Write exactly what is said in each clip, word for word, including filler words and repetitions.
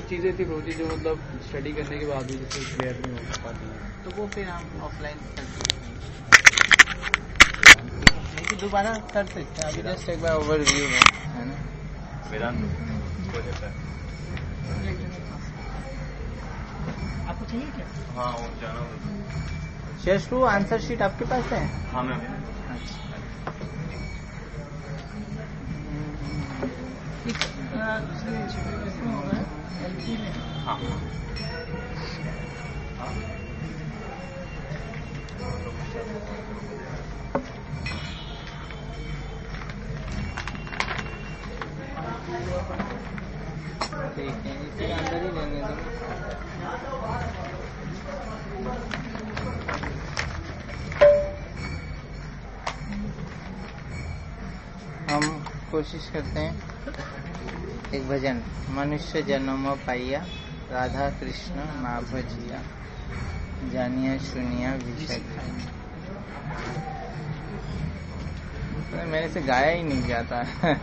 चीज़ें थी प्रभु जी जो मतलब स्टडी करने के बाद भी जैसे क्लियर नहीं हो पाती हैं, तो वो फिर हम ऑफलाइन करते हैं, नहीं तो दोबारा कर सकते हैं। अभी जस्ट एक बार ओवरव्यू है, है ना। वेदांत को देता है आपको चाहिए क्या? हाँ वो जाना होगा। शेष टू आंसर शीट आपके पास है? हाँ मैम। हाँ ठीक है, इसके अंदर ही लेने दो। हम कोशिश करते हैं एक भजन। मनुष्य जन्म पाइया, राधा कृष्ण माँ भजिया, जानिया सुनिया विषय खाई। मेरे से गाया ही नहीं जाता।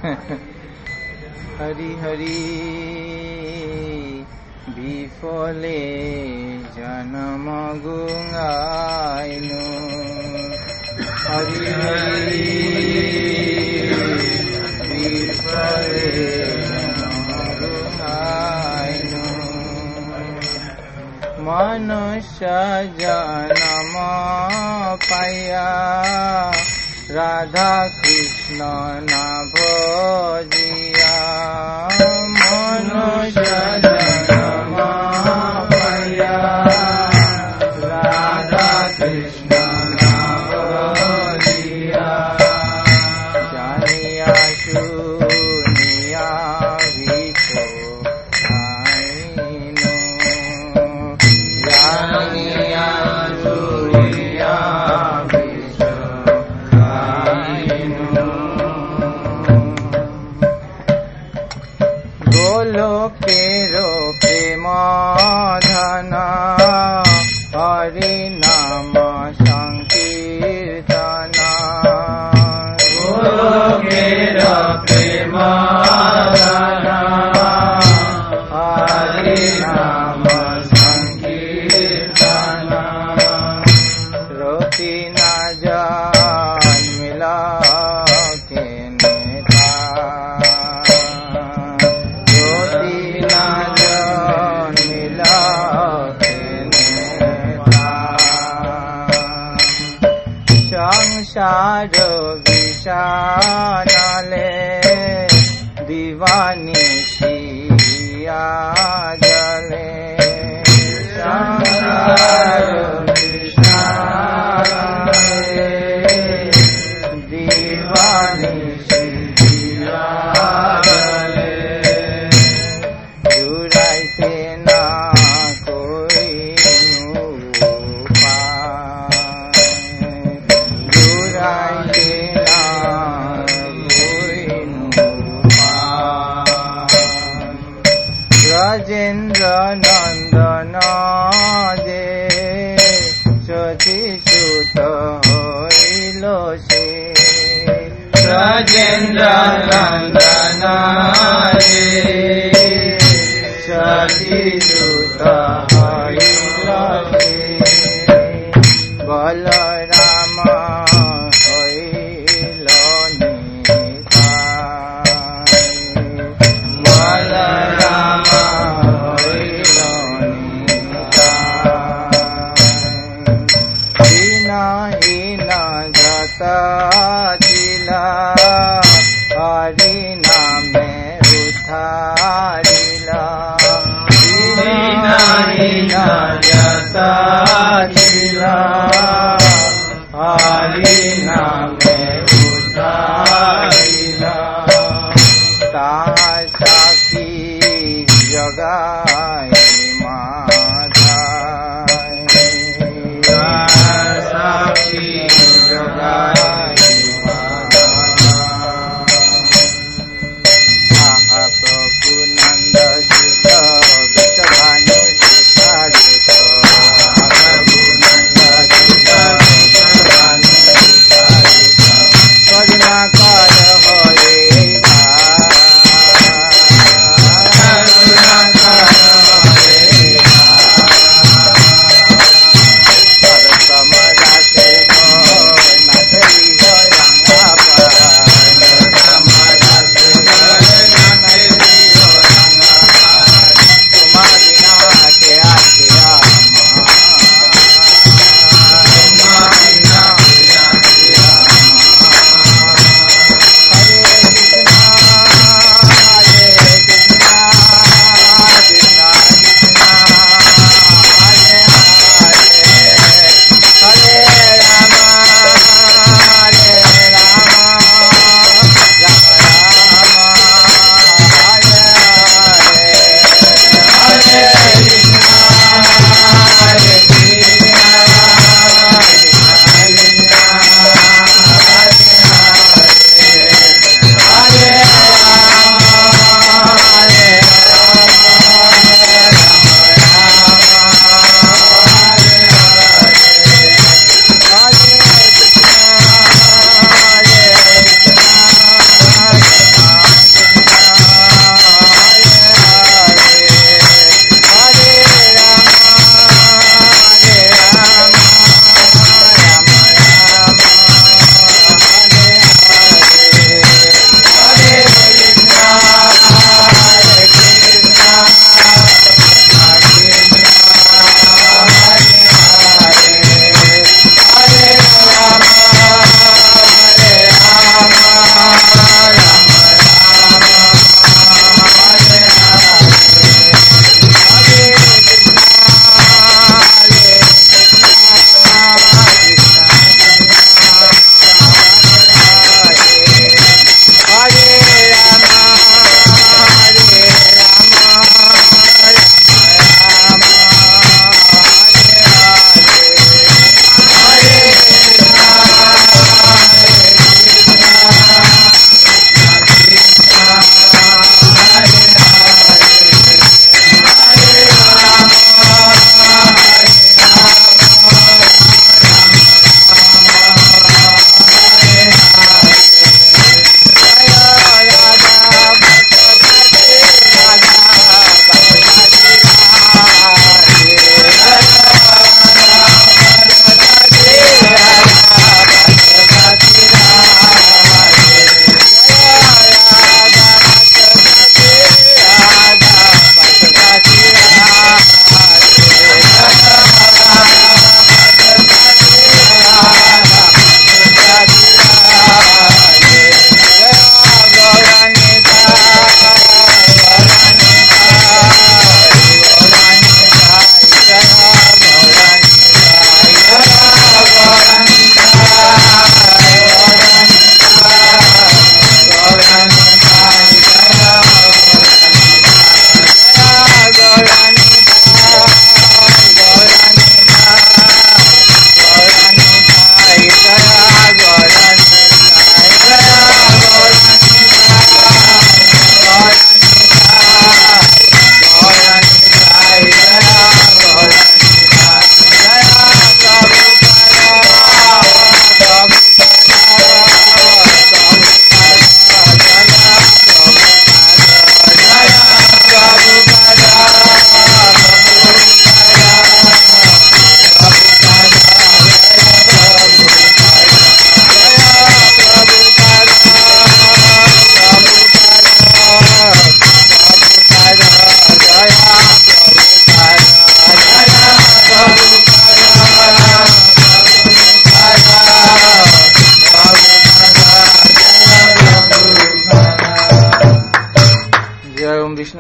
हरि हरि विफले जन्म गुंगाइनु, हरि हरि विफले जन्म गुंगाइनु, मनुष्य जन्म पाया, राधा कृष्ण ना भजिया, मनुष्य जन्म पाया, राधा कृष्ण ना भजिया, जानिया सुनिया विषो खाइनु, जानिया सुनिया लोके रोके माधन, हरि नाम संकीर्तन, लोके रोके माधन, हरि नाम संकीर्तन, रोटी न जान मिला के नेता, संसार विषानले दीवानी सिया जले, संसार विषानले दीवानी सिया जले, जुराइते ना कोई राजेंद्र नंदन जे सती सुत होइल से, राजेंद्र नंदन जे सती सुत होइल से, बलराम होइल निताई, बलराम जिला हरि नामे उठारिला, हिना जता जिला हरि नामे उठारिला, साखी जगाई माधाई, साखी जगाई प्रभु नंद जुत विषभानु सुत, प्रभु नंद जुत विषभानु सुत, करुणा कर हरे करुणा कर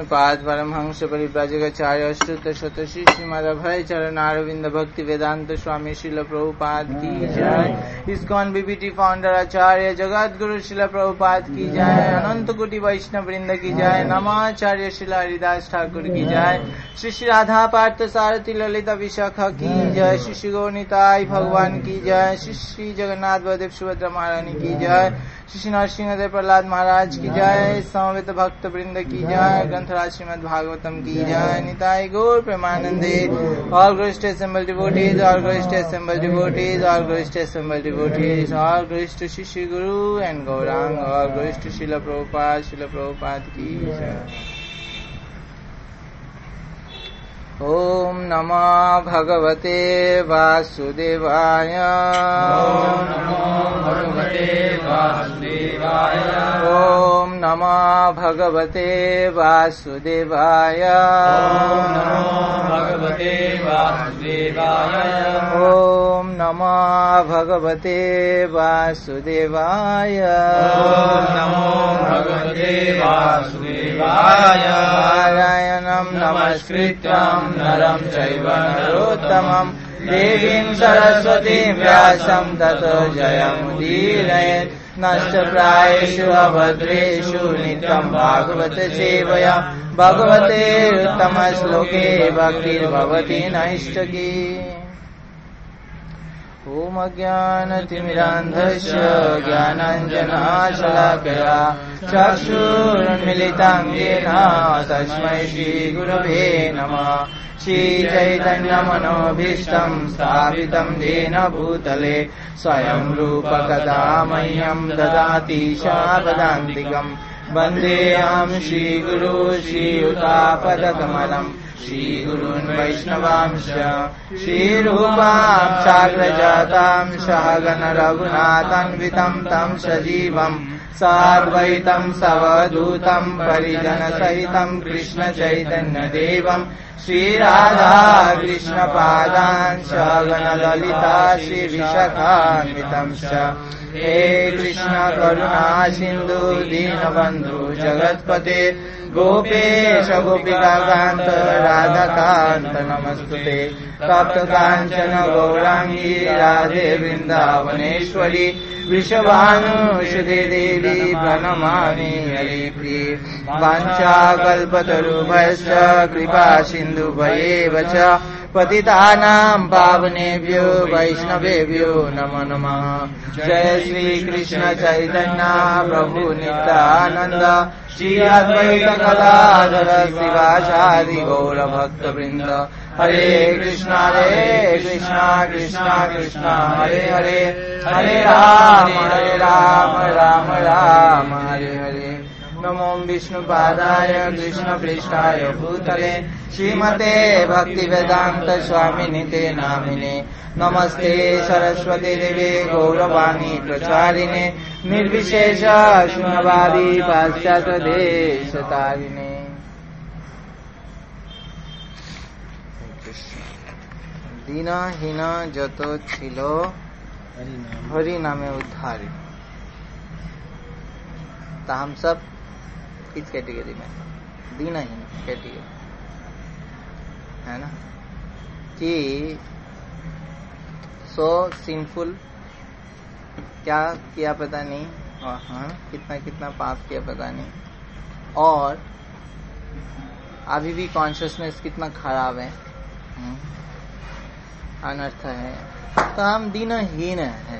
विष्णुपाद परमहंस परिव्राजकाचार्य अष्टोत्तर शतशी श्रीमद अभय चरण अरविंद भक्ति वेदांत स्वामी शिल प्रभुपाद की जय। इस्कॉन बीबीटी फाउंडर आचार्य जगत गुरु शिल प्रभुपाद की जय। अनंत कोटि वैष्णव वृंद की जय। नमाचार्य शिल हरिदास ठाकुर की जय। श्री श्री राधा पार्थ सारथी ललिता विशाखा की जय। श्री श्री गौरनिताई भगवान की जय। श्री श्री जगन्नाथ बलदेव सुभद्रा महारानी की जय। श्री श्री नरसिंहदेव प्रहलाद महाराज की जय। समवेत भक्त वृंद की जय। ग्रंथराज श्रीमद भागवतम की जय। निताई गौर प्रेमानंदे। All glories assembled devotees, all glories assembled devotees, all glories assembled devotees, all glories to Sri Sri Guru and Gauranga, all glories to Srila Prabhupada, Srila Prabhupada की जय। ओम नमो भगवते वासुदेवाय। ओम नमो भगवते वासुदेवाय। ओम नमो भगवते वासुदेवाय। ओम नमो भगवते वासुदेवाय। ओम नमो भगवते वासुदेवाय। ओम नमो भगवते वासुदेवाय। नारायणं नमस्कृत्यं नरं चैव नरोत्तमं देवीं सरस्वतीं व्यासं ततो जयमुदीरयेत्। नष्टप्रायेषु अभद्रेषु नित्यं भागवत सेवया भगवते उत्तमश्लोके भक्तिर्भवति नैष्टकी। ओम अज्ञानतिमिरान्धस्य ज्ञानाञ्जनशलाकया चक्षुरुन्मिलितं येन तस्मै श्रीगुरवे नमः। श्रीचैतन्यमनोभीष्टं स्थापितं येन भूतले स्वयं रूप कदा मह्यं ददाति शापदान्तिकम्। वन्देऽहं श्रीगुरु श्रीयुतापदकमलम् श्रीगुरून् वैष्णवांश्च श्रीरूपां साग्रजातां सहगण रघुनाथान्वितं तं सजीवम् साद्वैतं सवधूतं परिजनसहितं कृष्ण चैतन्यदेवम् श्रीराधा कृष्णपादान् सहगण ललिता श्रीविशाखान्वितंश्च। हे कृष्ण करुणा सिन्धु दीनबन्धु जगत्पते गोपेश गोपिकान्त राधाकान्त नमस्तुते। तप्तकाञ्चन गौराङ्गी राधे वृन्दावनेश्वरी वृषभानुसुते देवी प्रणमामि हरिप्रिये। वाञ्छाकल्पतरुभ्यश्च कृपा सिन्धुभ्येव च पतितानां पावनेभ्यो वैष्णवेभ्यो नमो नमः। जय श्री कृष्ण चैतन्य प्रभु नित्यानंद श्री अद्वैत गदाधर शिवासादि गौर भक्त वृंद। हरे कृष्णा हरे कृष्णा कृष्णा कृष्णा हरे हरे, हरे राम हरे राम राम राम हरे हरे। नमो विष्णुपादाय कृष्ण पृष्ठाय भूतले श्रीमते भक्ति वेदांत स्वामिनि ते नामिने। नमस्ते सरस्वती देवे गौरवाणी प्रचारिणे निर्विशेष शून्यवादी पाश्चात्य देश तारिणे। दीनहीन जतो छिलो हरि नामे उद्धारी। तो हम सब किस कैटेगरी में? दीनहीन कैटेगरी है ना, कि सो सिंफुल क्या किया पता नहीं, और हाँ कितना कितना पाप किया पता नहीं, और अभी भी कॉन्शियसनेस कितना खराब है, अनर्थ है, तो हम दीनहीन है,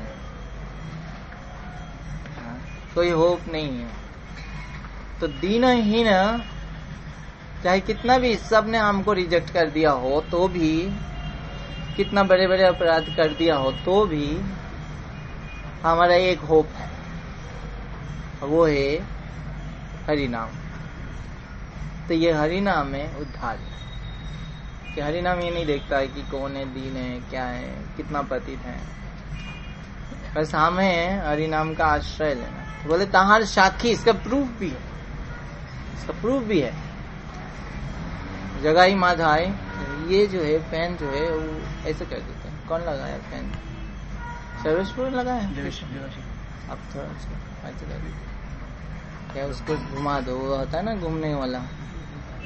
कोई होप नहीं है। तो दीनहीन चाहे कितना भी सब ने हमको रिजेक्ट कर दिया हो तो भी, कितना बड़े बड़े अपराध कर दिया हो तो भी हमारा एक होप है, वो है हरि नाम। तो ये हरि नाम में उद्धार है कि हरि नाम ये नहीं देखता है कि कौन है, दीन है, क्या है, कितना पतित है, बस हमें हरि नाम का आश्रय लेना। तो बोले तहार साखी, इसका प्रूफ भी है, इसका प्रूफ भी है। जगाई माधाई ये जो है पेन जो है वो ऐसे कर देते हैं। कौन लगाया पेन? सर्वेशपुर लगाया। अब थोड़ा ऐसे कर दीजिए, क्या उसको घुमा दो, वो होता है ना घूमने वाला,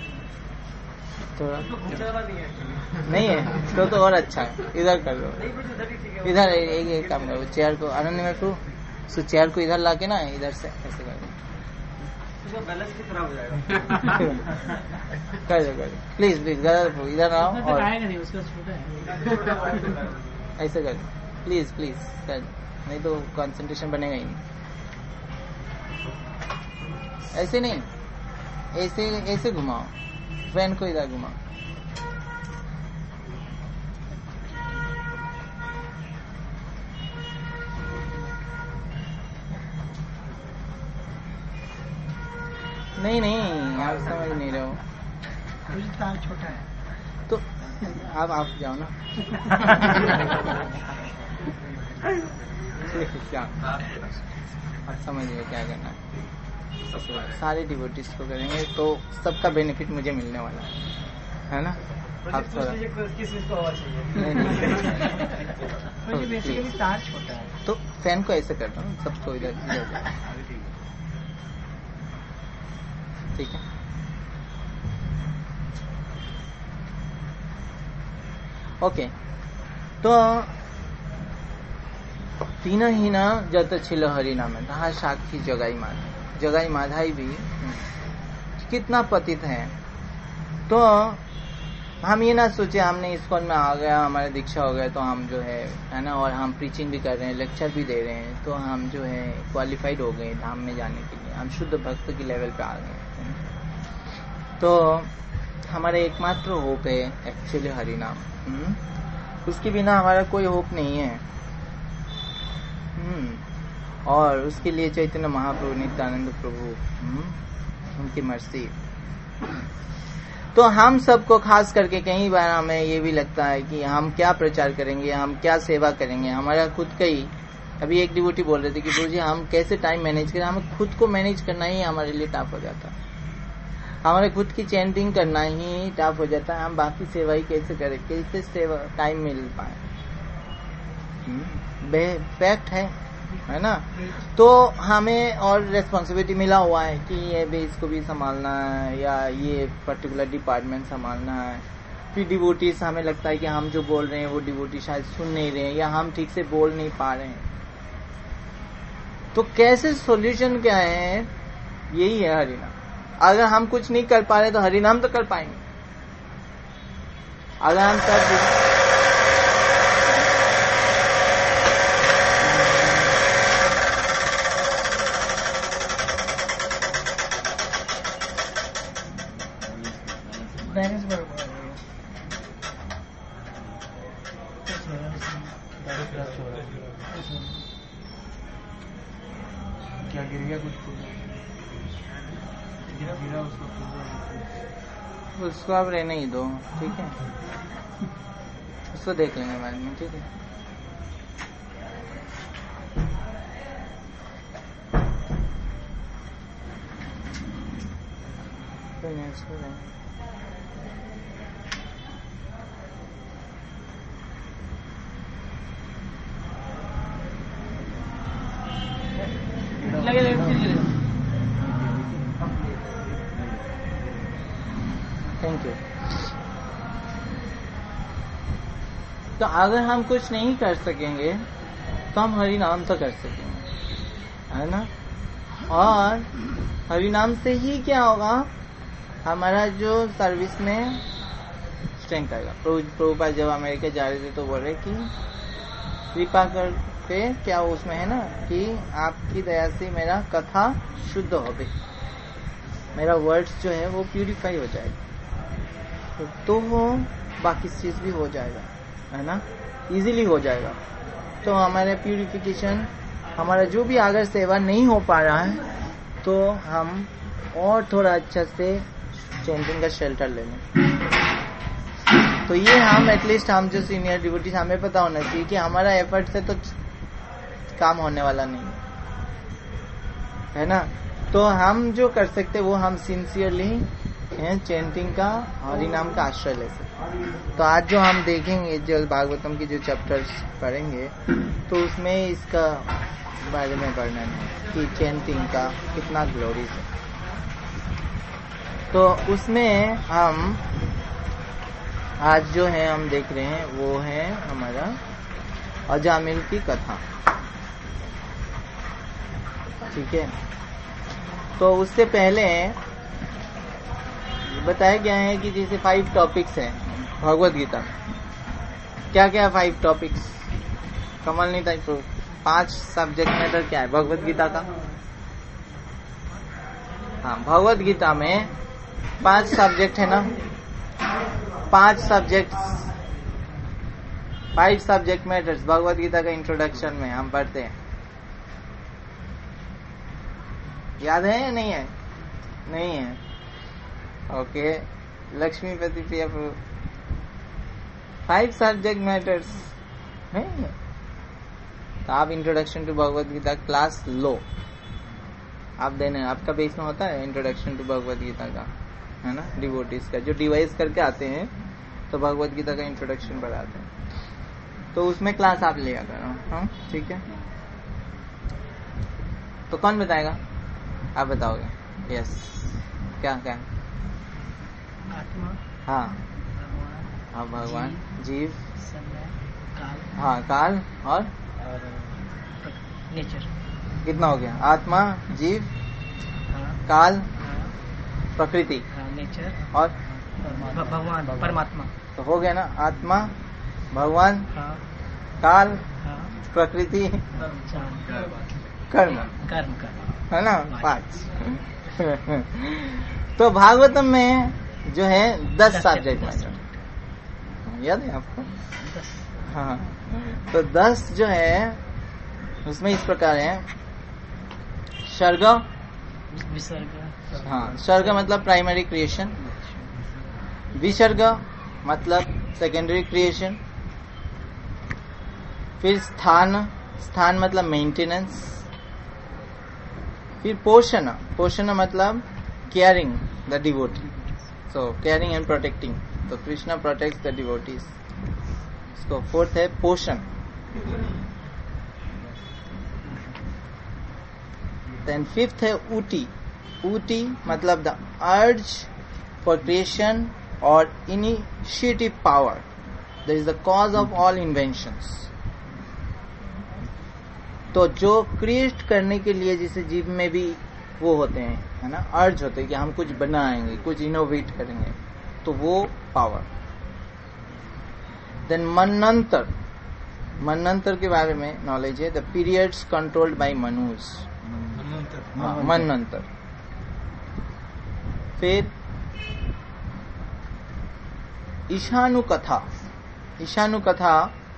थोड़ा नहीं है तो तो और अच्छा है, इधर कर लो, इधर एक एक काम करो, चेयर को आनंद में को सो चेयर को इधर लाके ना इधर से ऐसे कर दो, बैलेंस भी खराब हो जाएगा। कर दो कर दो प्लीज प्लीज इधर आओ और नहीं उसका छोटा है। ऐसे कर दो प्लीज प्लीज कर दो, नहीं तो कंसंट्रेशन बनेगा ही नहीं। ऐसे नहीं, ऐसे ऐसे घुमाओ, फैन को इधर घुमाओ। नहीं नहीं आप समझ नहीं रहे हो, तार छोटा है तो आप आप जाओ ना। आप समझ रहे क्या करना है, सारे डिवोटीज को करेंगे तो सबका बेनिफिट मुझे मिलने वाला है, है ना। आप थोड़ा किस चीज को और चाहिए? नहीं नहीं मुझे बेसिकली तार छोटा है, तो फैन को ऐसे कर दो, सबको इधर इधर ठीक है। ओके तो तीन ही ना जत छिल हरि नाम है, कहा साक्षी जगाई माधा, जगाई माधाई भी कितना पतित है। तो हम ये ना सोचे हमने इस्कॉन में आ गया, हमारा दीक्षा हो गया तो हम जो है है ना, और हम प्रीचिंग भी कर रहे हैं, लेक्चर भी दे रहे हैं, तो हम जो है क्वालिफाइड हो गए धाम में जाने के लिए, हम शुद्ध भक्त की लेवल पे आ गए। तो हमारा एकमात्र होप है एक्चुअली हरि नाम, उसके बिना हमारा कोई होप नहीं है। और उसके लिए चैतन्य महाप्रभु, नित्यानंद प्रभु, उनकी मर्सी। तो हम सबको खास करके कई बार हमें ये भी लगता है कि हम क्या प्रचार करेंगे, हम क्या सेवा करेंगे, हमारा खुद का ही। अभी एक डिवोटी बोल रहे थे कि गुरु जी हम कैसे टाइम मैनेज करें, हमें खुद को मैनेज करना ही हमारे लिए टफ हो जाता है, हमारे खुद की चैंटिंग करना ही टफ हो जाता है, हम बाकी सेवा ही कैसे करें, कैसे सेवा टाइम मिल पाए, फैक्ट है है ना। तो हमें और रेस्पॉन्सिबिलिटी मिला हुआ है कि ये बेस को भी संभालना है या ये पर्टिकुलर डिपार्टमेंट संभालना है। फिर डिवोटीज हमें लगता है कि हम जो बोल रहे हैं वो डिवोटी शायद सुन नहीं रहे हैं या हम ठीक से बोल नहीं पा रहे हैं। तो कैसे सॉल्यूशन क्या है, यही है हरिनाम। अगर हम कुछ नहीं कर पा रहे तो हरिनाम तो कर पाएंगे। अगर हम कर क्या गिर गया कुछ गिरा उसको उसको आप रहने ही दो, ठीक है, उसको देख लेंगे बाद में, ठीक है। तो नेक्स्ट थैंक यू। तो अगर हम कुछ नहीं कर सकेंगे तो हम हरि नाम तो कर सकेंगे, है ना। और हरि नाम से ही क्या होगा, हमारा जो सर्विस में स्ट्रेंथ आएगा। प्रभुपाद जब अमेरिका जा रहे थे तो बोल रहे कि कृपा करके, क्या उसमें है ना कि आपकी दया से मेरा कथा शुद्ध हो गई, मेरा वर्ड्स जो है वो प्यूरिफाई हो जाएगा, तो वो बाकी चीज भी हो जाएगा, है ना, इजीली हो जाएगा। तो हमारे प्यूरिफिकेशन, हमारा जो भी अगर सेवा नहीं हो पा रहा है तो हम और थोड़ा अच्छा से चैंटिंग का शेल्टर ले लें। तो ये हम एटलीस्ट हम जो सीनियर डिवोटीज, हमें पता होना चाहिए कि हमारा एफर्ट से तो काम होने वाला नहीं है ना। तो हम जो कर सकते वो हम सिंसियरली चैंटिंग का, हरि नाम का आश्रय ले सकते। तो आज जो हम देखेंगे, जो भागवतम की जो चैप्टर्स पढ़ेंगे, तो उसमें इसका बारे में वर्णन है कि चैंटिंग का कितना ग्लोरीज है। तो उसमें हम आज जो है हम देख रहे हैं वो है हमारा अजामिल की कथा। ठीक है, तो उससे पहले बताया गया है कि जैसे फाइव टॉपिक्स है भगवत गीता में। क्या क्या फाइव टॉपिक्स? कमल नहीं टाइप पांच सब्जेक्ट मैटर क्या है भगवत गीता का? हाँ, भगवत गीता में पांच सब्जेक्ट है ना, पांच subject, five subject matters Bhagavad Gita का इंट्रोडक्शन में हम पढ़ते हैं। याद है या नहीं है? नहीं है, okay. Lakshmipati Priya Prabhu, five subject matters नहीं है तो आप introduction to Bhagavad Gita class लो, आप देने आपका बेस में होता है इंट्रोडक्शन टू भगवत गीता का, है ना, डिवोटीज का जो डिवाइस करके आते हैं तो भगवत गीता का इंट्रोडक्शन पढ़ाते हैं, तो उसमें क्लास आप लिया करो। हाँ ठीक है, तो कौन बताएगा? आप बताओगे? यस, क्या क्या? आत्मा, हाँ भगवान, हाँ, भगवान, जीव, समय, काल, हाँ काल और नेचर। कितना हो गया? आत्मा, जीव, हाँ, काल, हाँ, प्रकृति हाँ, नेचर और भ- भगवान, परमात्मा। तो हो गया ना, आत्मा, भगवान, हाँ, काल, हाँ, प्रकृति, चार, कर्म, कर्म कर्म। है ना, पांच। तो भागवतम में जो है दस सब्जेक्ट मैटर, याद है आपको? हाँ, तो दस जो है उसमें इस प्रकार है। सर्ग, विसर्ग, हाँ, सर्ग मतलब प्राइमरी क्रिएशन, विसर्ग मतलब सेकेंडरी क्रिएशन, फिर स्थान, स्थान मतलब मेंटेनेंस, फिर पोषण, पोषण मतलब caring the devotee, so caring and protecting, तो कृष्णा प्रोटेक्ट्स द डिवोटीज, इसको फोर्थ है पोषण। देन फिफ्थ है ऊटी, ऊटी मतलब द अर्ज फॉर क्रिएशन और initiative power, that is the cause of all inventions. तो जो क्रिएट करने के लिए जैसे जीव में भी वो होते हैं, है ना, अर्ज होते हैं कि हम कुछ बनाएंगे, कुछ इनोवेट करेंगे, तो वो पावर। देन मनंतर, मनंतर के बारे में नॉलेज है, द पीरियड्स कंट्रोल्ड बाय मनुज, मनंतर। फिर ईशानु कथा, ईशानु कथा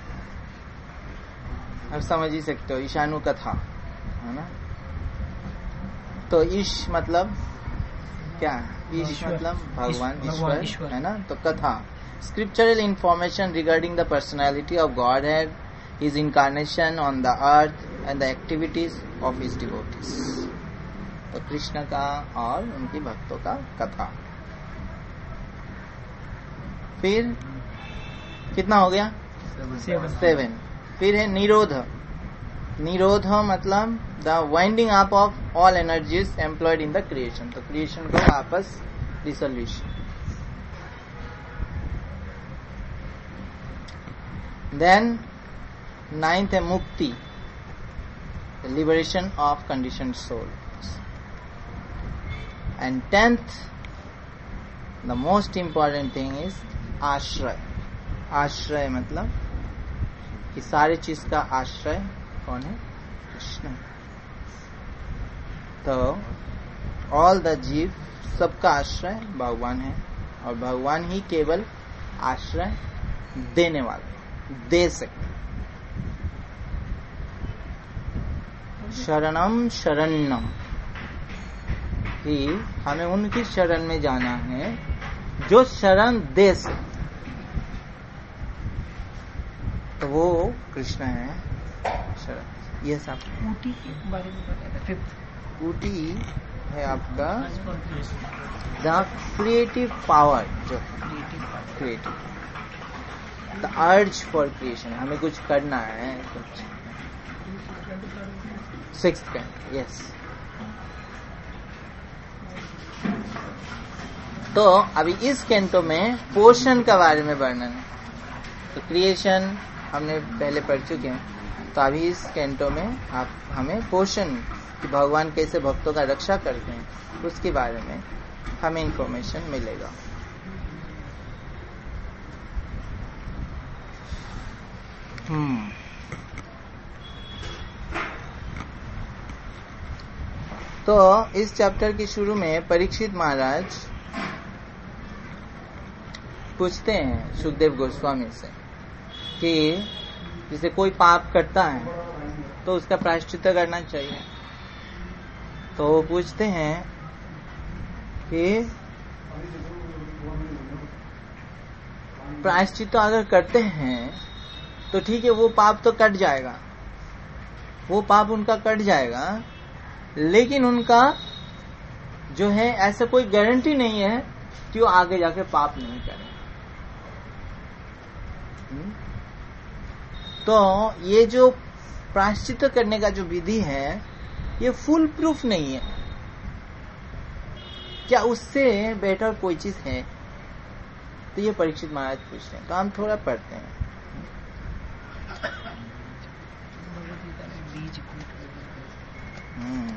आप समझ ही सकते हो, ईशानु कथा, है ना। तो ईश मतलब क्या? ईश मतलब भगवान, ईश्वर, है ना। तो कथा, scriptural information regarding the personality of Godhead, his incarnation on the earth and the activities of his devotees. तो कृष्ण का और उनकी भक्तों का कथा। फिर कितना हो गया? सेवन। फिर है निरोध, निरोध मतलब the winding up of all energies employed in the creation, तो क्रिएशन को वापस डिसोल्यूशन। देन नाइन्थ है मुक्ति, the liberation of conditioned soul. And tenth, the most important thing is आश्रय। आश्रय मतलब कि सारे चीज का आश्रय कौन है? कृष्ण। तो ऑल द जीव, सबका आश्रय भगवान है, और भगवान ही केवल आश्रय देने वाले, दे सकते। शरणम शरणम, कि हमें उनकी शरण में जाना है जो शरण दे सकते, तो वो कृष्ण है शरण। ये सब ऊटी के बारे में बताया था। फिफ्थ ऊटी है आपका द क्रिएटिव पावर, जो creative, the urge for creation, हमें कुछ करना है, कुछ। सिक्स्थ कैंट, यस। तो अभी इस कैंटो में पोषण का बारे में वर्णन है। तो क्रिएशन हमने पहले पढ़ चुके हैं, तो अभी इस कैंटो में आप हमें पोषण कि भगवान कैसे भक्तों का रक्षा करते हैं उसके बारे में हमें इंफॉर्मेशन मिलेगा। हम्म तो इस चैप्टर के शुरू में परीक्षित महाराज पूछते हैं सुखदेव गोस्वामी से कि जैसे कोई पाप करता है तो उसका प्रायश्चित करना चाहिए। तो वो पूछते हैं कि प्रायश्चित अगर करते हैं तो ठीक है, वो पाप तो कट जाएगा, वो पाप उनका कट जाएगा, लेकिन उनका जो है ऐसा कोई गारंटी नहीं है कि वो आगे जाके पाप नहीं करें। तो ये जो प्रायश्चित करने का जो विधि है ये फुल प्रूफ नहीं है। क्या उससे बेटर कोई चीज है? तो ये परीक्षित महाराज पूछते हैं। तो हम थोड़ा पढ़ते हैं। हम्म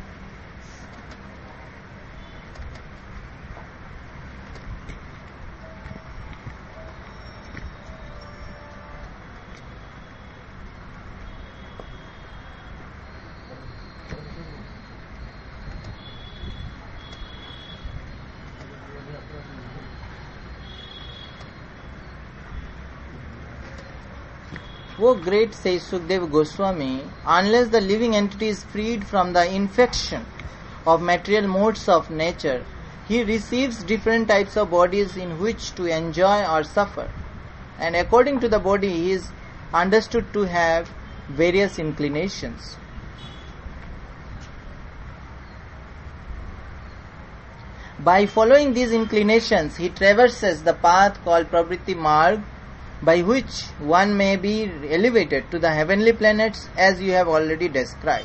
वो great, says Sukadeva Goswami, unless the living entity is freed from the infection of material modes of nature, he receives different types of bodies in which to enjoy or suffer, and according to the body he is understood to have various inclinations. By following these inclinations, he traverses the path called Pravritti Marg, by which one may be elevated to the heavenly planets, as you have already described.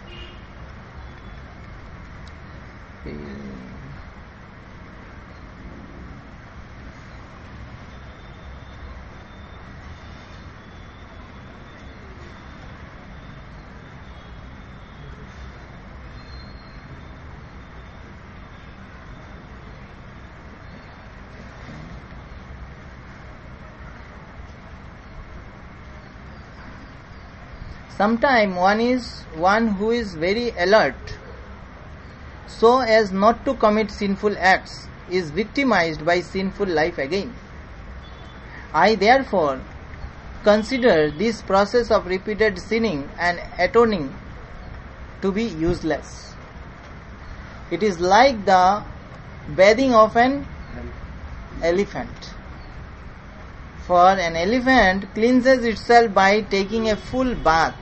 Sometimes one is one who is very alert, so as not to commit sinful acts, is victimized by sinful life again. I therefore consider this process of repeated sinning and atoning to be useless. It is like the bathing of an elephant. For an elephant cleanses itself by taking a full bath,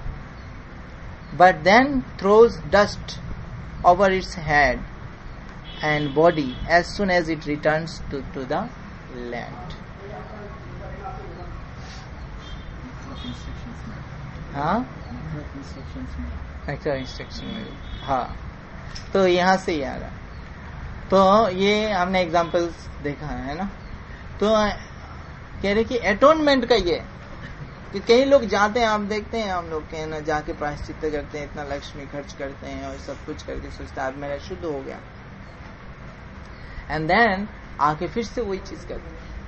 but then throws dust over its head and body as soon as it returns to, to the land. हाँ extra instruction में हाँ, तो यहाँ से ही आ रहा। तो ये हमने एग्जांपल्स देखा है ना। तो कह रहे कि एटोनमेंट का ये कि कई लोग जाते हैं, आप देखते हैं हम लोग के ना, जाके प्रायश्चित करते हैं, इतना लक्ष्मी खर्च करते हैं और सब कुछ करके सोचते हैं आज मेरा शुद्ध हो गया, एंड देन आके फिर से वही चीज करते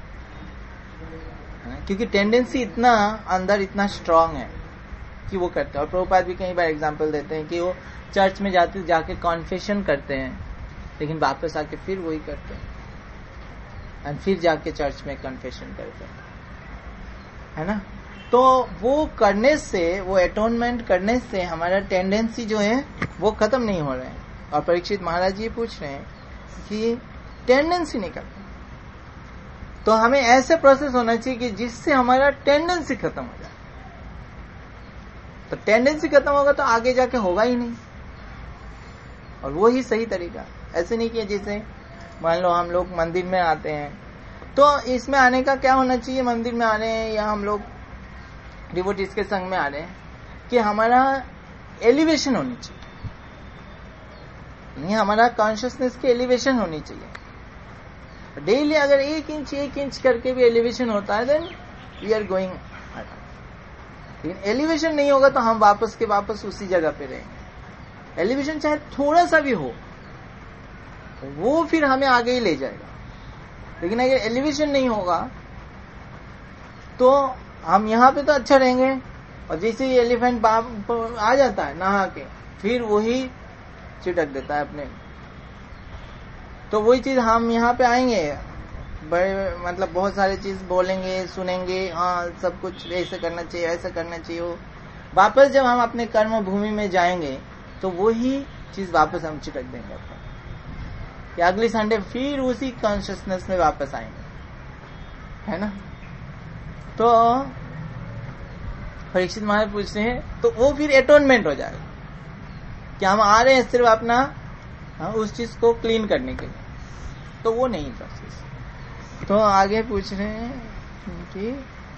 हैं, क्योंकि टेंडेंसी इतना अंदर इतना स्ट्रांग है कि वो करते हैं। और प्रभुपाद भी कई बार एग्जांपल देते हैं कि वो चर्च में जाते जाके कॉन्फेशन करते हैं, लेकिन वापस आके फिर वही करते हैं, एंड फिर जाके चर्च में कन्फेशन करते हैं, है ना। तो वो करने से, वो एटोनमेंट करने से हमारा टेंडेंसी जो है वो खत्म नहीं हो रहा है। और परीक्षित महाराज जी पूछ रहे हैं कि टेंडेंसी नहीं करते, तो हमें ऐसे प्रोसेस होना चाहिए कि जिससे हमारा टेंडेंसी खत्म हो जाए। तो टेंडेंसी खत्म होगा तो आगे जाके होगा ही नहीं, और वो ही सही तरीका। ऐसे नहीं कि जैसे मान लो हम लोग मंदिर में आते हैं, तो इसमें आने का क्या होना चाहिए, मंदिर में आ रहे हैं या हम लोग डिवोटीज के संग में आ रहे हैं, कि हमारा एलिवेशन होनी चाहिए, नहीं हमारा कॉन्शियसनेस की एलिवेशन होनी चाहिए। डेली अगर एक इंच एक इंच करके भी एलिवेशन होता है, देन वी आर गोइंग। लेकिन एलिवेशन नहीं होगा तो हम वापस के वापस उसी जगह पे रहेंगे। एलिवेशन चाहे थोड़ा सा भी हो, वो फिर हमें आगे ही ले जाएगा। लेकिन अगर एलिवेशन नहीं होगा तो हम यहाँ पे तो अच्छा रहेंगे, और जैसे ही एलिफेंट आ जाता है नहा के, फिर वही चिटक देता है अपने। तो वही चीज हम यहाँ पे आएंगे, बड़े मतलब बहुत सारी चीज बोलेंगे, सुनेंगे, हाँ सब कुछ ऐसे करना चाहिए, ऐसा करना चाहिए। वापस जब हम अपने कर्म भूमि में जाएंगे तो वही चीज वापस हम चिटक देंगे अपना, कि अगले संडे फिर उसी कॉन्शियसनेस में वापस आएंगे, है ना। तो परीक्षित महाराज पूछते हैं, तो वो फिर एटोनमेंट हो जाएगा कि हम आ रहे हैं सिर्फ अपना हाँ, उस चीज को क्लीन करने के लिए, तो वो नहीं प्रोसेस। तो आगे पूछ रहे हैं कि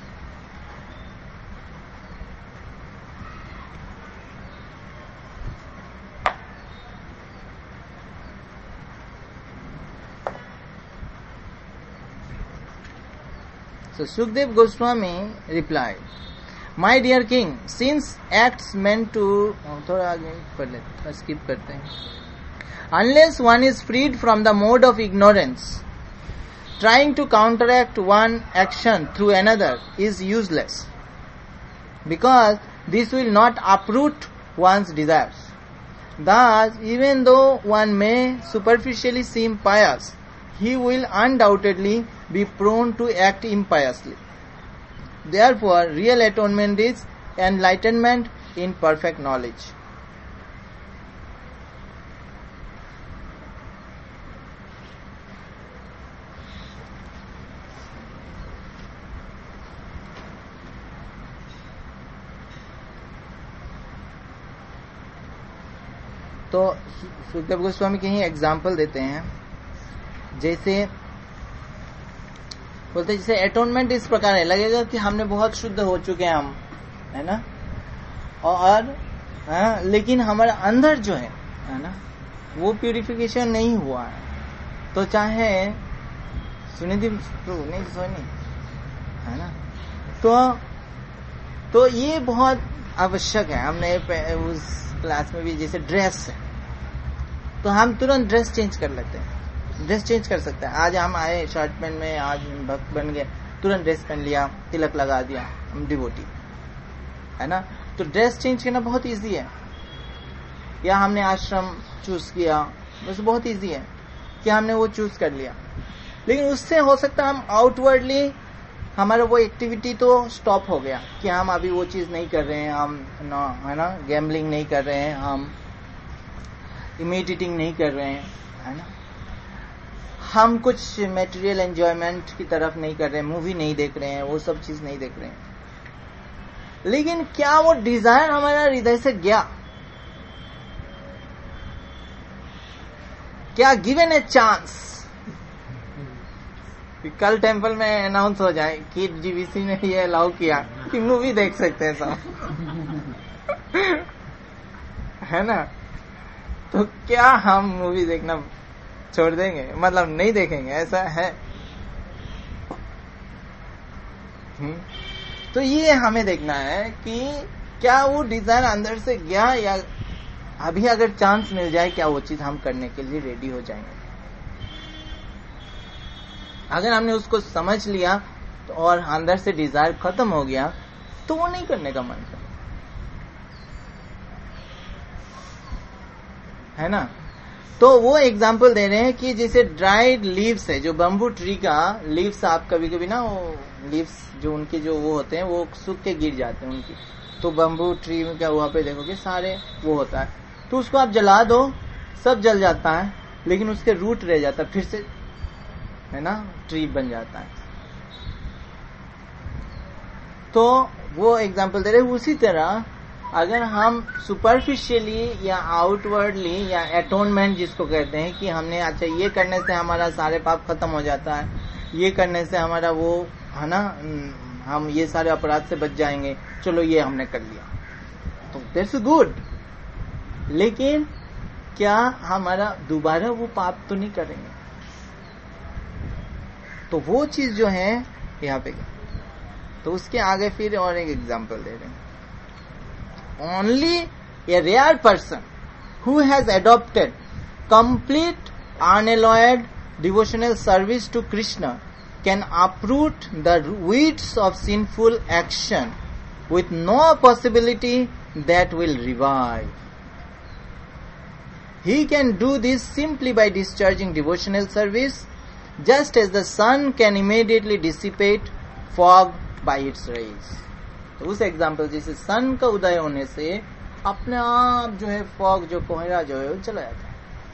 So Sukdev Goswami replied, "My dear king, since acts meant to..." थोड़ा आगे पढ़ लेते, स्किप करते हैं। "Unless one is freed from the mode of ignorance, trying to counteract one action through another is useless, because this will not uproot one's desires. Thus, even though one may superficially seem pious, he will undoubtedly be prone to act impiously. Therefore, real atonement is enlightenment in perfect knowledge." तो सुखदेव गोस्वामी के ही example देते हैं। जैसे बोलते जैसे एटोनमेंट इस प्रकार है, लगेगा कि हमने बहुत शुद्ध हो चुके हैं हम, है ना, और हाँ, लेकिन हमारा अंदर जो है है ना, वो प्यूरिफिकेशन नहीं हुआ है। तो चाहे सुनिधि नहीं सोनी है ना, तो तो ये बहुत आवश्यक है। हमने उस क्लास में भी जैसे ड्रेस है, तो हम तुरंत ड्रेस चेंज कर लेते हैं, ड्रेस चेंज कर सकते हैं। आज हम आए शर्ट पैंट में, आज भक्त बन गए, तुरंत ड्रेस पहन लिया, तिलक लगा दिया, हम डिवोटी, है ना। तो ड्रेस चेंज करना बहुत इजी है। या हमने आश्रम चूज किया, बस बहुत इजी है कि हमने वो चूज कर लिया। लेकिन उससे हो सकता है हम आउटवर्डली हमारा वो एक्टिविटी तो स्टॉप हो गया कि हम अभी वो चीज नहीं कर रहे हैं, हम ना है ना गैम्बलिंग नहीं कर रहे हैं, हम इमिटेटिंग नहीं कर रहे हैं, है ना, हम कुछ मटेरियल एंजॉयमेंट की तरफ नहीं कर रहे हैं, मूवी नहीं देख रहे हैं, वो सब चीज नहीं देख रहे हैं। लेकिन क्या वो डिजायर हमारा हृदय से गया? क्या गिवन ए चांस कल टेंपल में अनाउंस हो जाए कि जीवीसी ने ये अलाउ किया कि मूवी देख सकते हैं सब, है ना, तो क्या हम मूवी देखना छोड़ देंगे? मतलब नहीं देखेंगे, ऐसा है। हुँ? तो ये हमें देखना है कि क्या वो डिजायर अंदर से गया, या अभी अगर चांस मिल जाए क्या वो चीज हम करने के लिए रेडी हो जाएंगे। अगर हमने उसको समझ लिया तो और अंदर से डिजायर खत्म हो गया तो वो नहीं करने का मन कर, है ना। तो वो एग्जाम्पल दे रहे हैं कि जैसे ड्राइड लीव्स है, जो बम्बू ट्री का लीव्स, आप कभी कभी ना वो लीव्स जो उनके जो वो होते हैं वो सूख के गिर जाते हैं उनकी, तो बम्बू ट्री में क्या वहां पे देखोगे सारे वो होता है, तो उसको आप जला दो सब जल जाता है, लेकिन उसके रूट रह जाता है, फिर से है ना ट्री बन जाता है। तो वो एग्जाम्पल दे रहे हैं। उसी तरह अगर हम सुपरफिशियली या आउटवर्डली या एटोनमेंट जिसको कहते हैं कि हमने अच्छा ये करने से हमारा सारे पाप खत्म हो जाता है, ये करने से हमारा वो है ना हम ये सारे अपराध से बच जाएंगे, चलो ये हमने कर लिया, तो दैट्स गुड। लेकिन क्या हमारा दोबारा वो पाप तो नहीं करेंगे? तो वो चीज जो है यहाँ पे, तो उसके आगे फिर और एक एग्जांपल दे रहे हैं. Only a rare person who has adopted complete unalloyed devotional service to Krishna can uproot the weeds of sinful action with no possibility that will revive. He can do this simply by discharging devotional service, just as the sun can immediately dissipate fog by its rays. तो उस example जैसे सन का उदय होने से अपने आप जो है फॉग, जो कोहरा जो है वो चला जाता है.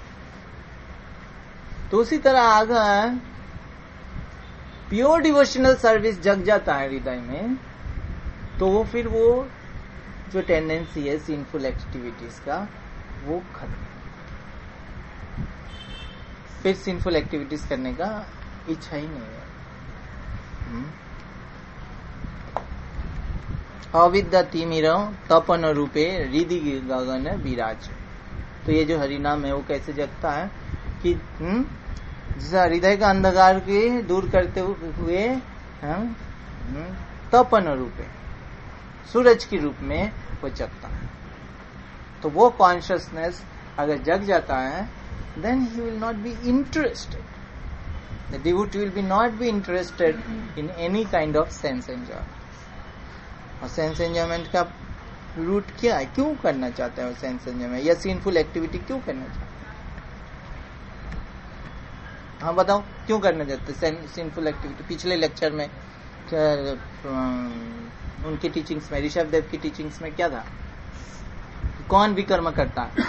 तो उसी तरह अगर प्योर डिवोशनल सर्विस जग जाता है हृदय में, तो वो फिर वो जो टेंडेंसी है सिनफुल एक्टिविटीज का वो खत्म, फिर सिनफुल एक्टिविटीज करने का इच्छा ही नहीं है. अविद्या तिमिर तपन रूपे रिधि गगन विराज. तो ये जो हरिनाम है वो कैसे जगता है कि हुँ? जैसे हृदय का अंधकार के दूर करते हुए तपन रूपे सूरज के रूप में वो जगता है. तो वो कॉन्शियसनेस अगर जग जाता है, then he will not be interested, the devotee will be not be interested in any kind of sense enjoyment. और सेंस एंजॉयमेंट का रूट क्या है, क्यों करना चाहता है वो सेंस एंजॉयमेंट या सिनफुल एक्टिविटी क्यों करना चाहता है? हाँ बताओ, क्यों करना चाहते हैं सिनफुल एक्टिविटी? पिछले लेक्चर में उनकी टीचिंग्स में, ऋषभ देव की टीचिंग्स में क्या था? कौन विकर्म करता है?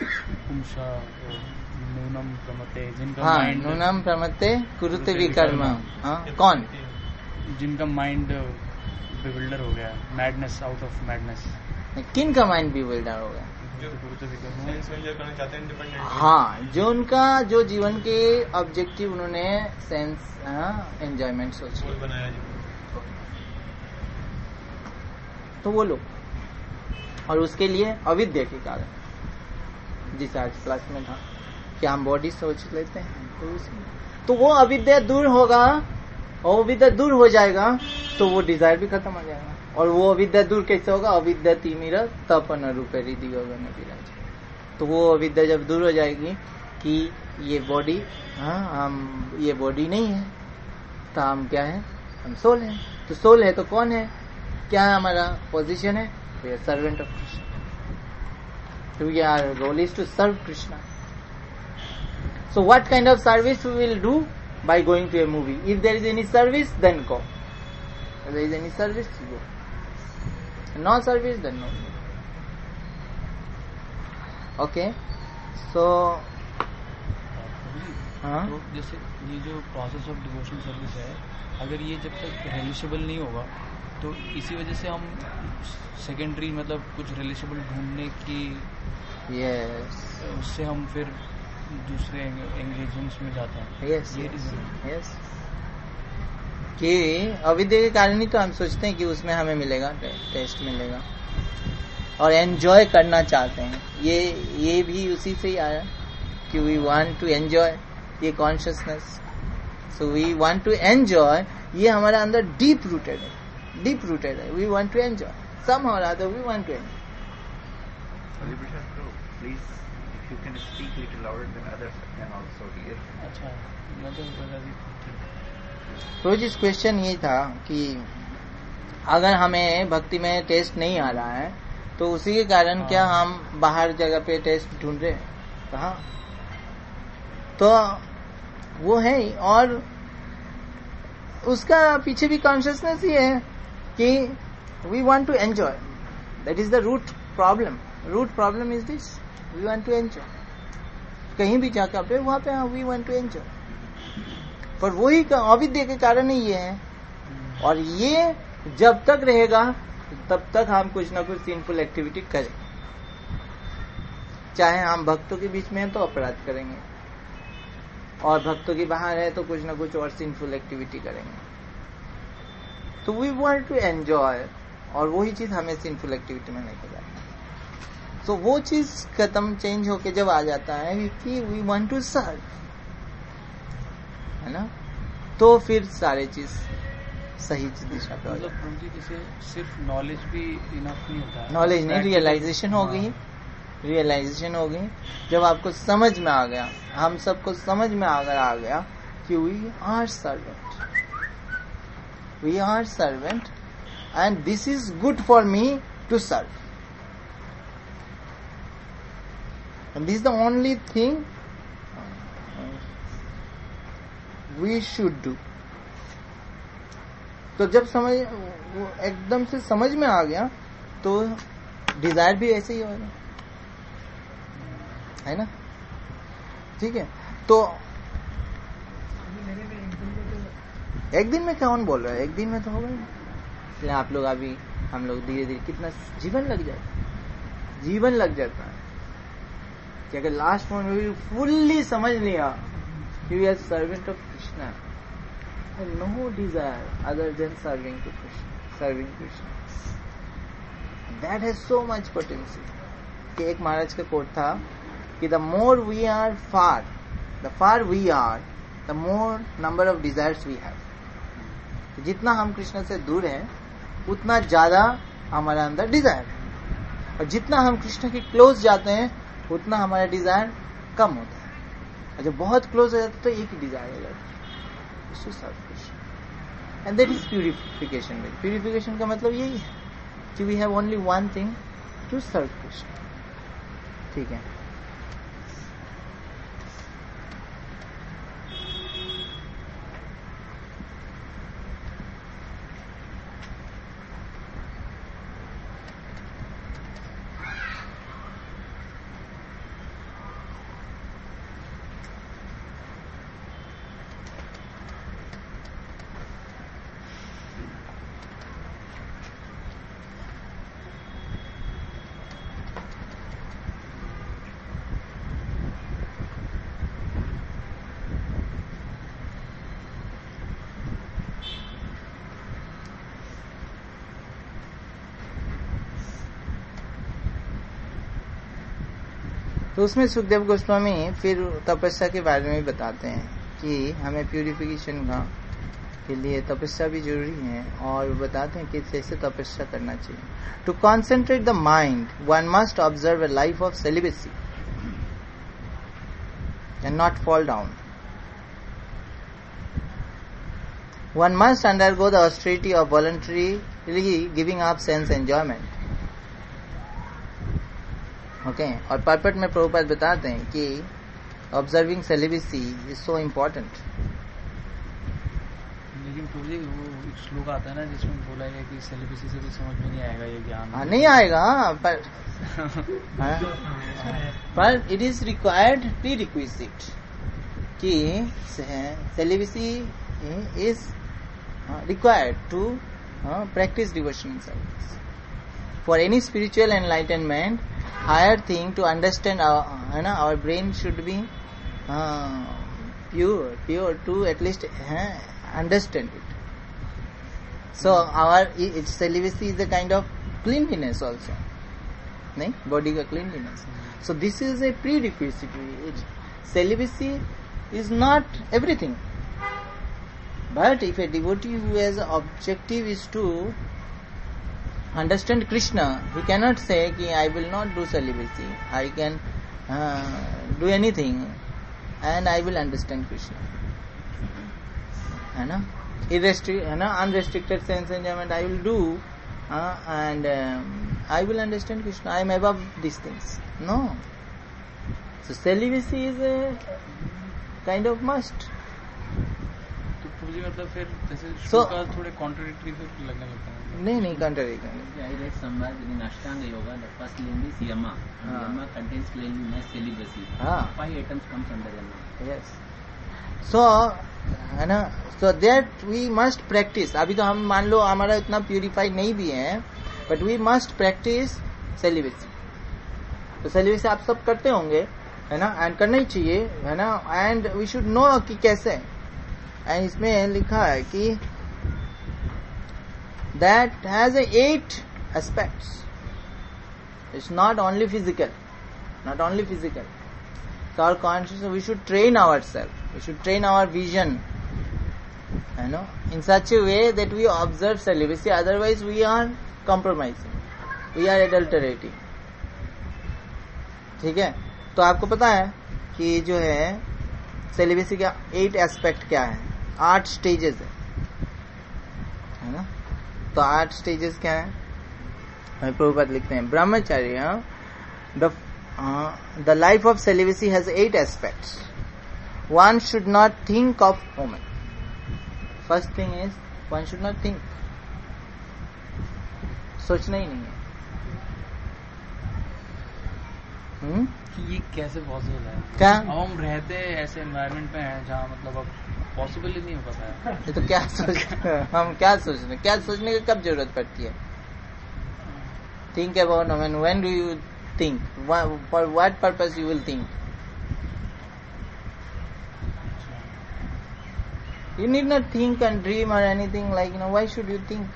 नूनम प्रमते, जिनका हाँ, माइंड नूनम प्रमते कुरुते विकर्म. हाँ, कौन? जिनका माइंड बिल्डर हो गया, मैडनेस, आउट ऑफ मैडनेस. किन का माइंड भी बिल्डर हो गया? करना चाहते हैं इंडिपेंडेंट. हाँ, जो उनका जो जीवन के ऑब्जेक्टिव उन्होंने सेंस एंजॉयमेंट सोचे, बनाया जी. तो वो लोग, और उसके लिए अविद्या के कारण, जिस आज क्लास में था कि हम बॉडी सोच लेते हैं, तो उसमें तो वो अविद्या दूर होगा, और अविद्या दूर हो जाएगा तो वो डिजायर भी खत्म हो जाएगा. और वो अविद्या दूर कैसे होगा? अविद्या तिमिर तपन रूपे रिधि गगन विराज. तो वो अविद्या जब दूर हो जाएगी कि ये बॉडी, हाँ हम ये बॉडी नहीं है, तो हम क्या है? हम सोल है. तो सोल है तो कौन है? क्या है हमारा पोजीशन है? We are servant of Krishna. तो we are role is to serve Krishna. So what kind of service we will do? By going to a movie. If there is any service, then go. If there is any service, go. No service, then no. Okay. So, हाँ? तो जैसे ये जो process of devotion service है, अगर ये जब तक रिलेशेबल नहीं होगा, तो इसी वजह से हम सेकेंडरी मतलब कुछ रिलेशेबल ढूंढने की, yes, उससे हम फिर दूसरे एंगेजमेंट्स में जाते हैं. yes, ये yes, reason. yes. कि अविद्या के कारण ही तो हम सोचते हैं कि उसमें हमें मिलेगा, टेस्ट मिलेगा, और एंजॉय करना चाहते हैं. ये ये भी उसी से ही आया कि वी वांट टू एंजॉय, ये consciousness. So we want to enjoy, ये हमारे अंदर डीप रूटेड है, डीप रूटेड है. We want to enjoy somehow or other, we want to enjoy. Please, if you can speak little louder, then others can also hear. अच्छा, मतलब तो जिस question ये था कि अगर हमें भक्ति में टेस्ट नहीं आ रहा है, तो उसी के कारण हाँ. क्या हम बाहर जगह पे टेस्ट ढूंढ रहे हैं? कहाँ? तो वो है ही. और उसका पीछे भी कॉन्शियसनेस ही है कि we want to enjoy. That is the root problem. Root problem is this, we want to enjoy. कहीं भी जाकर पे वहां पे वी वांट टू एंजॉय. पर वही अविद्या के कारण ही ये है. और ये जब तक रहेगा तब तक हम कुछ ना कुछ सिंफुल एक्टिविटी करें. चाहे हम भक्तों के बीच में हैं तो अपराध करेंगे, और भक्तों के बाहर है तो कुछ ना कुछ और सिंफुल एक्टिविटी करेंगे. तो वी वांट टू एंजॉय, और वही चीज हमें सिंफुल एक्टिविटी में लेकर जाती है. तो वो चीज खत्म, चेंज होके जब आ जाता है कि वी वांट टू सर्व, है ना. तो फिर सारे चीज सही दिशा पे हो मतलब जाए. प्रभु जी जैसे सिर्फ नॉलेज भी इनफ नहीं होता है. नॉलेज नहीं, रियलाइजेशन हो हाँ. गई. रियलाइजेशन हो गई जब आपको समझ में आ गया, हम सबको समझ में अगर आ गया कि we are servant, we are servant and this is good for me to serve, and this is the only thing we should do. तो जब समझ वो एकदम से समझ में आ गया तो डिजायर भी ऐसे ही होगा, है ना. ठीक है. तो एक दिन में कौन बोल रहा है, एक दिन में तो होगा ही. इसलिए आप लोग अभी हम लोग धीरे धीरे कितना जीवन लग जाता है, जीवन लग जाता है कि अगर लास्ट मोमेंट में भी फुल्ली समझ लिया कि we are servant of Krishna, no desire other than serving to Krishna, serving Krishna. That has so much potential. कि एक महाराज का कोट था कि the more we are far, the far we are, the more number of desires we have. जितना हम कृष्ण से दूर हैं उतना ज्यादा हमारा अंदर डिजायर है, और जितना हम कृष्ण के क्लोज जाते हैं उतना हमारा डिजायर कम होता है, और जब बहुत क्लोज हो जाता है तो एक ही डिजायर हो जाता है, to serve Krishna. And that is purification. Purification का मतलब यही है कि we have only one thing to serve Krishna. ठीक है. तो उसमें सुखदेव गोस्वामी फिर तपस्या के बारे में बताते हैं कि हमें प्यूरिफिकेशन का के लिए तपस्या भी जरूरी है, और बताते हैं कि कैसे तपस्या करना चाहिए. To concentrate the mind one must observe a life of celibacy and not fall down. One must undergo the austerity of voluntarily giving up sense enjoyment. Okay okay. और पर्पट में प्रभुपाद बताते हैं कि observing celibacy is so important. लेकिन प्रभु जी वो एक श्लोक आता है ना जिसमें बोला है कि सेलिबेसी से भी समझ में नहीं आएगा ये ज्ञान. हाँ, नहीं आएगा, पर पर it is required prerequisite कि celibacy is required to practise devotion service. For any spiritual enlightenment, higher thing to understand our, you know, our brain should be uh, pure, pure to at least uh, understand it. So our it, celibacy is a kind of cleanliness also, nahi? Body ka cleanliness. So this is a prerequisite. It, celibacy is not everything, but if a devotee who has objective is to understand Krishna, he cannot say कि I will not do celibacy, I can uh, do anything and I will understand Krishna, है ना. Irrestrict, है ना, unrestricted sense enjoyment I will do uh, and um, I will understand Krishna, I am above these things. No. So celibacy is a kind of must. तो प्रभु जी मतलब फिर जैसे So- श्लोक का थोड़े कॉन्ट्रडिक्टरी तो लगने लगता है. नहीं नहीं contrary. I read somewhere in Ashtanga Yoga, the first limb is Yama. And Ah. Yama contains cleanliness, celibacy. Ah. Five items comes under Yama. Yes. So है ना, so that we must practice. अभी तो हम मान लो हमारा इतना purify नहीं भी है, but we must practice celibacy. तो celibacy आप सब करते होंगे, है ना, एंड करना ही चाहिए, है ना, एंड वी शुड नो कि कैसे. एंड इसमें लिखा है कि that has a eight aspects. It's not only physical, not only physical. So our consciousness, we should train ourselves. We should train our vision. you know, in such a way that we observe celibacy, otherwise we are compromising, we are adulterating. ठीक है, तो आपको पता है कि जो है celibacy का एट एस्पेक्ट क्या है, आठ स्टेजेस है, है ना. तो आठ स्टेजेस क्या है, हमें प्रभुपाद लिखते हैं brahmacharya. The the life of celibacy has eight aspects. One should not think of woman. First thing is one should not think, सोचना ही नहीं है. हुँ? कि ये कैसे पॉसिबल है? क्या? अब हम रहते ऐसे एनवायरनमेंट में हैं जहाँ मतलब अब पॉसिबल ही नहीं हो पाता है. ये तो क्या सोच हम क्या सोचने क्या सोचने की कब जरूरत पड़ती है? Think about when when do you think, for what purpose you will think? You need not think and dream or anything like, you know, why should you think?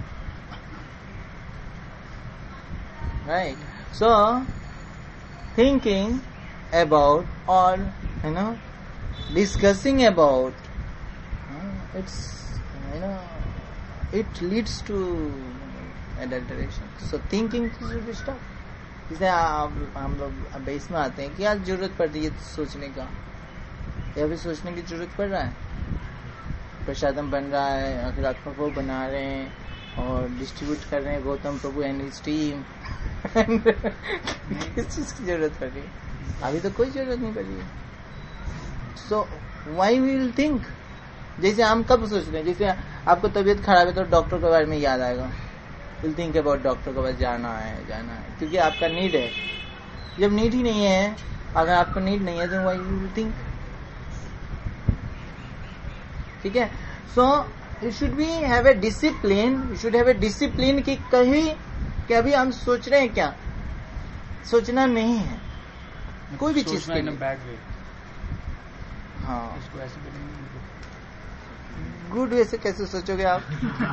Right? So, thinking about or, you know, discussing about, uh, it's, you know, it leads to adulteration. So, thinking should be stopped. जैसे हम लोग base में आते हैं कि यार जरूरत पड़ती है सोचने का, या भी सोचने की जरूरत पड़ रहा है. प्रसादम बन रहा है, अखिलात्मक प्रभु बना रहे हैं और डिस्ट्रीब्यूट कर रहे हैं Gautam Prabhu and his team. किस चीज की जरूरत पड़ रही है? अभी तो कोई जरूरत नहीं पड़ रही है. So why we will think? जैसे हम कब सोच रहे हैं, जैसे आपको तबीयत खराब है तो डॉक्टर के बारे में याद आएगा, विल थिंक अबाउट डॉक्टर के पास जाना है जाना है क्योंकि आपका नीड है. जब नीड ही नहीं है, अगर आपको नीड नहीं है तो व्हाई यू विल थिंक? ठीक है. So you should be have a discipline, you should have a discipline कि कहीं कि अभी हम सोच रहे हैं क्या, सोचना नहीं है कोई भी चीज के लिए. Bad way. हाँ, इसको ऐसे गुड वे से कैसे सोचोगे आप?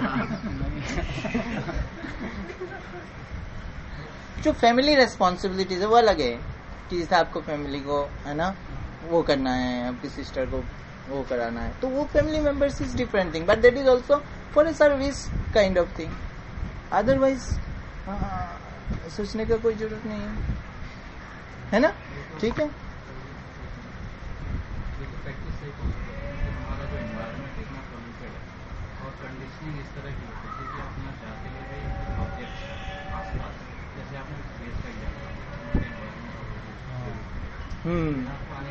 जो फैमिली रेस्पॉन्सिबिलिटीज है वो अलग है कि जैसे आपको फैमिली को, है ना, वो करना है, आपकी सिस्टर को वो कराना है, तो वो family members is different thing, but that is also for a service kind of thing. Otherwise सोचने का कोई जरूरत नहीं है, है ना. ठीक है. हम्म.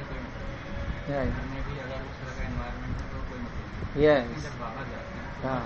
यस. हाँ,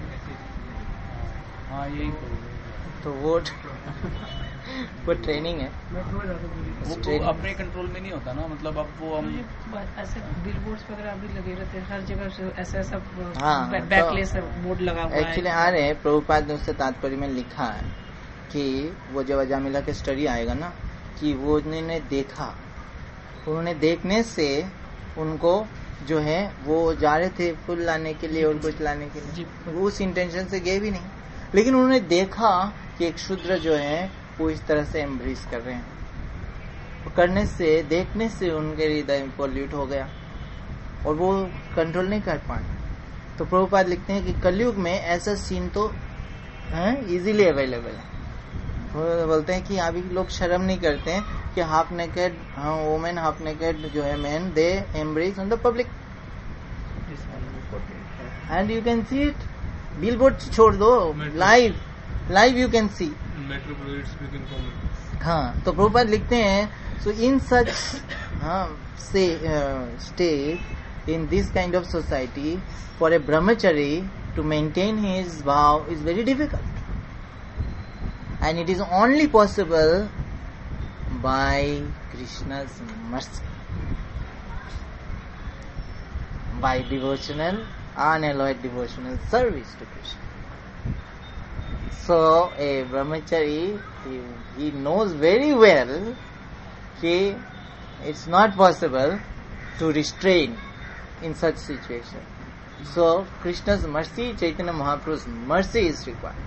हाँ यही तो वो वो ट्रेनिंग है, वो तो अपने कंट्रोल में नहीं होता ना. मतलब अब वो हम ऐसे बिल बोर्ड्स वगैरह अभी लगे रहते हैं हर जगह से, ऐसा ऐसा हाँ, बैकलेस बोर्ड लगा हुआ है. एक्चुअली आ रहे हैं प्रभुपाद ने उससे तात्पर्य में लिखा है कि वो जब अजामिला का स्टडी आएगा ना, कि वो उन्होंने देखा, उन्होंने देखने से उनको जो है वो जा रहे थे फूल लाने के लिए और कुछ लाने के लिए, वो उस इंटेंशन से गए भी नहीं, लेकिन उन्होंने देखा कि एक शूद्र जो है वो इस तरह से एम्ब्रेस कर रहे हैं. करने से, देखने से उनके हृदय पॉल्यूट हो गया और वो कंट्रोल नहीं कर पाए. तो प्रभुपाद लिखते हैं कि कलयुग में ऐसा सीन तो इजीली अवेलेबल है. वो बोलते हैं कि अभी लोग शर्म नहीं करते हैं कि half naked women, half naked जो है man, they embrace on the public and you can see it. Billboard छोड़ दो, live live you can see. हाँ, तो प्रभुपाद लिखते हैं, सो इन सच से state in this kind of society for a brahmachari to maintain his bhava is very difficult. And it is only possible by Krishna's mercy, by devotional, unalloyed devotional service to Krishna. So a brahmachari, he, he knows very well that it's not possible to restrain in such situation. So Krishna's mercy, Chaitanya Mahaprabhu's mercy is required.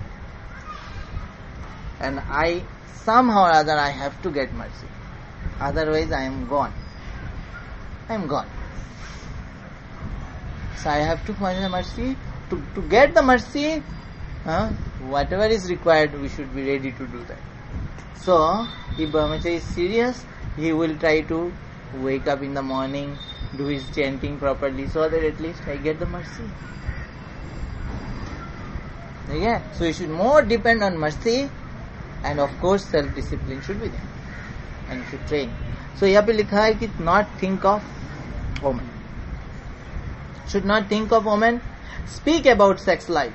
And I, somehow or other, I have to get mercy. Otherwise, I am gone. I am gone. So I have to find the mercy. To, to get the mercy, uh, whatever is required, we should be ready to do that. So, if Brahmachari is serious, he will try to wake up in the morning, do his chanting properly, so that at least I get the mercy. Okay? So you should more depend on mercy, and of course self-discipline should be there. And you should train. So यहाँ पे लिखा है कि not think of woman. Should not think of woman. Speak about sex life.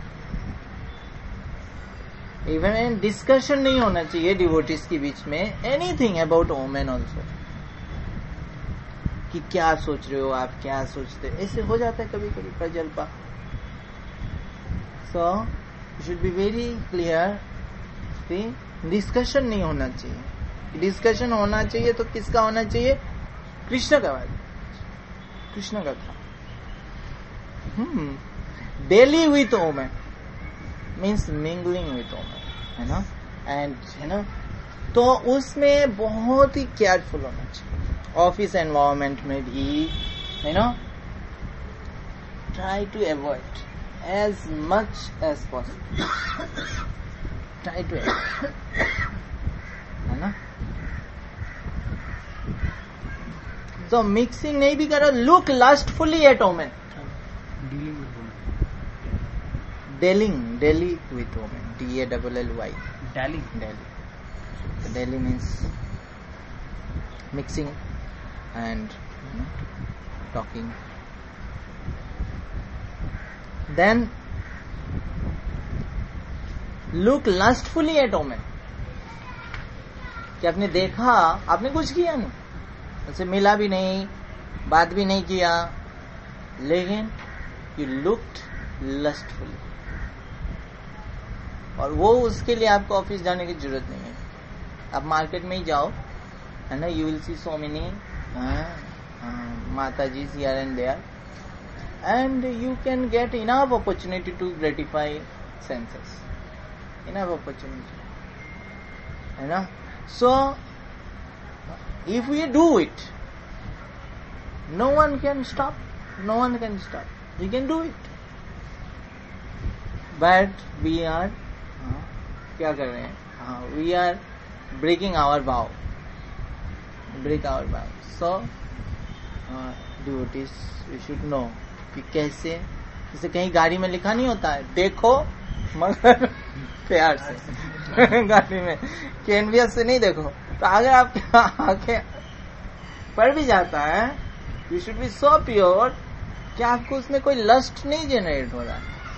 Even discussion नहीं होना चाहिए devotees के बीच में. Anything about woman also. कि क्या सोच रहे हो आप, क्या सोचते, ऐसे हो जाता है कभी कभी prajalpa. So you should be very clear. See, discussion नहीं होना चाहिए. डिस्कशन होना चाहिए तो किसका होना चाहिए? कृष्ण का बात, कृष्ण का था. Dally with women means mingling with women, है ना. एंड है ना, तो उसमें बहुत ही केयरफुल होना चाहिए. ऑफिस एनवायरमेंट में भी, है ना, try to avoid as much as possible. Try to avoid, है ना. तो मिक्सिंग नहीं भी करो. Look lustfully at women. Dealing with women. Dallying, dally with women. D A double L Y. Dallying. Dally. Dally means mixing and talking. Then look lustfully at women. कि आपने देखा, आपने कुछ किया नहीं, उनसे मिला भी नहीं, बात भी नहीं किया, लेकिन यू लुक्ड लस्टफुली. और वो उसके लिए आपको ऑफिस जाने की जरूरत नहीं है. आप मार्केट में ही जाओ, है ना, you will see so many माता जी here and there, and you can get enough opportunity to gratify senses. Enough opportunity, है ना. So, if we do it, no one can stop. No one can stop. We can do it. But we are, uh, क्या कर रहे हैं? Uh, we are breaking our vow. Break our vow. So, uh, devotees, we should know कि कैसे. जैसे कहीं गाड़ी में लिखा नहीं होता है, देखो मगर प्यार से. गाड़ी में कैनवियस से नहीं देखो. तो अगर आपके आंखें पड़ भी जाता है, you should be so pure कि आपको उसमें कोई लस्ट नहीं जनरेट हो रहा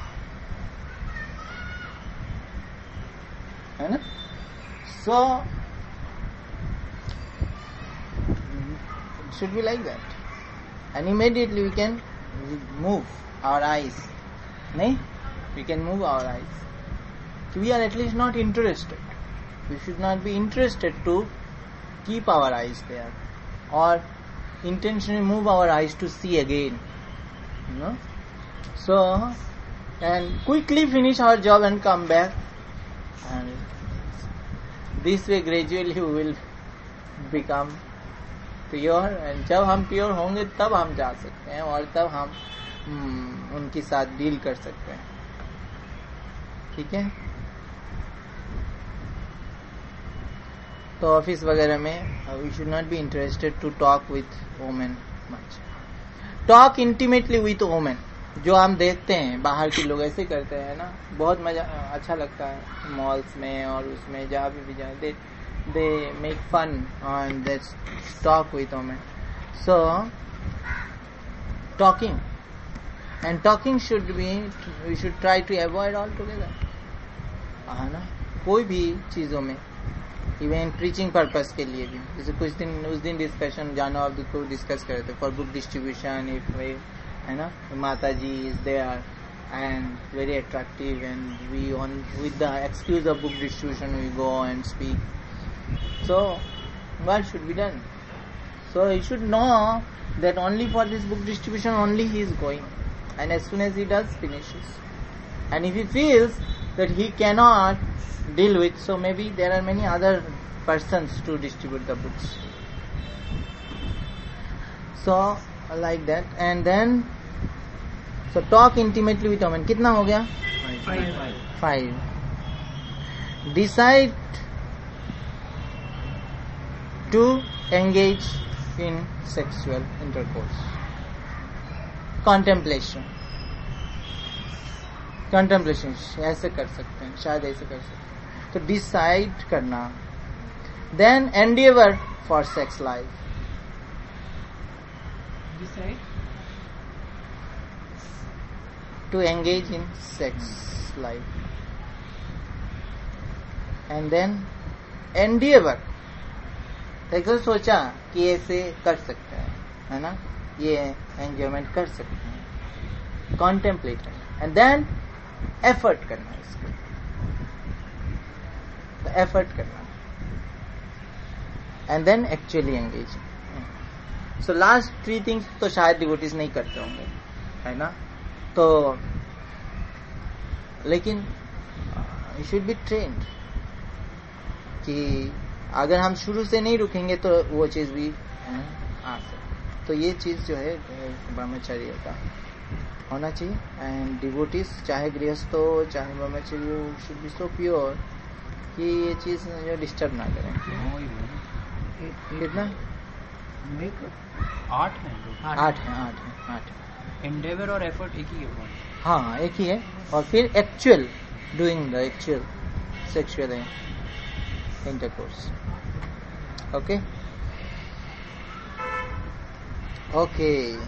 है ना. So should be like that, and immediately we can move our eyes. नहीं, we can move our eyes. We are at least not interested. We should not be interested to keep our eyes there, or intentionally move our eyes to see again. You know? So, and quickly finish our job and come back. And this way gradually we will become pure. And जब हम pure होंगे तब हम जा सकते हैं, और तब हम hmm, उनके साथ डील कर सकते हैं. ठीक है. तो ऑफिस वगैरह में we should not be interested to talk with women much. Talk intimately with women. जो हम देखते हैं बाहर के लोग ऐसे करते हैं ना, बहुत मजा अच्छा लगता है मॉल्स में और उसमें जहाँ भी भी जाए, they they make fun and they talk with women. So talking and talking should be, we should try to avoid altogether, है ना. कोई भी चीजों में, इवन प्रीचिंग पर्पस के लिए भी. जैसे कुछ दिन उस दिन डिस्कशन जानो आप को डिस्कस कर रहे थे for book distribution. If we, है ना, माता जी is there and very attractive, and we on with the excuse of book distribution we go and speak. So what should be done? So you should know that only for this book distribution only he is going, and as soon as he does finishes, and if he feels that he cannot deal with, so maybe there are many other persons to distribute the books. So like that. And then so talk intimately with women, कितना हो गया? Five. Decide to engage in sexual intercourse. Contemplation, contemplation ऐसे कर सकते हैं, शायद ऐसे कर सकते हैं. तो डिसाइड करना. Then endeavour for sex life. Decide to engage in sex life. And then endeavour, देखो सोचा कि ऐसे कर सकते हैं, है ना, ये एंजॉयमेंट कर सकते हैं. कॉन्टेम्पलेट करना. एंड देन एफर्ट करना, इसको तो एफर्ट करना. And then actually engage. So last three things तो शायद डिवोटीज नहीं करते होंगे, है ना. तो लेकिन यू शुड बी ट्रेन्ड कि अगर हम शुरू से नहीं रुकेंगे तो वो चीज भी आ सकती. तो ये चीज जो है ब्रह्मचर्य का होना चाहिए. एंड डिवोटीज चाहे गृहस्थ हो चाहे ब्रह्मचर्य हो, शुड बी सो प्योर कि ये चीज जो डिस्टर्ब ना करें. कितना? आठ है. आठ है. आठ है. आठ है. एंडेवर और एफर्ट एक ही है. हाँ, एक ही है. और फिर actual doing the actual sexual intercourse. Okay okay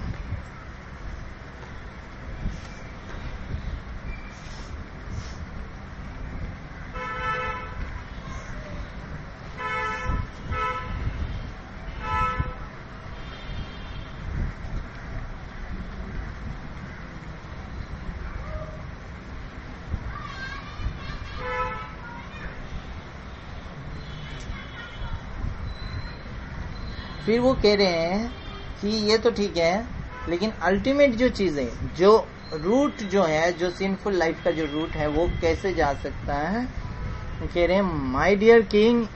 फिर वो कह रहे हैं कि ये तो ठीक है, लेकिन अल्टीमेट जो चीज है, जो रूट जो है, जो सिंफुल लाइफ का जो रूट है, वो कैसे जा सकता है. कह रहे हैं, my dear king,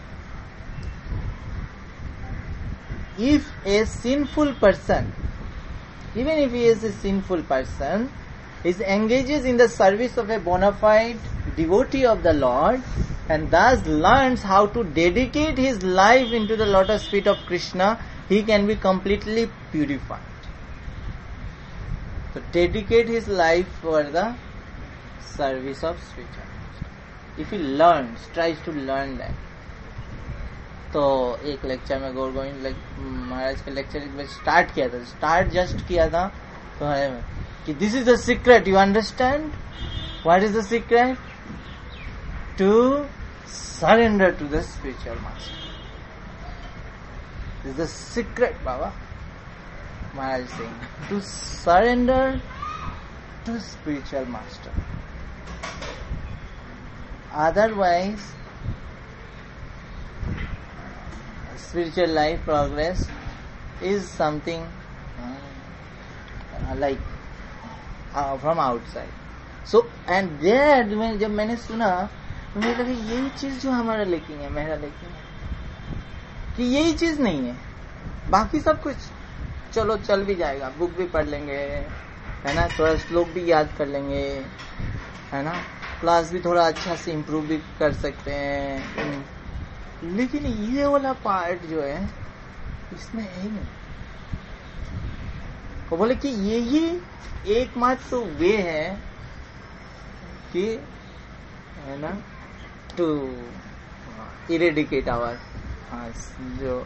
if a sinful person, even if he is a sinful person, is engages in the service of a bona fide devotee of the Lord and thus learns how to dedicate his life into the lotus feet of Krishna, he can be completely purified. So dedicate his life for the service of spiritual. If he learns, tries to learn that. तो एक lecture में गौर गोविंद महाराज का lecture एक बार start किया था, start just किया था तो कि this is the secret. You understand what is the secret? To surrender to the spiritual master. This is the secret Baba Maharaj saying, to surrender to spiritual master. Otherwise spiritual life progress is something uh, like uh, from outside. So and there जब मैंने सुना तो मुझे लगा यही चीज जो हमारा लेकिन है, मेरा लेकिन है कि यही चीज नहीं है. बाकी सब कुछ चलो चल भी जाएगा, बुक भी पढ़ लेंगे, है ना, थोड़ा श्लोक भी याद कर लेंगे, है ना, क्लास भी थोड़ा अच्छा से इम्प्रूव भी कर सकते हैं, लेकिन ये वाला पार्ट जो है इसमें है ही नहीं. वो बोले कि यही एकमात्र वे है कि, है ना, टू इरेडिकेट आवर जो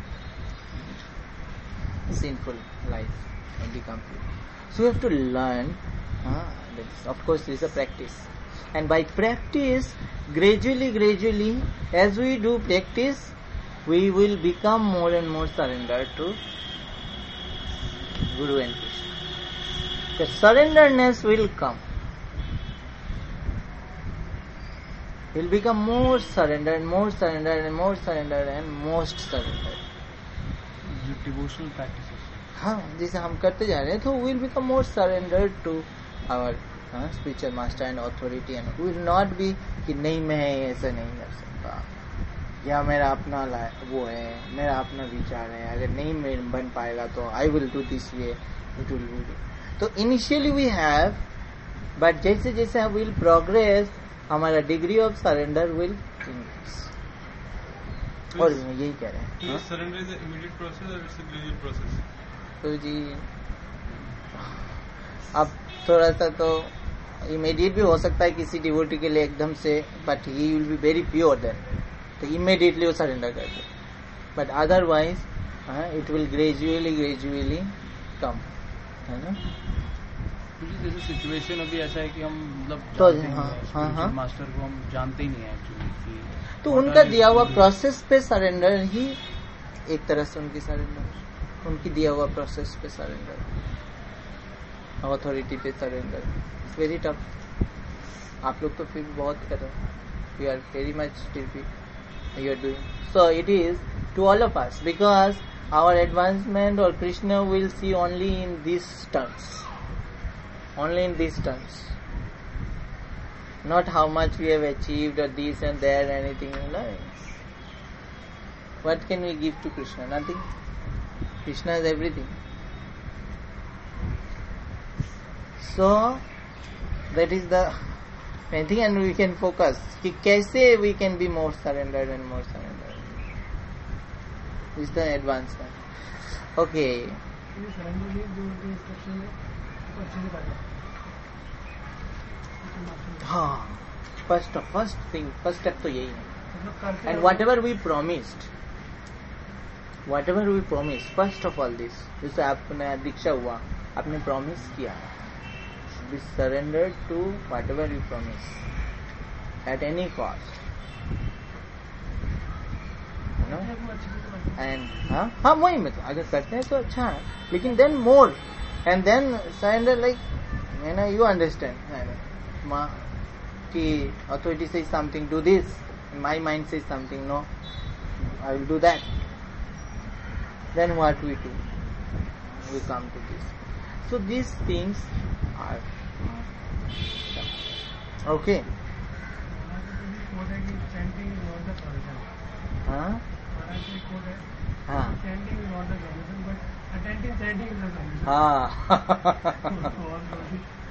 sinful life and become pure. So we have to learn. Uh, of course, this is a practice, and by practice, gradually, gradually, as we do practice, we will become more and more surrendered to Guru and Krishna. The surrenderness will come. We'll become more surrendered, more surrendered, and more surrendered, and most surrendered. Devotional practices, हाँ, जैसे हम करते जा रहे हैं, तो will become more surrendered to our spiritual master and authority, and will not be कि नहीं मैं ऐसा नहीं कर सकता, या मेरा अपना वो है, मेरा अपना विचार है, अगर नहीं बन पाएगा तो I will do this way, it will be. तो इनिशियली वी हैव बट जैसे जैसे हम विल प्रोग्रेस, हमारा degree of surrender will increase. और यही कह रहे हैं, सरेंडर इज इमीडिएट प्रोसेस और इट्स अ ग्रेजुअल प्रोसेस। तो जी अब थोड़ा सा तो इमीडिएट भी हो सकता है किसी डिवोटी के लिए एकदम से, but he will be very pure then, तो इमीडिएटली वो सरेंडर कर दे, but otherwise it will gradually gradually come, है ना। जैसे सिचुएशन अभी ऐसा है कि हम मतलब तो जानते नहीं हाँ, हैं, हाँ, हाँ। मास्टर को हम जानते ही नहीं है एक्चुअली कि तो what उनका are दिया हुआ his- प्रोसेस पे सरेंडर ही एक तरह से उनकी सरेंडर, उनकी दिया हुआ प्रोसेस पे सरेंडर, अथॉरिटी पे सरेंडर। It's very tough. आप लोग तो फिर भी बहुत कर रहे हैं, यू आर वेरी मच फिर भी you are doing. So it is to all of us, because our advancement और Krishna will see only in this terms, only in this terms, not how much we have achieved or this and that, anything, you know. What can we give to Krishna? Nothing. Krishna is everything. So that is the main thing, and we can focus कि कैसे we can be more surrendered and more surrendered. This is the advancement. Okay. हाँ, first first thing first step तो यही है। And whatever we promised, whatever we promise, first of all this, जैसे आपने दीक्षा हुआ, आपने promise किया, be surrender to whatever you promise at any cost, and हाँ हाँ वही मतलब अगर करते हैं तो अच्छा है, लेकिन then more and then surrender like, you know, you understand माँ कि authority says something, do this, my mind says something, no, I will do that. Then what we do? We come to this. So these things are okay. Huh? हाँ हाँ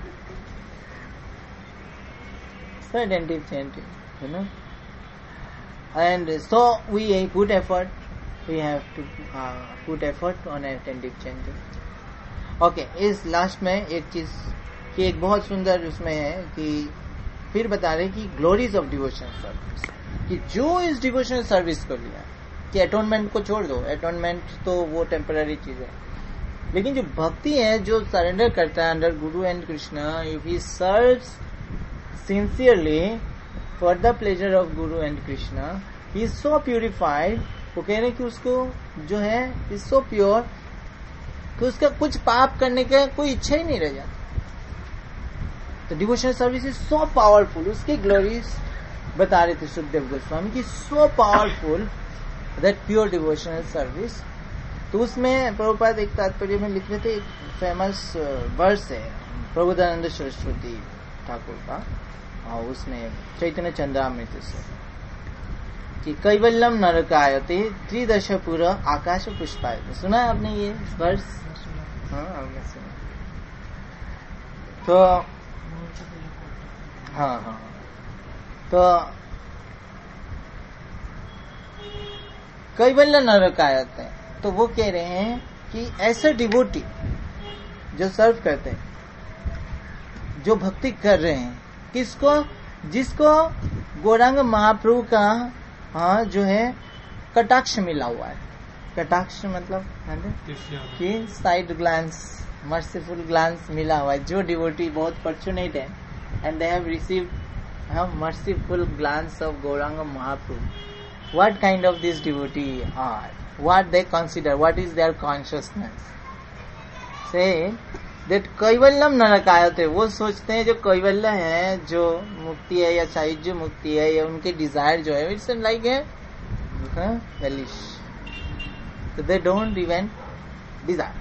so attentive chanting, you know, and so we put effort, we have to uh, put effort on attentive chanting. Okay, इस last में एक चीज कि एक बहुत सुंदर उसमें है कि फिर बता रहे कि ग्लोरीज ऑफ डिवोशनल सर्विस, कि जो इस डिवोशनल सर्विस को लिया, कि अटोनमेंट को छोड़ दो, अटोनमेंट तो वो टेम्पररी चीज है, लेकिन जो भक्ति है, जो सरेंडर करता है under guru and Krishna, if he serves sincerely for the pleasure of Guru and Krishna, he is so purified, वो कह रहे हैं कि उसको जो है is so pure कि उसका कुछ पाप करने का कोई इच्छा ही नहीं रह जाती। तो devotional service is so powerful, उसकी ग्लोरीज बता रहे थे सुखदेव गोस्वामी की, so powerful that pure devotional service. तो उसमें प्रभुपाद एक तात्पर्य में लिख रहे थे, एक फेमस वर्स है प्रबोधानंद सरस्वती ठाकुर का, और उसमें चैतन्य चंद्रामृत से कि कैवल्यम नरकायते त्रिदशपुर आकाश पुष्पायते, सुना है आपने ये वर्ष? हाँ आपने सुना। तो हाँ हाँ तो कैवल्य नरकायते, तो वो कह रहे हैं कि ऐसे डिवोटी जो सर्व करते हैं, जो भक्ति कर रहे हैं, किसको? जिसको गौरांग महाप्रभु का हाँ जो है कटाक्ष मिला हुआ है। कटाक्ष मतलब कि साइड ग्लांस, मर्सीफुल ग्लांस मिला हुआ है। जो डिवोटी बहुत फॉर्चुनेट है and they have received merciful glance of Gauranga Mahaprabhu, what kind of this devotee are, what they consider, what is their consciousness, say that कैवल्यम नरकायते, वो सोचते हैं जो कैवल्य है, जो मुक्ति है या साहिज्य मुक्ति है या उनके डिजायर जो है, it's like a hellish, so they don't even desire.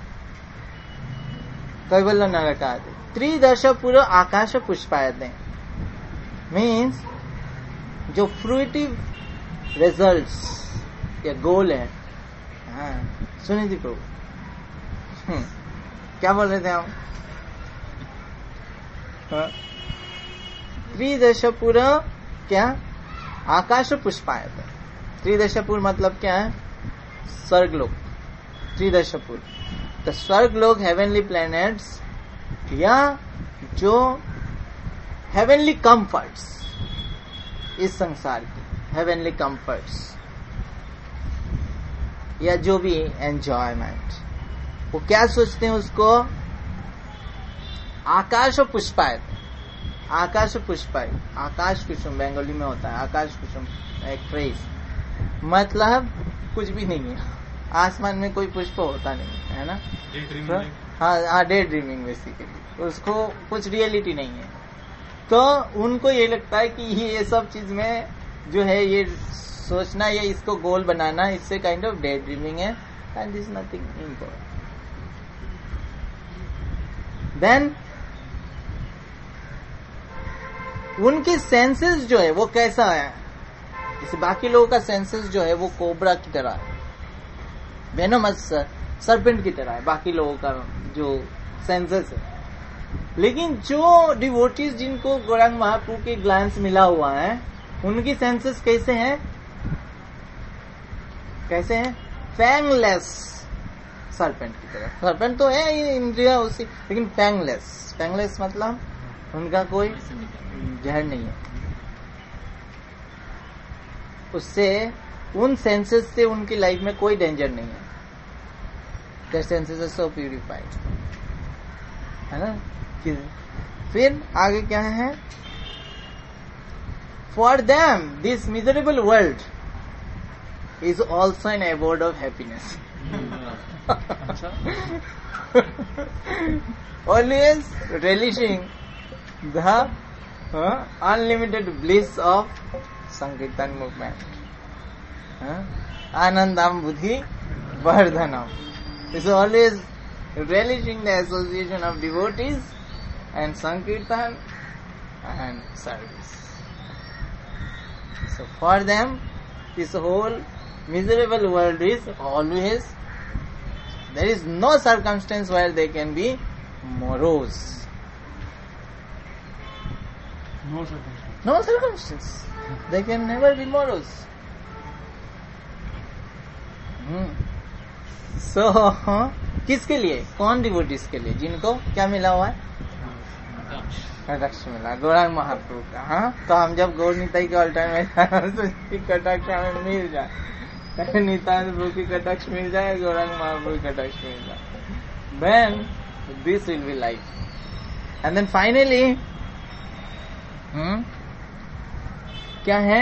कैवल्य नरकायते त्रिदश पूर्व आकाश पुष्पायते मीन्स जो फ्रूटिव रिजल्ट्स या गोल है। हाँ सुनी थी प्रभु क्या बोल रहे थे हम? त्रिदशपुर क्या? आकाश पुष्पायत. त्रिदशपुर मतलब क्या है? स्वर्गलोक. त्रिदशपुर द स्वर्गलोक, हेवनली प्लैनेट्स या जो हेवनली कंफर्ट्स इस संसार की, हेवनली कंफर्ट्स या जो भी एंजॉयमेंट, वो क्या सोचते हैं उसको? आकाश पुष्पायत. आकाश पुष्पायत, आकाश कुसुम बंगाली में होता है. आकाश कुसुम एक फ्रेज, मतलब कुछ भी नहीं है. आसमान में कोई पुष्प होता नहीं है ना. हाँ हाँ, डे ड्रीमिंग बेसिकली. उसको कुछ रियलिटी नहीं है. तो उनको ये लगता है कि ये सब चीज में जो है ये सोचना या इसको गोल बनाना, इससे काइंड ऑफ डे ड्रीमिंग है. And this nothing important. Then उनके सेंसेस जो है वो कैसा है? जैसे बाकी लोगों का सेंसेस जो है वो कोबरा की तरह है, वेनोमस सर्पेंट की तरह है बाकी लोगों का जो सेंसेस है. लेकिन जो डिवोटीज जिनको गौरांग महाप्रभु के ग्लांस मिला हुआ है, उनकी सेंसेस कैसे हैं? कैसे हैं? फैंगलेस सर्पेंट की तरह. सर्पेंट तो है ये इंद्रिया उसी, लेकिन फैंगलेस. फैंगलेस मतलब उनका कोई जहर नहीं है. उससे उन सेंसेस से उनकी लाइफ में कोई डेंजर नहीं है. Their senses are so purified. है ना. फिर आगे क्या है? For them this miserable world is also an abode of happiness. Always relishing the uh, unlimited bliss of Sankirtan movement. uh, Anandam Buddhi Vardhanam is always relishing the association of devotees and Sankirtan and service. So for them this whole miserable world is always, there is no circumstance where they can be morose. No circumstance. No circumstance. They can never be morose. Hmm. So, किसके लिए? कौन devotees के लिए? जिनको क्या मिला हुआ है? कटाक्ष मिला, गौरांग महाप्रभु का. हाँ, तो हम जब गौर निताई के अल्टर में तो कटाक्ष हमें मिल जाए, नितांत प्रभु की कटाक्ष मिल जाए, गौरांग महाप्रभु की कटाक्ष मिल जाए, then this will be life. And then finally, hmm, क्या है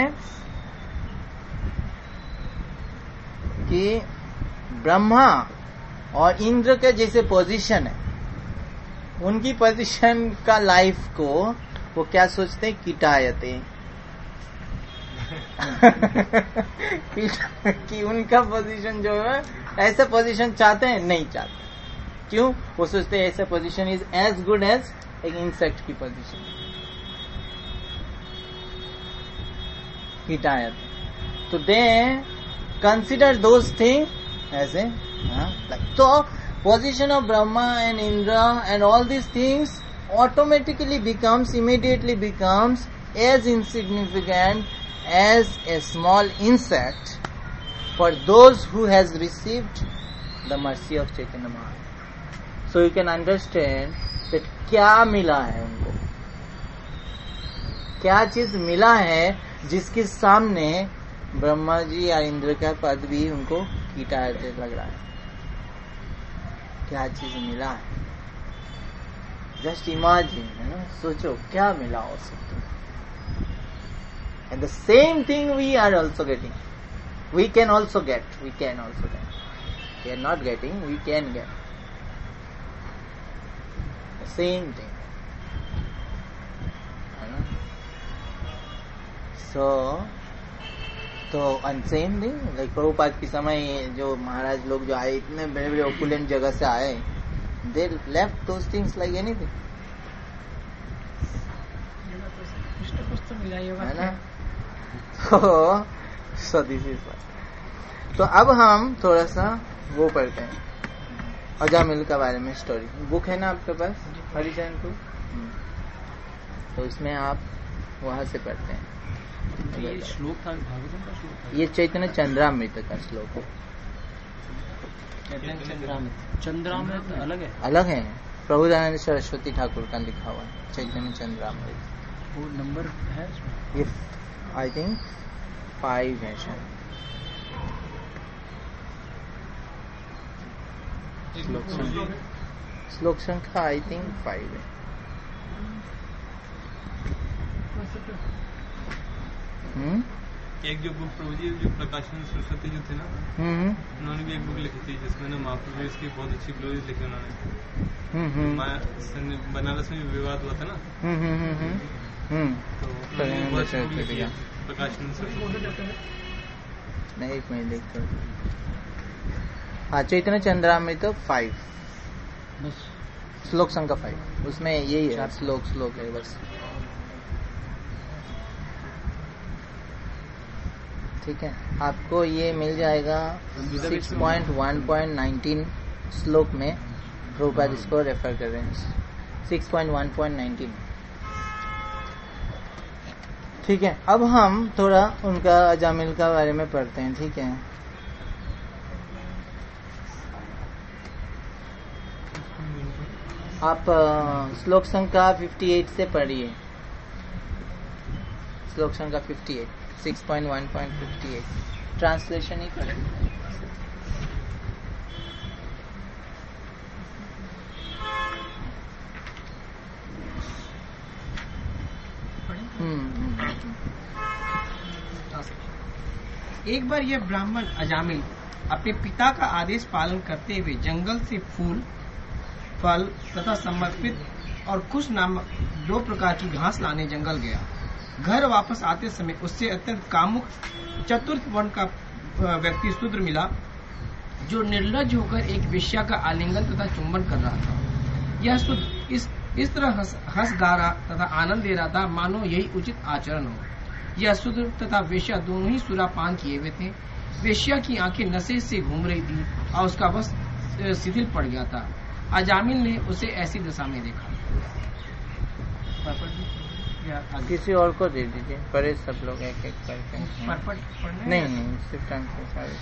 कि ब्रह्मा और इंद्र के जैसे पोजीशन है, उनकी पोजीशन का लाइफ को वो क्या सोचते हैं? किटायते. कि उनका पोजीशन जो है, ऐसा पोजीशन चाहते हैं? नहीं चाहते. क्यों? वो सोचते हैं ऐसा position is as good as एक इंसेक्ट की पोजीशन. किटायते. तो दे कंसिडर दोज थिंग ऐसे. तो position of Brahma and Indra and all these things automatically becomes, immediately becomes as insignificant as a small insect for those who has received the mercy of Chaitanya Mahaprabhu. So you can understand that क्या मिला है उनको, क्या चीज मिला है जिसके सामने ब्रह्मा जी या इंद्र का पद भी उनको कीटायते लग रहा है. क्या चीज मिला है? जस्ट इमेजिन, है ना, सोचो क्या मिला हो सकता है. And the same thing we are also getting, we can also get, we can also get, we are not getting, we can get the same thing. So तो सेम थिंग लाइक प्रभुपाद के समय जो महाराज लोग जो आए, इतने बड़े बड़े ओपुलेंट जगह से आए, they left those things like anything, है ना. तो सो दिस इज. तो अब हम थोड़ा सा वो पढ़ते हैं अजामिल के बारे में स्टोरी. बुक है ना आपके पास? हरिचरण को तो उसमें आप वहां से पढ़ते हैं। तो ये श्लोक था भागवतम का श्लोक था? ये चैतन्य चंद्रामृत का श्लोक है। चंद्रामृत चंद्रामृत अलग है? अलग है, प्रभुदानंद सरस्वती ठाकुर का लिखा हुआ है चैतन्य चंद्रामृत। वो नंबर है इसमें? ये आई थिंक फाइव है शायद। श्लोक संख्या श्लोक संख्या आई थिंक फाइव है। हम्म एक जो बुक प्रभु जी जो प्रकाशन सरस्वती जो थे ना, हम्म उन्होंने भी एक बुक लिखी थी जिसमें ना महाप्रभु की बहुत अच्छी ग्लोरीज लिखी उन्होंने। हम्म माया बनारस में विवाद हुआ था ना, हम्म हम्म हम्म तो उन्होंने बहुत अच्छी book लिखी है, प्रकाशन सरस्वती। नहीं एक मिनट देखते हैं। हाँ चैतन्य चंद्रामृत फाइव, बस श्लोक संख्या फाइव, उसमें यही है, श्लोक श्लोक है बस। ठीक है, आपको ये मिल जाएगा six point one point nineteen श्लोक में। प्रभुपाद इसको रेफर कर रहे हैं six point one point nineteen. ठीक है, अब हम थोड़ा उनका अजामिल का बारे में पढ़ते हैं। ठीक है, आप श्लोक संख्या अट्ठावन से पढ़िए। श्लोक संख्या अट्ठावन, six point one point fifty eight. Translation ही करें। एक बार यह ब्राह्मण अजामिल अपने पिता का आदेश पालन करते हुए जंगल से फूल, फल तथा समर्पित और कुश नामक दो प्रकार की घास लाने जंगल गया। घर वापस आते समय उससे अत्यंत कामुक चतुर्थ वर्ण का व्यक्ति शूद्र मिला, जो निर्लज होकर एक वेश्या का आलिंगन तथा चुंबन कर रहा था। यह शूद्र इस इस तरह हंस, हंस गा रहा तथा आनंद ले रहा था मानो यही उचित आचरण हो। यह शूद्र तथा वेश्या दोनों ही सुरापान किए हुए थे। वेश्या की आंखें नशे से घूम रही थी और उसका बस शिथिल पड़ गया था। अजामिल ने उसे ऐसी दशा में देखा। किसी और को दे दीजिए, पढ़े सब लोग एक एक करके। नहीं नहीं सिर्फ टाइम से सारे।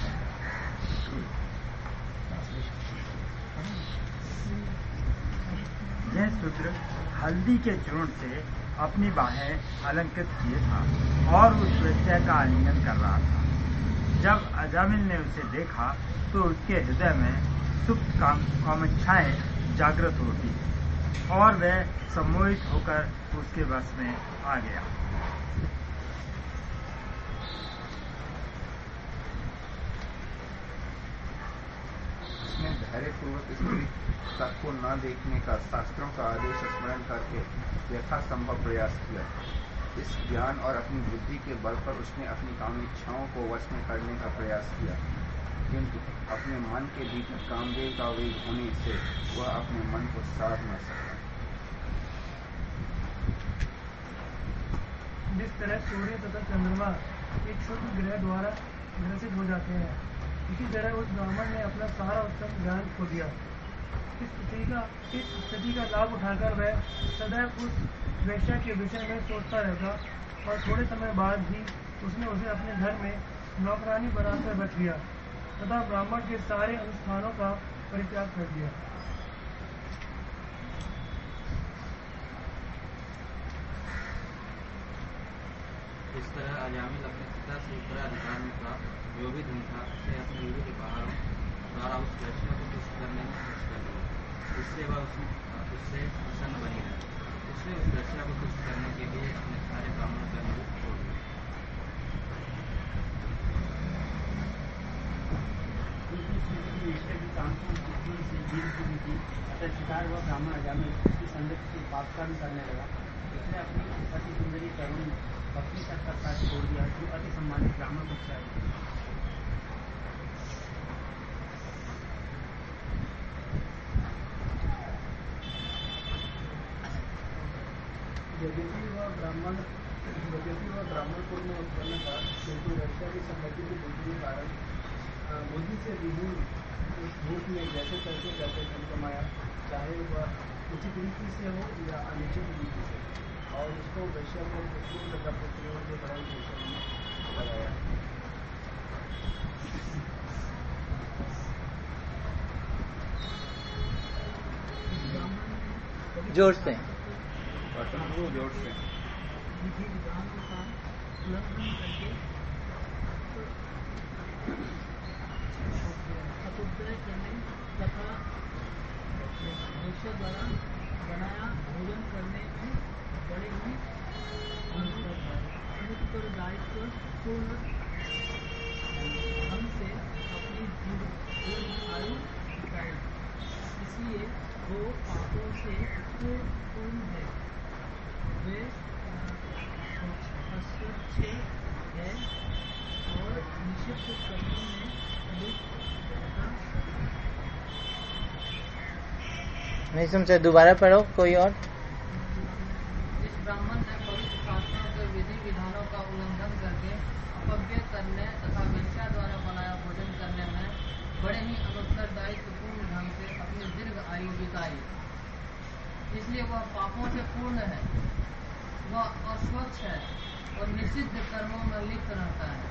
यह शूद्र हल्दी के चूर्ण से अपनी बाहें अलंकृत किए था और उस वेश्या का आलिंगन कर रहा था। जब अजामिल ने उसे देखा तो उसके हृदय में सुप्त काम कामइच्छाएं जागृत होती और वह सम्मोहित होकर उसके वश में आ गया। उसने धैर्यपूर्वक स्त्री को न देखने का शास्त्रों का आदेश स्मरण करके यथासंभव प्रयास किया। इस ज्ञान और अपनी बुद्धि के बल पर उसने अपनी कामइच्छाओं को वश में करने का प्रयास किया, किंतु अपने मन के भीतर कामदेव का वेग होने से वह अपने मन को साध न सका। जिस तरह सूर्य तथा चंद्रमा एक शुद्ध ग्रह द्वारा ग्रसित हो जाते हैं, इसी तरह उस ब्राह्मण ने अपना सारा उत्तम ज्ञान खो दिया। इस स्थिति का इस स्थिति का लाभ उठाकर वह सदैव उस वेश्या के विषय में सोचता रहता और थोड़े समय बाद ही उसने उसे अपने घर में नौकरानी बनाकर रख लिया तथा ब्राह्मण के सारे अनुष्ठानों का परित्याग कर दिया। इस तरह अजामिल अपने पिता से उत्तराधिकार में प्राप्त जो भी धन था उसे अपने विविध उपहारों द्वारा उस वेश्या को खुश करने में खर्च कर दिया। इससे वह उससे प्रसन्न बनी रही। उसने उस वेश्या को खुश करने के लिए अपने सारे कामों का अनुरूप छोड़ दिया। शिकार हुआ ब्राह्मण अजामिल उसकी संगत से पाप कर्म करने लगा। उसने अपनी अति सुंदरी तरुण पत्नी तक का साथ छोड़ दिया जो अति सम्मानित ब्राह्मण को चाहिए। यद्यपि वह ब्राह्मण यद्यपि वह ब्राह्मण कुल में उत्पन्न था, किंतु वेश्या की संगति की बुद्धि के कारण बुद्धि से विहीन उस भूख में जैसे तैसे करके धन कमाया, चाहे वह उचित रीति से हो या अनुचित रीति से। और इसको वैश्य में पुत्रियों के भरण पोषण में लगाया। जोर से जोर से विधि विधानों का उल्लंघन करके अपव्यय करने तथा वैश्य द्वारा बनाया भोजन करने में बड़े ही उत्तरदायित्व पूर्ण ढंग से अपनी दीर्घ आयु बिताई। इसलिए वो पापों से पूर्ण है, वे अस्वच्छ है और निषिद्ध कर्मों में लिप्त रहता। नहीं समझा, दोबारा पढ़ो कोई और। इस ब्राह्मण ने पवित्र शास्त्रों के विधि विधानों का उल्लंघन करके अपव्यय करने तथा वेश्या द्वारा बनाया भोजन करने में बड़े ही अनुत्तरदायित्वपूर्ण ढंग से अपनी दीर्घ आयु बिताई। इसलिए वह पापों से पूर्ण है, वह अस्वच्छ है और निषिद्ध कर्मों में लिप्त रहता है।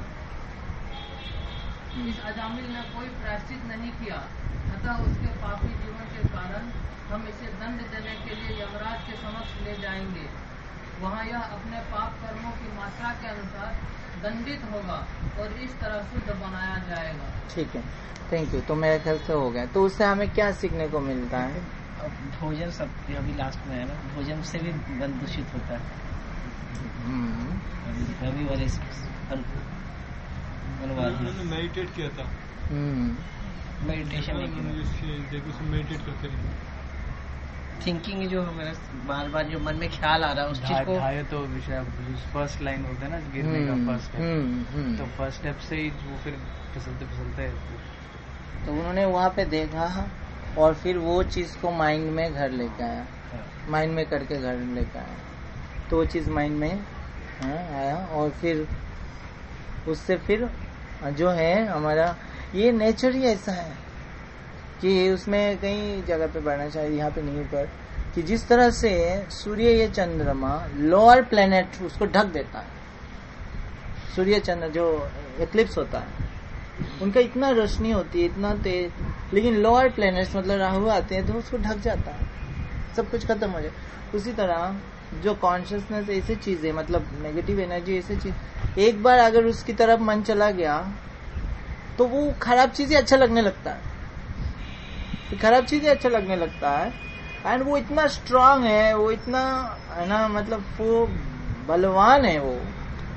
इस अजामिल ने कोई प्रायश्चित नहीं किया, अतः उसके पापी जीवन के कारण हम इसे दंड देने के लिए यमराज के समक्ष ले जाएंगे। वहाँ यह अपने पाप कर्मों की मात्रा के अनुसार दंडित होगा और इस तरह शुद्ध बनाया जाएगा। ठीक है, थैंक यू। तो मेरे ख्याल से हो गया। तो उससे हमें क्या सीखने को मिलता है? भोजन सब अभी लास्ट में है ना, भोजन से भी मन दूषित होता है। रवि वाले मेडिटेट किया था, मेडिटेशन देखो उसमें मेडिटेट करते रहिए। थिंकिंग जो हमारा बार बार जो मन में ख्याल आ रहा है उस चीज को है तो विषय फर्स्ट लाइन होता है ना गिरने का फर्स्ट स्टेप, तो फर्स्ट स्टेप से ही वो फिर फिसलते फिसलते है। तो उन्होंने वहाँ पे देखा और फिर वो चीज को माइंड में घर लेके आया, माइंड में करके घर लेके आया, तो वो चीज माइंड में हाँ, आया और फिर उससे फिर जो है हमारा ये नेचर ही ऐसा है कि उसमें कई जगह पे बढ़ना चाहिए, यहाँ पे नहीं पर कि जिस तरह से सूर्य या चंद्रमा लोअर प्लेनेट उसको ढक देता है। सूर्य चंद्र जो एक्लिप्स होता है उनका इतना रोशनी होती है, इतना तेज, लेकिन लोअर प्लेनेट्स मतलब राहु आते हैं तो उसको ढक जाता है, सब कुछ खत्म हो जाए। उसी तरह जो कॉन्शियसनेस ऐसी चीज है, मतलब नेगेटिव एनर्जी ऐसी चीज, एक बार अगर उसकी तरफ मन चला गया तो वो खराब चीजें अच्छा लगने लगता है, खराब चीजें अच्छा लगने लगता है। एंड वो इतना स्ट्रांग है, वो इतना है ना, मतलब वो बलवान है वो,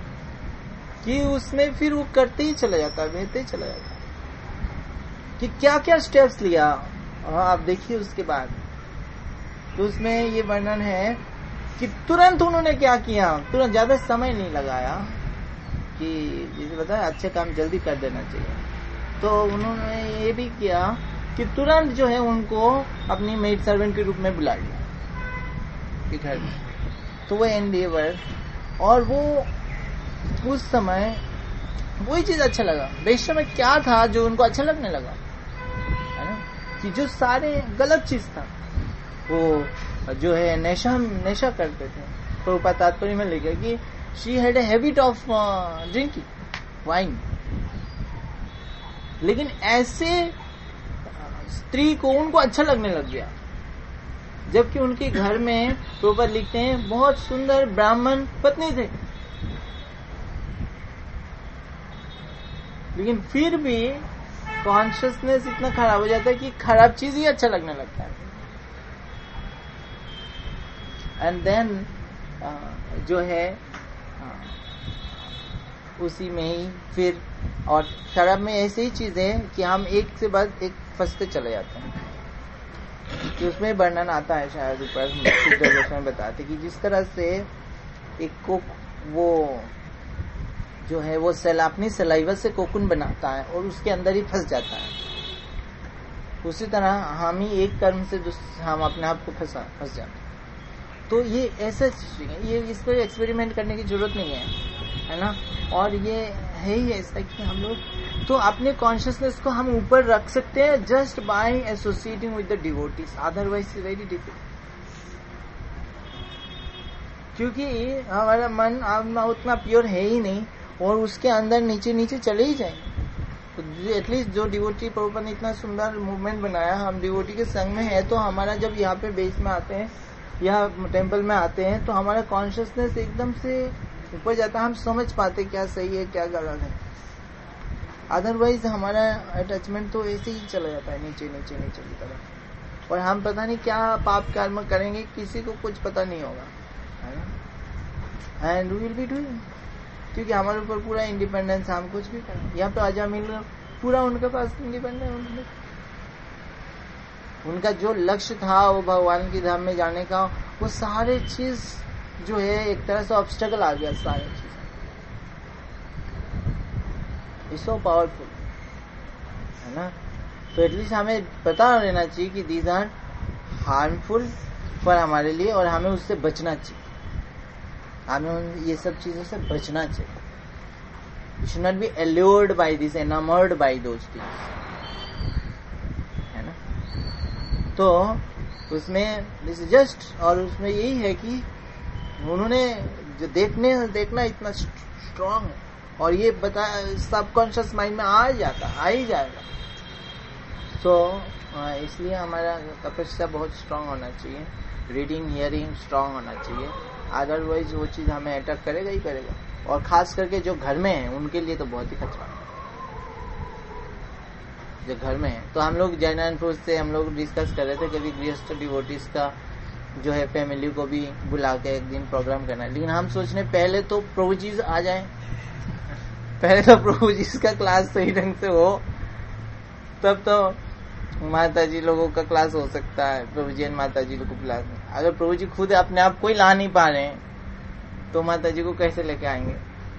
कि उसमें फिर वो करते ही चला जाता है, बहते ही चला जाता है कि क्या क्या स्टेप्स लिया। हाँ, आप देखिए उसके बाद तो उसमें ये वर्णन है कि तुरंत उन्होंने क्या किया, तुरंत ज्यादा समय नहीं लगाया कि जैसे बताया अच्छे काम जल्दी कर देना चाहिए। तो उन्होंने ये भी किया कि तुरंत जो है उनको अपनी मेड सर्वेंट के रूप में बुला लिया घर में। तो वो एंडेवर, और वो उस समय वही चीज अच्छा लगा। वैश्य में क्या था जो उनको अच्छा लगने लगा, है ना, कि जो सारे गलत चीज था, वो जो है नशा नशा करते थे। तो तात्पर्य में लिखा कि she had a habit of drinking wine, लेकिन ऐसे स्त्री को उनको अच्छा लगने लग गया, जबकि उनके घर में प्रॉपर लिखते हैं बहुत सुंदर ब्राह्मण पत्नी थे, लेकिन फिर भी कॉन्शियसनेस इतना खराब हो जाता है कि खराब चीज ही अच्छा लगने लगता है। एंड देन जो है उसी में ही फिर, और खराब में ऐसी ही चीज है कि हम एक से बाद एक फंसते चले जाते हैं। कि उसमें वर्णन आता है शायद ऊपर में बताते कि जिस तरह से एक को वो जो है वो सेल अपनी सलाइवा से कोकुन बनाता है और उसके अंदर ही फंस जाता है, उसी तरह हम ही एक कर्म से हम अपने आप को फंसा फंस जाते हैं। तो ये ऐसा ये इस पर एक्सपेरिमेंट करने की जरूरत नहीं है, है ना। और ये है ही ऐसा कि हम लोग तो अपने कॉन्शियसनेस को हम ऊपर रख सकते हैं just by associating with the devotees, otherwise very difficult. क्योंकि हमारा मन अब उतना प्योर है ही नहीं और उसके अंदर नीचे नीचे चले ही जाएंगे। तो एटलीस्ट जो डिवोटी प्रभुपाद ने इतना सुंदर मूवमेंट बनाया, हम डिवोटी के संग में है तो हमारा जब यहाँ पे बेस में आते हैं या टेम्पल में आते हैं तो हमारा कॉन्शियसनेस एकदम से ऊपर जाता है, हम समझ पाते क्या सही है क्या गलत है। अदरवाइज हमारा अटैचमेंट तो ऐसे ही चला जाता है नीचे नीचे नीचे की तरफ, और हम पता नहीं क्या पाप कर्म करेंगे, किसी को कुछ पता नहीं होगा, है ना। And we will be doing, क्योंकि हमारे ऊपर पूरा इंडिपेंडेंस, हम कुछ भी करें। यहाँ पे अजामिल पूरा उनके पास इंडिपेंडेंस, उनका जो लक्ष्य था वो भगवान की धाम में जाने का, वो सारे चीज जो है एक तरह से ऑब्स्टेकल आ गया, सारे चीज इज सो पावरफुल, है ना। तो एटलीस्ट हमें पता रहना चाहिए कि दीज आर हार्मफुल फॉर हमारे लिए, और हमें उससे बचना चाहिए, हमें ये सब चीजों से बचना चाहिए। We should not be allured by this, enamoured by those things, है ना। तो उसमें दिस जस्ट, और उसमें यही है कि उन्होंने जो देखने देखना इतना स्ट्रांग है, और ये बता सबकॉन्शियस माइंड में आ जाता, आ ही जाएगा। सो so, इसलिए हमारा तपस्या बहुत स्ट्रांग होना चाहिए, रीडिंग हियरिंग स्ट्रांग होना चाहिए, अदरवाइज वो चीज हमें अटैक करेगा ही करेगा। और खास करके जो घर में है उनके लिए तो बहुत ही खतरा है, जो घर में है। तो हम लोग जैन से हम लोग डिस्कस कर रहे थे कभी गृहस्थ डिवोटीज का जो है फैमिली को भी बुला के एक दिन प्रोग्राम करना है, लेकिन हम सोचने पहले तो प्रभु जी आ जाए, पहले तो प्रभु जी का क्लास सही ढंग से हो, तब तो माता जी लोगों का क्लास हो सकता है। प्रभु जी माता जी लोगों को क्लास में, अगर प्रभु जी खुद अपने आप कोई ला नहीं पा रहे हैं तो माता जी को कैसे लेके आएंगे।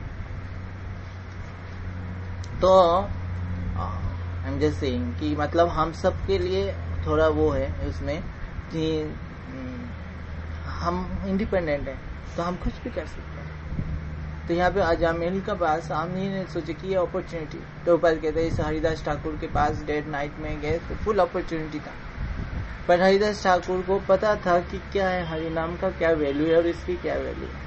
तो आई एम जस्ट सेइंग कि मतलब हम सब के लिए थोड़ा वो है उसमें कि हम इंडिपेंडेंट हैं, तो हम कुछ भी कर सकते हैं। तो यहाँ पे अजामिल का पास हमने सोचे कि ये अपॉर्चुनिटी, तो ऊपर कहते हैं हरिदास ठाकुर के पास डेड नाइट में गए तो फुल अपॉर्चुनिटी था, पर हरिदास ठाकुर को पता था कि क्या है हरि नाम का क्या वैल्यू है और इसकी क्या वैल्यू है।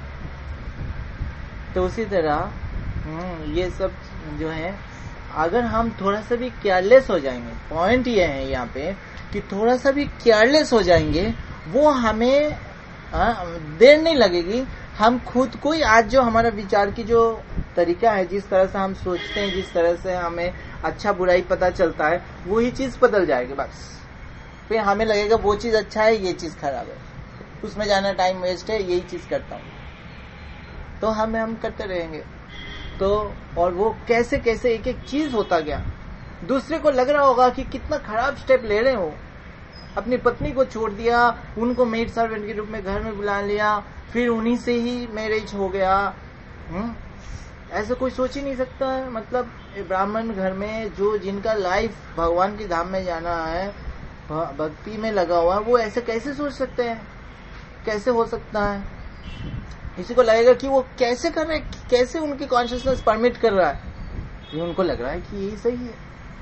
तो उसी तरह ये सब जो है, अगर हम थोड़ा सा भी केयरलेस हो जाएंगे, पॉइंट ये है यहाँ पे कि थोड़ा सा भी केयरलेस हो जाएंगे, वो हमें आ, देर नहीं लगेगी, हम खुद को ही आज जो हमारा विचार की जो तरीका है, जिस तरह से हम सोचते हैं, जिस तरह से हमें अच्छा बुराई पता चलता है, वही चीज बदल जाएगी बस। फिर हमें लगेगा वो चीज अच्छा है, ये चीज खराब है, उसमें जाना टाइम वेस्ट है, यही चीज करता हूँ, तो हमें हम करते रहेंगे। तो और वो कैसे कैसे एक एक चीज होता गया, दूसरे को लग रहा होगा कि कितना खराब स्टेप ले रहे हो, अपनी पत्नी को छोड़ दिया, उनको मेड सर्वेंट के रूप में घर में बुला लिया, फिर उन्हीं से ही मैरिज हो गया। हुँ? ऐसा कोई सोच ही नहीं सकता है। मतलब ब्राह्मण घर में जो जिनका लाइफ भगवान की धाम में जाना है, भक्ति में लगा हुआ, वो ऐसे कैसे सोच सकते हैं, कैसे हो सकता है। किसी को लगेगा कि वो कैसे कर रहे, कैसे उनकी कॉन्शियसनेस परमिट कर रहा है, ये उनको लग रहा है कि यही सही है।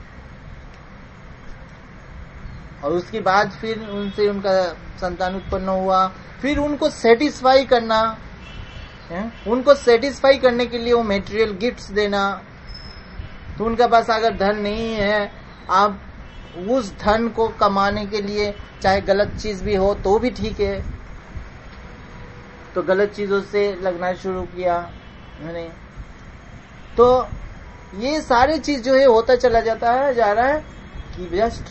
और उसके बाद फिर उनसे उनका संतान उत्पन्न हुआ, फिर उनको सेटिस्फाई करना है? उनको सेटिस्फाई करने के लिए वो मेटेरियल गिफ्ट्स देना। तो उनके पास अगर धन नहीं है, आप उस धन को कमाने के लिए चाहे गलत चीज भी हो तो भी ठीक है, तो गलत चीजों से लगना शुरू किया मैंने। तो ये सारे चीज जो है होता चला जाता है, जा रहा है कि जस्ट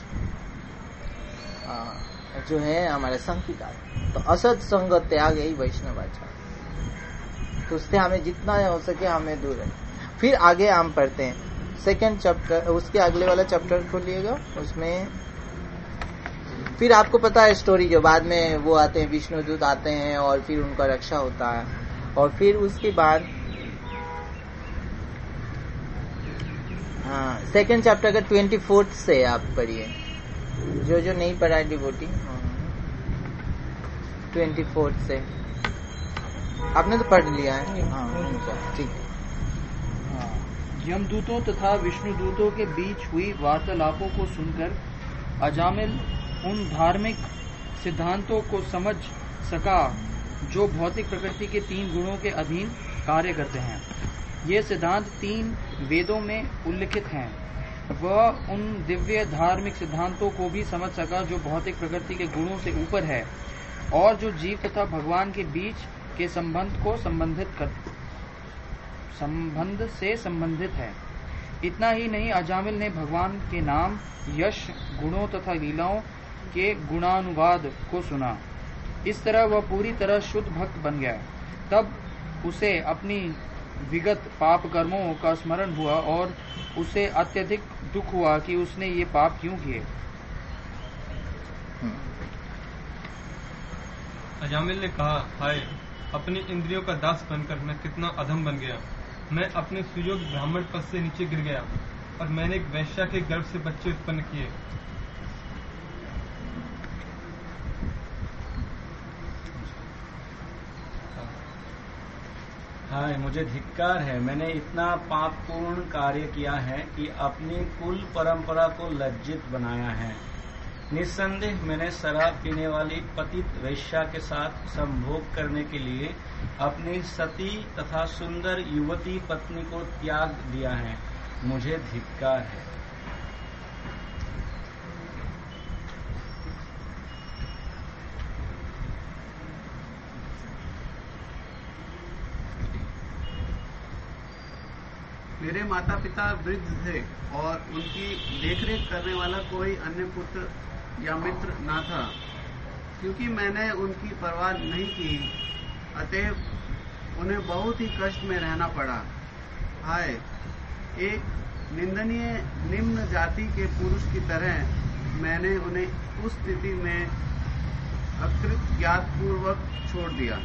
जो है हमारे संग की कारण। तो असत संग त्याग यही वैष्णवाचार, तो उससे हमें जितना हो सके हमें दूर है। फिर आगे हम पढ़ते हैं सेकंड चैप्टर, उसके अगले वाला चैप्टर खोलिएगा, उसमें फिर आपको पता है स्टोरी, जो बाद में वो आते हैं, विष्णुदूत आते हैं और फिर उनका रक्षा होता है। और फिर उसके बाद हाँ सेकंड चैप्टर का ट्वेंटी फोर्थ से आप पढ़िए, जो जो नहीं पढ़ा है डिवोटी, ट्वेंटी फोर्थ से आपने तो पढ़ लिया है। हाँ ठीक है। यमदूतों तथा विष्णुदूतों के बीच हुई वार्तालापों को सुनकर अजामिल उन धार्मिक सिद्धांतों को समझ सका जो भौतिक प्रकृति के तीन गुणों के अधीन कार्य करते हैं। ये सिद्धांत तीन वेदों में उल्लिखित हैं। वह उन दिव्य धार्मिक सिद्धांतों को भी समझ सका जो भौतिक प्रकृति के गुणों से ऊपर है और जो जीव तथा भगवान के बीच के संबंध को संबंधित कर संबंध से संबंधित है। इतना ही नहीं, अजामिल ने भगवान के नाम, यश, गुणों तथा लीलाओं के गुणानुवाद को सुना। इस तरह वह पूरी तरह शुद्ध भक्त बन गया। तब उसे अपनी विगत पाप कर्मों का स्मरण हुआ और उसे अत्यधिक दुख हुआ कि उसने ये पाप क्यों किए। अजामिल ने कहा, हाय, अपनी इंद्रियों का दास बनकर मैं कितना अधम बन गया। मैं अपने सुयोग्य ब्राह्मण पद से नीचे गिर गया और मैंने एक वैश्या के गर्भ से बच्चे उत्पन्न किए। हाय, मुझे धिक्कार है। मैंने इतना पापपूर्ण कार्य किया है कि अपनी कुल परंपरा को लज्जित बनाया है। निस्संदेह मैंने शराब पीने वाली पतित वैश्या के साथ संभोग करने के लिए अपनी सती तथा सुंदर युवती पत्नी को त्याग दिया है। मुझे धिक्कार है। मेरे माता पिता वृद्ध थे और उनकी देखरेख करने वाला कोई अन्य पुत्र या मित्र न था। क्योंकि मैंने उनकी परवाह नहीं की, अतएव उन्हें बहुत ही कष्ट में रहना पड़ा। हाय, एक निंदनीय निम्न जाति के पुरुष की तरह मैंने उन्हें उस स्थिति में अकृत ज्ञात पूर्वक छोड़ दिया।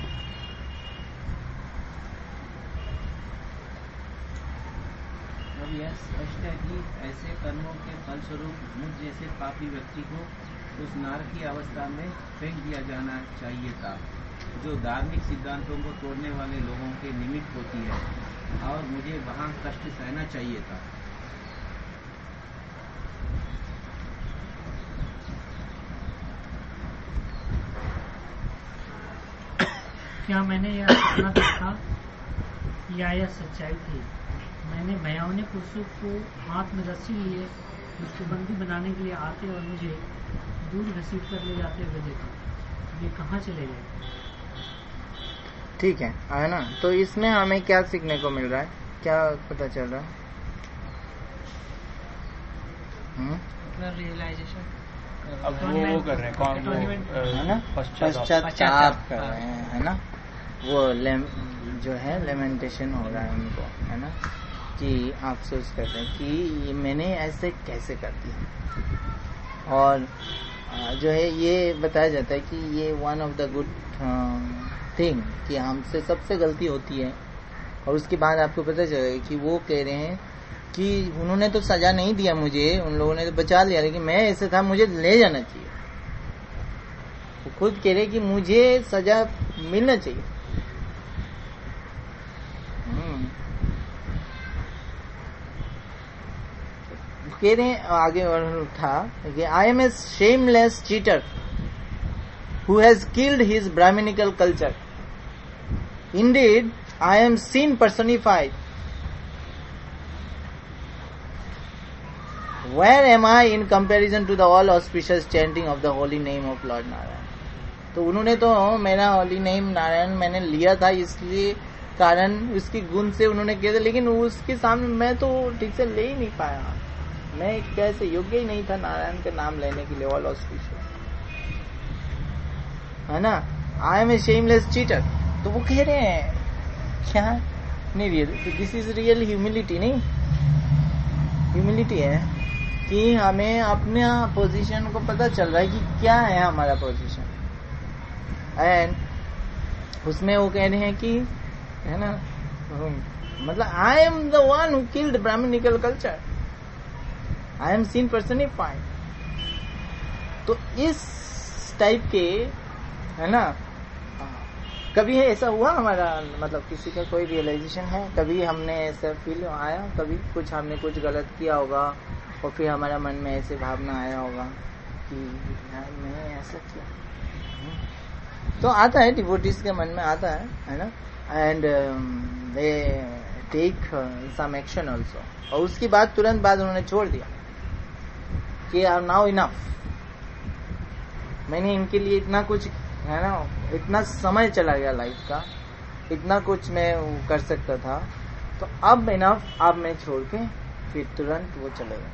अब यह स्पष्ट है कि ऐसे कर्मों के फलस्वरूप मुझ जैसे पापी व्यक्ति को उस नारकी अवस्था में फेंक दिया जाना चाहिए था जो धार्मिक सिद्धांतों को तोड़ने वाले लोगों के निमित्त होती है, और मुझे वहां कष्ट सहना चाहिए था। क्या मैंने यह सपना देखा या यह सच्चाई थी? मैंने भयावने पुरुषों को हाथ में रस्सी लिए उसको बंदी बनाने के लिए आते और मुझे दूर घसीट कर ले जाते हुए देखा। ये कहाँ चले गए? ठीक है, है ना। तो इसमें हमें क्या सीखने को मिल रहा है, क्या पता चल रहा है? रियलाइजेशन अब वो वो कर रहे हैं, कौन वो है ना, पश्चाताप कर रहे हैं, है ना। वो लेम, जो है लेमेंटेशन हो रहा है उनको, है ना, कि अफसोस कर रहे हैं कि मैंने ऐसे कैसे कर दिया। और जो है ये बताया जाता है कि ये one of the good thing कि हमसे सबसे गलती होती है। और उसके बाद आपको पता चलेगा कि वो कह रहे हैं कि उन्होंने तो सजा नहीं दिया मुझे, उन लोगों ने तो बचा लिया, लेकिन मैं ऐसे था, मुझे ले जाना चाहिए। वो खुद कह रहे कि मुझे सजा मिलना चाहिए। कह रहे आगे था कि I am a shameless cheater who has killed his brahminical culture. Indeed I am sin personified. Where am I in comparison to the all auspicious chanting of the holy name of Lord Narayan? तो उन्होंने तो मेरा holy name Narayan मैंने लिया था, इसलिए कारण उसके गुण से उन्होंने किया था, लेकिन उसके सामने मैं तो ठीक से ले ही नहीं पाया। मैं कैसे योग्य ही नहीं था नारायण का नाम लेने के लिए, ऑल ऑस्पिशियस, है ना। I am a shameless cheater. तो वो कह रहे हैं क्या नहीं real, this is real humility. नहीं, ह्यूमिलिटी है कि हमें अपने पोजीशन को पता चल रहा है कि क्या है हमारा पोजीशन। एंड उसमें वो कह रहे हैं कि, है ना, मतलब I am the one who killed brahminical culture, I am sin personified. तो इस टाइप के, है ना, कभी है ऐसा हुआ हमारा, मतलब किसी का कोई रियलाइजेशन है, कभी हमने ऐसा फील आया, कभी कुछ हमने कुछ गलत किया होगा और फिर हमारा मन में ऐसे भावना आया होगा कि यार मैंने ऐसा किया। तो आता है डिवोटीज के मन में आता है है ना, and they take some action also, और उसकी बात तुरंत बाद उन्होंने छोड़ दिया कि आर नाउ इनफ, मैंने इनके लिए इतना कुछ है ना, इतना समय चला गया लाइफ का, इतना कुछ मैं कर सकता था, तो अब इनफ, अब मैं छोड़ के फिर तुरंत वो चले गए।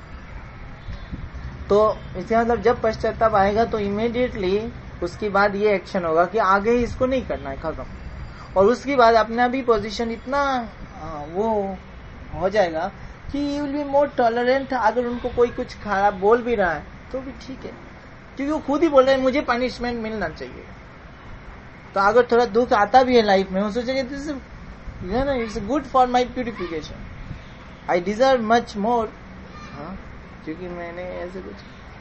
तो इसका मतलब जब पश्चाताप आएगा तो इमीडिएटली उसके बाद ये एक्शन होगा कि आगे इसको नहीं करना है, खत्म। और उसके बाद अपना भी पोजीशन इतना वो हो जाएगा कि you will be more tolerant. अगर उनको कोई कुछ खराब बोल भी रहा है तो भी ठीक है, क्योंकि वो खुद ही बोल रहे हैं मुझे पनिशमेंट मिलना चाहिए। तो अगर थोड़ा दुख आता भी है लाइफ में, वो सोचेंगे दिस इज ना, it's good for my purification, I deserve much more, क्योंकि मैंने ऐसे कुछ,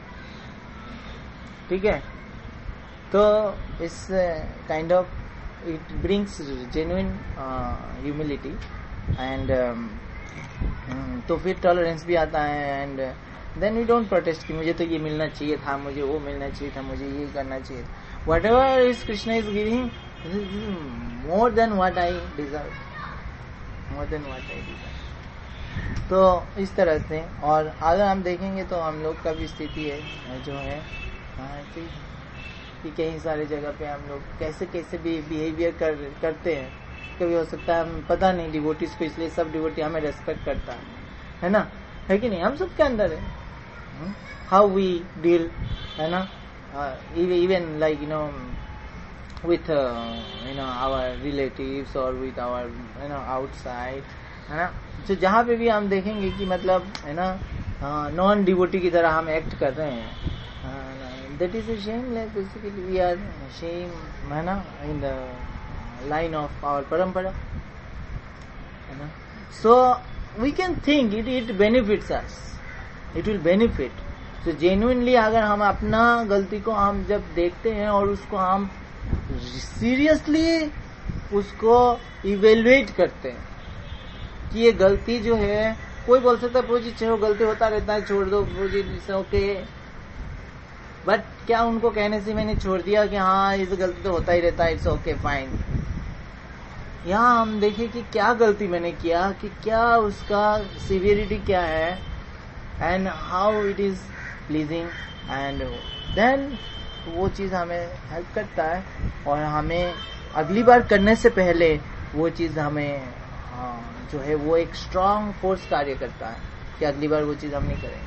ठीक है। तो इस kind of it brings genuine humility and तो फिर टॉलरेंस भी आता है, and then we don't protest कि मुझे तो ये मिलना चाहिए था, मुझे वो मिलना चाहिए था, मुझे ये करना चाहिए था। Whatever is Krishna is giving more than what I deserve, more than what I deserve. तो इस तरह से, और अगर हम देखेंगे तो हम लोग का भी स्थिति है जो है कि, कि कई सारे जगह पे हम लोग कैसे कैसे भी बिहेवियर कर, करते हैं। कभी हो सकता है हम पता नहीं डिवोटीज को, इसलिए सब डिवोटी हमें रेस्पेक्ट करता है, है ना, है कि नहीं, हम सबके अंदर है हाउ वी डील, है ना, even like you know with uh, you know our relatives or with our you know outside, है ना। तो जहाँ पे भी हम देखेंगे कि मतलब है ना नॉन डिवोटी की तरह हम एक्ट कर रहे हैं, that is a shameless, basically we are shame, है ना, in the line of our परंपरा, है ना। So we can think it it benefits us, it will benefit. तो जेन्युइनली अगर हम अपना गलती को हम जब देखते हैं और उसको हम सीरियसली उसको इवेल्युएट करते हैं कि ये गलती जो है, कोई बोल सकता है प्रभु जी चलो गलती होता रहता है छोड़ दो प्रभु जी, ओके, बट क्या उनको कहने से मैंने छोड़ दिया कि हाँ इस गलती तो होता ही रहता है, इट्स ओके फाइन। यहाँ हम देखें कि क्या गलती मैंने किया, कि क्या उसका सिवियरिटी क्या है, and how it is pleasing, and then वो चीज हमें हेल्प करता है, और हमें अगली बार करने से पहले वो चीज हमें जो है वो एक स्ट्रांग फोर्स कार्य करता है कि अगली बार वो चीज हम नहीं करेंगे।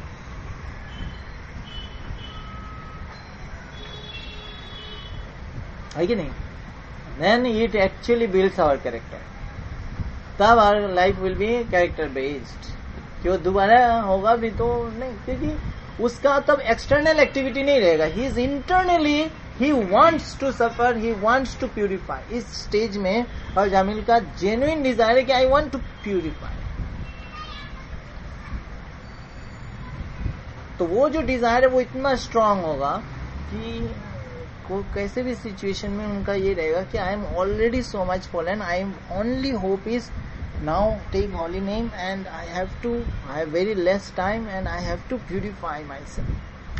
है कि नहीं? Then it actually builds our character, तब our life will be character based. क्यों दोबारा होगा भी तो नहीं, क्योंकि उसका तब एक्सटर्नल एक्टिविटी नहीं रहेगा, he is internally, he wants to suffer, he wants to purify. इस स्टेज में और जामिल का जेन्युइन डिजायर है कि आई वांट टू प्यूरिफाई। तो वो जो डिजायर है वो इतना स्ट्रांग होगा कि को कैसे भी सिचुएशन में उनका ये रहेगा कि I am already so much fallen, I am only hope is now take holy name and I have to, I have very less time and I have to purify myself.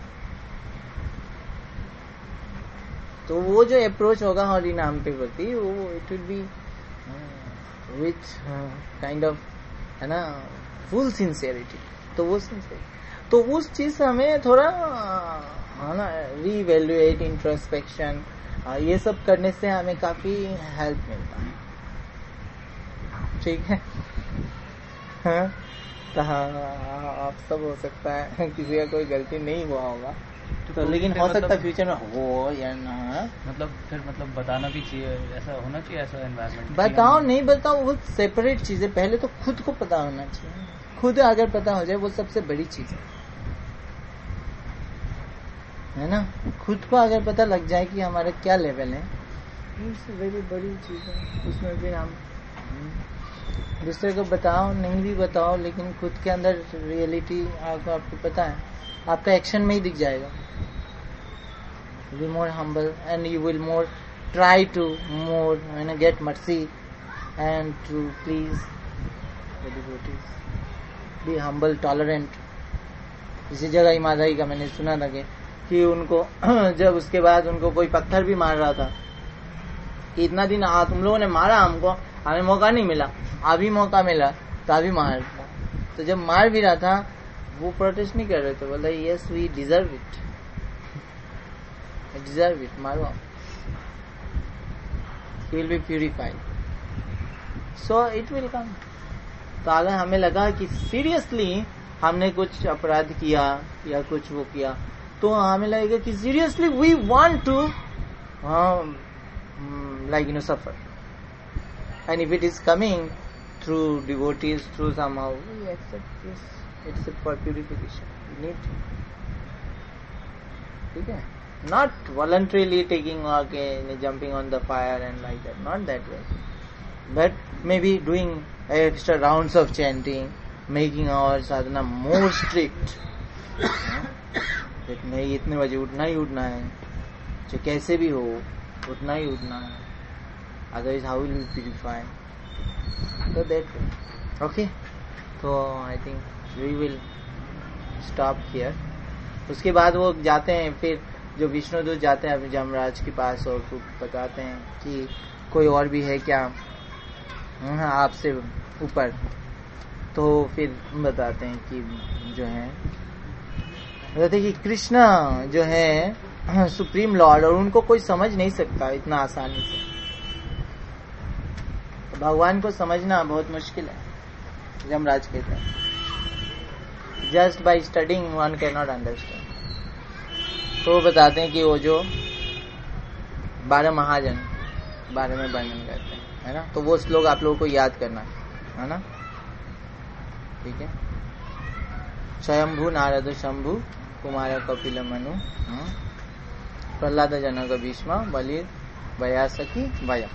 तो वो जो approach होगा हरि नाम के प्रति, वो it will be uh, with uh, kind of, है ना, full sincerity। तो वो सिंसियर, तो उस चीज से हमें थोड़ा है ना रीवैल्यूएट, इंट्रोस्पेक्शन, ये सब करने से हमें काफी हेल्प मिलता है। ठीक है, हाँ, तो हाँ आप सब हो सकता है किसी का कोई गलती नहीं हुआ होगा तो, तो लेकिन हो सकता है फ्यूचर में हो या ना, मतलब फिर मतलब बताना भी चाहिए, ऐसा होना चाहिए, ऐसा एनवायरनमेंट बताओ नहीं बताओ वो सेपरेट चीजें, पहले तो खुद को पता होना चाहिए। खुद अगर पता हो जाए वो सबसे बड़ी चीज है, है ना। खुद को अगर पता लग जाए कि हमारा क्या लेवल है, वेरी बड़ी चीज है। उसमें फिर हम दूसरे को बताओ नहीं भी बताओ, लेकिन खुद के अंदर रियलिटी आपको आपको पता है, आपका एक्शन में ही दिख जाएगा। You will more humble and you will more try to more you know get mercy and to please the devotees, be humble, tolerant. इसी जगह ईमानदारी का मैंने सुना था कि कि उनको जब उसके बाद उनको कोई पत्थर भी मार रहा था कि इतना दिन आ, तुम लोगों ने मारा हमको, हमें मौका नहीं मिला, अभी मौका मिला तो अभी मार रहा। तो जब मार भी रहा था वो प्रोटेस्ट नहीं कर रहे थे, बोला yes we deserve it, deserve it, मारो, he will be purified, so it will come. तो अगर हमें लगा कि सीरियसली हमने कुछ अपराध किया या कुछ वो किया, तो हमें लगेगा कि seriously we want to like you know suffer, and if it is coming through devotees, through somehow we accept this, it's for purification, need, ठीक है, not voluntarily taking okay, jumping on the fire and like that, not that way, but maybe doing extra rounds of chanting, making our sadhana more strict, that नहीं इतने बजे उठना ही उठना है, जो कैसे भी हो उठना ही उठना है, otherwise how will we purify, so that way, okay, so I think we will stop here। उसके बाद वो जाते हैं, फिर जो विष्णुदूत जाते हैं अपने जमराज के पास और बताते हैं कि कोई और भी है क्या आपसे ऊपर, तो फिर बताते हैं कि जो है बताते हैं कि कृष्ण जो है सुप्रीम लॉर्ड, और उनको कोई समझ नहीं सकता इतना आसानी से, भगवान को समझना बहुत मुश्किल है। जमराज कहते हैं just by studying one can not understand. तो वो बताते हैं कि वो जो बारह महाजन बारे में वर्णन करते हैं, है ना, तो वो श्लोक आप लोगों को याद करना है ना, ठीक है। स्वयंभू नारद शंभु कुमार कपिल मनु, प्रहलाद जनक भीष्म बलि वयासकी वया।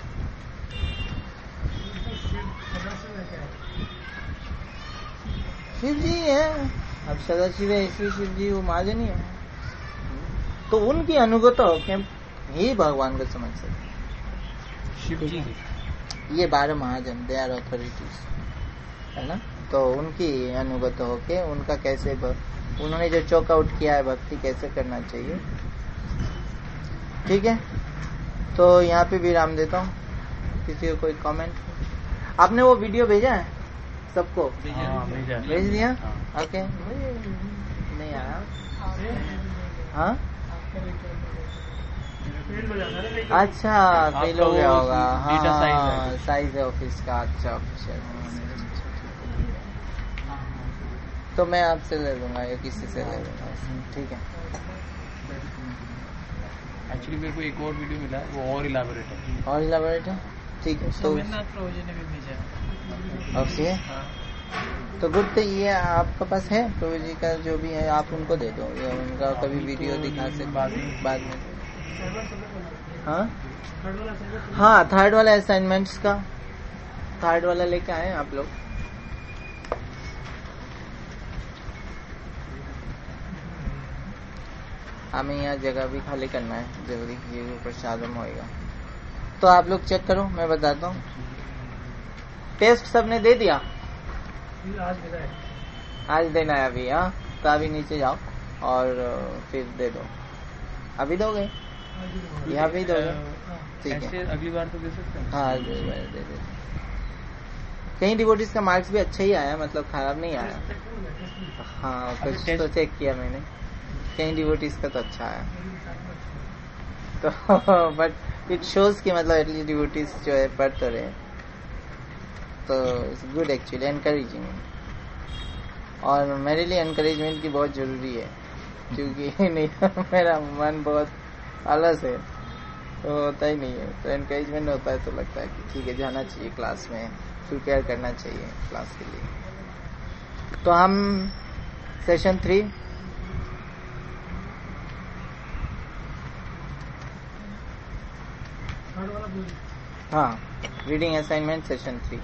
शिव जी है, अब सदाशिव है इसलिए शिव जी वो महाजन ही है, तो उनकी अनुगत होके ही भगवान को समझ सकते शिव जी। ये बारह महाजन दे आर ऑथोरिटीज, है ना, तो उनकी अनुगत होके उनका कैसे उन्होंने जो चौक आउट किया है भक्ति कैसे करना चाहिए, ठीक है। तो यहाँ पे विराम देता हूँ, किसी को कोई कमेंट? आपने वो वीडियो भेजा है सबको? भेज दिया, ओके, नहीं आया, हाँ अच्छा फेल हो गया होगा, हाँ साइज है ऑफिस का, अच्छा ऑफिशियल, तो मैं आपसे ले लूंगा या किसी से ले लूंगा, ठीक है। एक्चुअली मेरे को एक और वीडियो मिला, वो और इलाबोरेट है, और इलाबोरेट है, ठीक है। तो ने भी भेजा ओके, तो गुड, तो ये आपके पास है प्रभु जी का जो भी है, आप उनको दे दो, या उनका कभी वीडियो दिखा से बाद में, हाँ हाँ थर्ड वाला असाइनमेंट्स का थर्ड वाला लेके आए आप लोग। हमें यहाँ जगह भी खाली करना है जल्दी, ये प्रसाद होगा, तो आप लोग चेक करो, मैं बताता हूँ। टेस्ट सबने दे दिया? आज देना है, आज देना है अभी, हाँ, तो अभी नीचे जाओ और फिर दे दो। अभी दोगे? यहाँ भी दोगे? ठीक है, अगली बार तो दे सकते हैं। हाँ अगली बार दे दे। कहीं डिवोटीज का मार्क्स भी अच्छा ही आया, मतलब खराब नहीं आया। हाँ कुछ तो चेक किया मैंने, कहीं डिवोटीज का तो अच्छा आया, तो बट इट शोज कि मतलब एटलीस्ट डिवोटीज जो है पढ़ तो रहे, तो इट्स गुड एक्चुअली, एनकरेजिंग। और मेरे लिए एनकरेजमेंट की बहुत जरूरी है, क्योंकि नहीं मेरा मन बहुत आलस है, तो होता ही नहीं है, तो एनकरेजमेंट होता है तो लगता है कि ठीक है जाना चाहिए क्लास में, प्रिपेयर करना चाहिए क्लास के लिए। तो हम सेशन थ्री हाँ रीडिंग असाइनमेंट सेशन थ्री।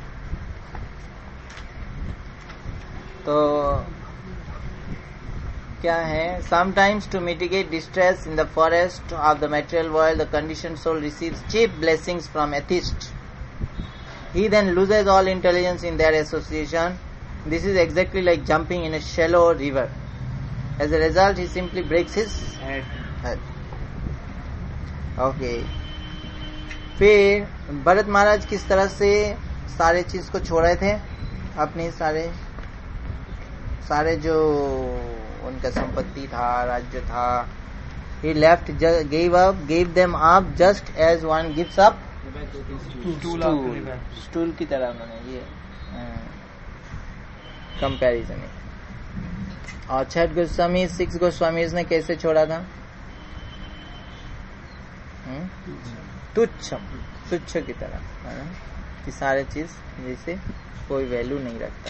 तो क्या है? Sometimes to mitigate distress in the forest of the material world, the conditioned soul receives cheap blessings from atheists. He then loses all intelligence in their association. This is exactly like jumping in a shallow river. As a result, he simply breaks his head. head. Okay. फिर भरत महाराज किस तरह से सारे चीज को छोड़े थे, अपनी सारे सारे जो उनका संपत्ति था, राज्य था. He left, gave up, gave them up just as one gives up stool. Stool की तरह मैंने ये कंपैरिजन है. और छठ गोस्वामी सिक्स गोस्वामी ने कैसे छोड़ा था? तुच्छ तुच्छ की तरह, कि सारे चीज जैसे कोई वैल्यू नहीं रखता.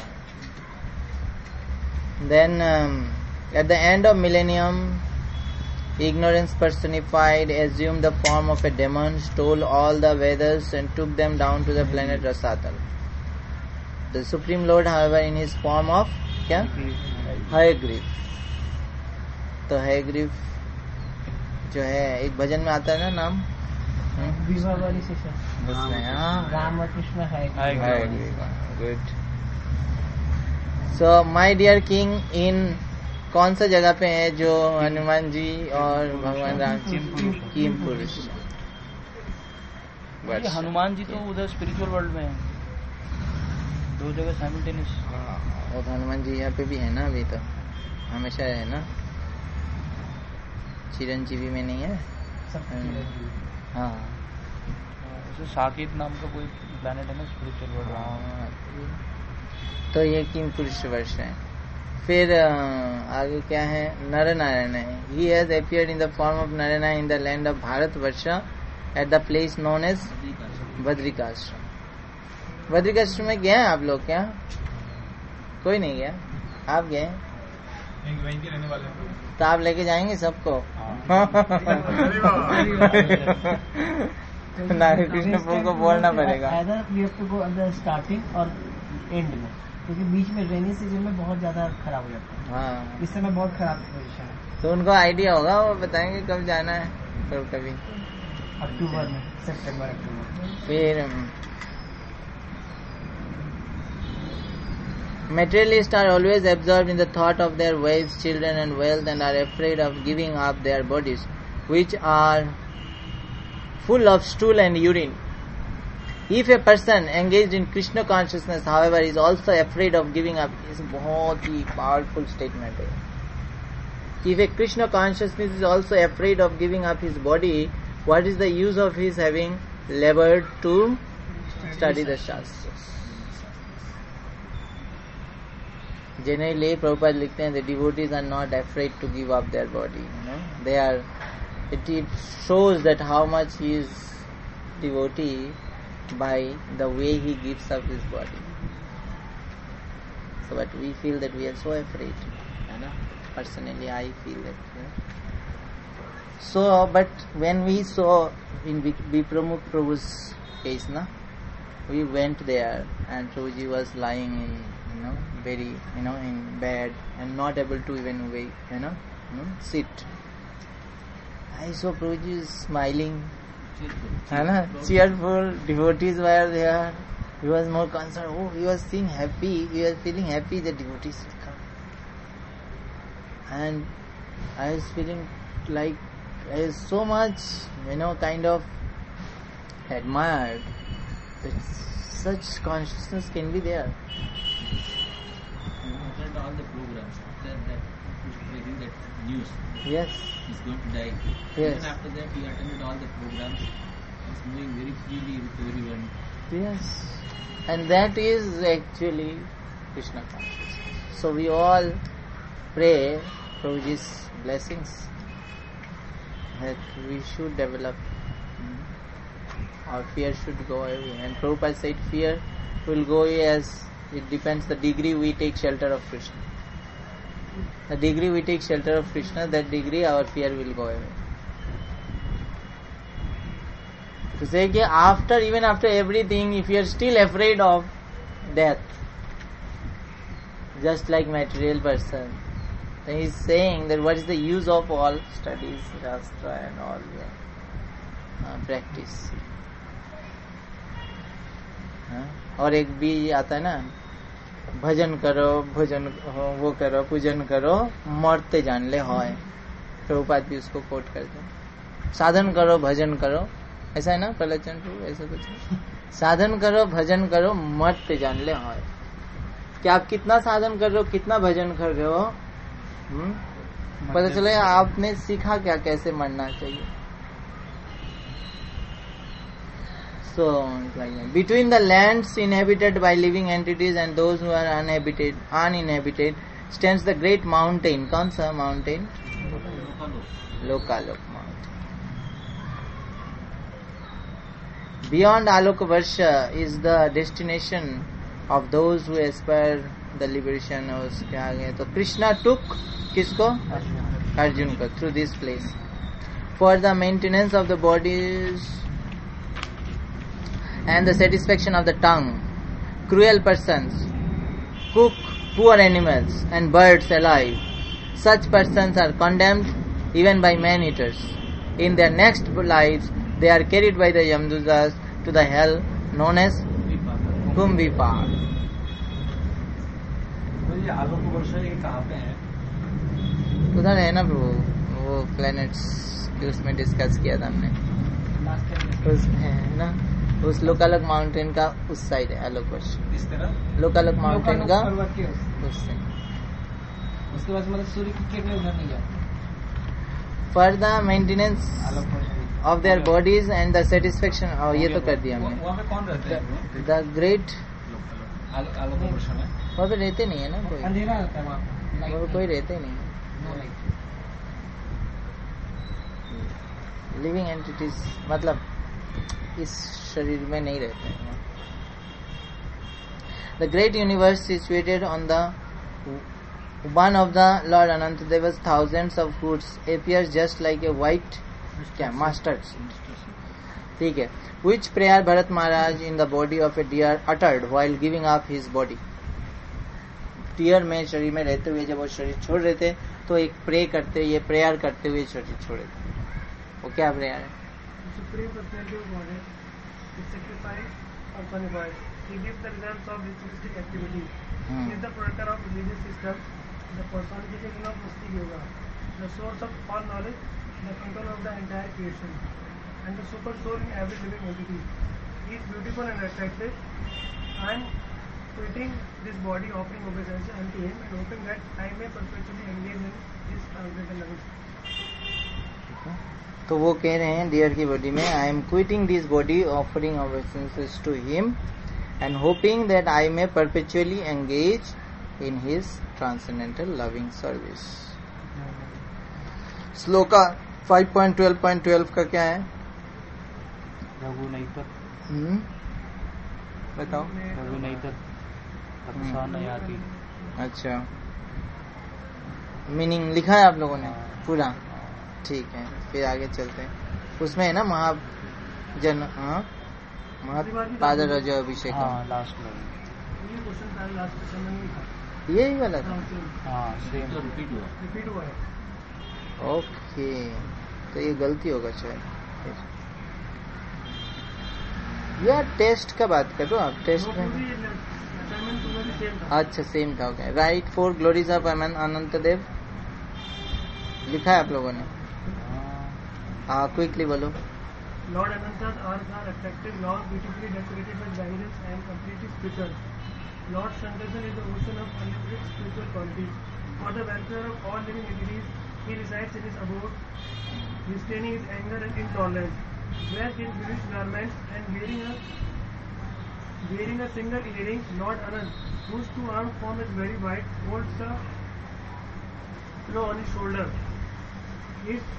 Then at the end of millennium, ignorance personified assumed the form of a demon, stole all the Vedas and took them down to the planet Rasatal. The Supreme Lord, however, in his form of क्या? Hayagriv. तो Hayagriv जो है एक भजन में आता है ना नाम, विवाह वाली सेशन उसमें राम और Krishna Hayagriv. Good. So my dear king, in कौन सा जगह पे है जो हनुमान जी और भगवान राम की पुरुष? हनुमान जी तो उधर स्पिरिचुअल वर्ल्ड में है, दो जगह साइमल्टेनियस. और हनुमान जी यहाँ पे भी है ना, अभी तो हमेशा है ना, चिरंजीवी में नहीं है. हाँ, साकेत नाम का कोई प्लैनेट है ना स्पिरिचुअल वर्ल्ड. तो ये किम पुरुष वर्ष है. फिर आगे क्या है? नर नारायण है. He has appeared in the form of Narayana in the land of Bharata varsha at the place known as Badrikashrama. Badrikashrama में गए हैं आप लोग क्या? कोई नहीं गया? आप गए? वहीं के रहने वाले. तो आप लेके जाएंगे सबको? नारायण कृष्णपुर को बोलना पड़ेगा. स्टार्टिंग और एंड में, क्योंकि बीच में रेनी सीजन में बहुत ज्यादा खराब हो जाता है. हाँ, इस समय बहुत खराब पोजीशन है. तो उनको आइडिया होगा, वो बताएंगे कब जाना है. तो कभी अक्टूबर में, सितंबर अक्टूबर. फिर materialists are always absorbed in the thought of their wives, children and wealth, and are afraid of giving up their bodies, which are full of stool and urine. If a person engaged in Krishna consciousness, however, is also afraid of giving up, is बहुत ही powerful statement है. If a Krishna consciousness is also afraid of giving up his body, what is the use of his having labored to study the Shastras? Generally, Prabhupada लिखते हैं, the devotees are not afraid to give up their body. You know, they are. It, it shows that how much he is devotee by the way he gives up his body. So, but we feel that we are so afraid. You know? Personally, I feel that. You know? So, but when we saw in Vipramukh Prabhu's case, na, we went there, and Prabhuji was lying in, you know, very, you know, in bed and not able to even wake, you know, you know sit. I saw Prabhuji is smiling, है ना, cheerful. Devotees were there. He was more concerned. Oh, he was feeling happy. He was feeling happy that devotees would come. And I was feeling like I was so much, you know, kind of admired that such consciousness can be there. He attended all the programs after that, reading that news. Yes. He's going to die. Yes. Even after that, he attended all the programs. He's moving very freely with everyone. Yes. And that is actually Krishna consciousness. So we all pray for His blessings that we should develop. Our fear should go away. And Prabhupada said fear will go away as it depends the degree we take shelter of Krishna. The degree we take shelter of Krishna, that degree our fear will go away. To say that after, even after everything, if you are still afraid of death, just like material person, So he is saying that what is the use of all studies, Shastra and all the uh, practice. हाँ? और एक भी आता है ना, भजन करो, भजन वो करो, पूजन करो, मरते जान ले होय. प्रभुपाद भी उसको कोट करते हैं. साधन करो, भजन करो, ऐसा है ना प्रलचन प्रभु, ऐसा कुछ. साधन करो, भजन करो, मरते जान ले होय. कि आप कितना साधन कर रहे हो, कितना भजन कर रहे हो, हुँ? पता चले आपने सीखा क्या, कैसे मरना चाहिए. So, like between the lands inhabited by living entities and those who are uninhabited, uninhabited stands the great mountain. कौन सा mountain? Lokalok mountain. Beyond Alokavarsha is the destination of those who aspire the liberation. और उसके आगे तो Krishna took किसको? अर्जुन को through this place for the maintenance of the bodies and the satisfaction of the tongue. Cruel persons cook poor animals and birds alive. Such persons are condemned even by man-eaters. In their next lives, they are carried by the Yamduzas to the hell known as Kumbhipak. ये आलोक वर्षा ये कहाँ पे है? उधर है ना प्रभु, वो planets उसमें डिस्कस किया था हमने. उसमें है ना, उस लोकालोक माउंटेन का उस साइड है आलोक वर्ष. इस तरह लोकालोक माउंटेन का उस साइड. उसके बाद मतलब सूर्य की किरणें उधर नहीं जाती. For the maintenance of their bodies and the satisfaction. और ये तो कर दिया हमने. वहाँ पे कौन रहते हैं? The great. आलोक वर्षा में वहाँ पे रहते नहीं है ना कोई. अंधेरा रहता है वहाँ पे. वहाँ पे कोई रहते नहीं. लिविंग एंटिटीज मतलब इस शरीर में नहीं रहते हैं. The great universe situated on the one of the Lord Anantadeva's thousands of fruits appears just like a white क्या mustard seed. ठीक है. Which prayer Bharat Maharaj in the body of a deer uttered while giving up his body. Deer में शरीर में रहते हुए जब वो शरीर छोड़ रहे थे तो एक प्रे करते, ये प्रेयर करते हुए शरीर छोड़े थे. वो क्या प्रेयर है? Supreme Personality of Godhead is sacrificed or personified. He gives the results of ritualistic activity. Hmm. He is the protector of religious systems, the personification of mystic yoga, the source of all knowledge, the control of the entire creation, and the super soul in every living entity. He is beautiful and attractive. I am quitting this body, offering obeisance unto him, and hoping that I may perpetually engage in his transcendental loving. तो वो कह रहे हैं dear की body में, I am quitting this body offering obeisances to him and hoping that I may perpetually engage in his transcendental loving service. श्लोका five point twelve point twelve का क्या है? रघु नहीं तर. हम्म बताओ. रघु नहीं तर अच्छा नहीं आती. अच्छा, मीनिंग लिखा है आप लोगों ने पूरा? ठीक है, फिर आगे चलते हैं. उसमें है ना महाजन महापाद रज अभिषेक. लास्ट में ये क्वेश्चन था, लास्ट क्वेश्चन में नहीं था. यही वाला था. हाँ सेम रिपीट हुआ रिपीट हुआ है. ओके, तो ये गलती होगा शायद. यार टेस्ट का बात करो आप. टेस्ट में अच्छा सेम था. Okay. Write four glories of Ananta Deva लिखा है आप लोगों ने? हाँ क्विकली बोलो. Lord Ananta's arms are attractive, long, beautifully decorated with diamonds and completely spiritual. Lord Shankarsan is the ocean of unlimited spiritual qualities. For the welfare of all living entities, he resides in his abode, restraining his anger and intolerance. Dressed in bluish garments and wearing a wearing a single earring, Lord Anant, whose two arm form is very wide, holds the flow on his shoulder. His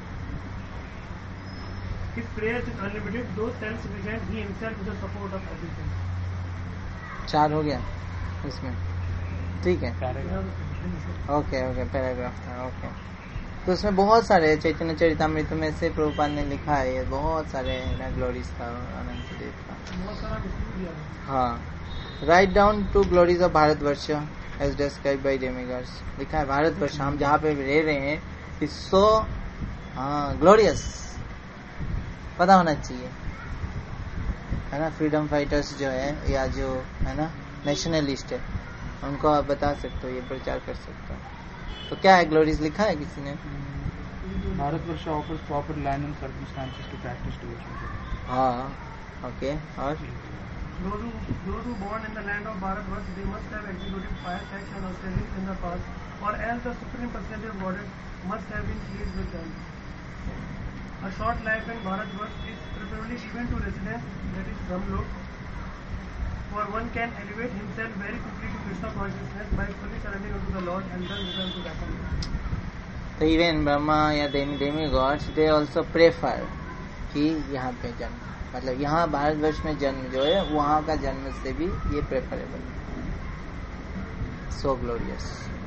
His prayers is unlimited, though self-sufficient, he himself is the support of everything. चार हो गया इसमें. ठीक है. Okay okay paragraph था. Okay. तो उसमें बहुत सारे चैतन्य चरितामृत में से प्रभुपाद ने लिखा है. ये बहुत सारे ना ग्लोरीज का अनंत देव का. हाँ. Write down two glories of Bharatavarsha. as described by demigods. लिखा है भारतवर्ष हम जहाँ पे रह रहे हैं is so ग्लोरियस, पता होना चाहिए है ना. फ्रीडम फाइटर्स जो है या जो है ना नेशनलिस्ट है उनको आप बता सकते हो, ये प्रचार कर सकते हो. तो क्या है ग्लोरीज लिखा है किसी ने? Bharatavarsha offers proper land and circumstances to practice devotion. हाँ, ओके. और Those who, those who born in the land of Bharatvarsh, they must have executed fire tax and austerities in the past, or else the supreme personality of Godhead must have been pleased with them. A short life in Bharatvarsh is preferably given to residents, that is Brahmlok, for one can elevate himself very quickly to Krishna consciousness by fully surrendering unto the Lord and then return to Vaikuntha. तो even Brahma या demi demigods they also prefer कि यहाँ पे जन्म, मतलब यहाँ भारतवर्ष में जन्म जो है वहाँ का जन्म से भी ये प्रेफरेबल. सो ग्लोरियस.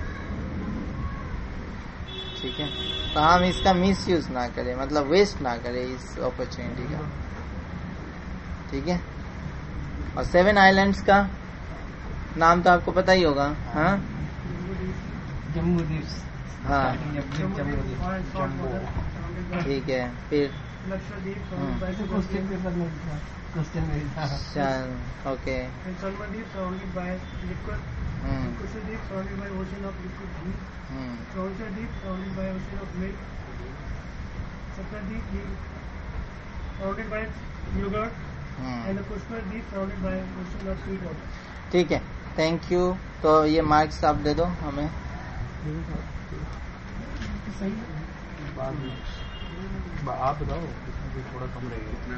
ठीक है, तो हम इसका मिस यूज ना करें, मतलब वेस्ट ना करें इस अपॉर्चुनिटी का. ठीक है. और सेवन आइलैंड्स का नाम तो आपको पता ही होगा. हाँ, जम्बू द्वीप. हाँ, जम्बू. ठीक है. फिर Lakshadweep, Hmm. surrounded by question paper में था, क्वेश्चन में था. Okay. and Salmadeep surrounded by liquid, hmm Kushadeep surrounded by ocean of liquid ghee, hmm Raunchadeep surrounded by ocean of milk, Sapradeep surrounded by yogurt, hmm. and the Pushpadeep surrounded by ocean of sweet water. ठीक है, thank you. तो ये marks आप दे दो हमें. आप बताओ थोड़ा कम रहेगा.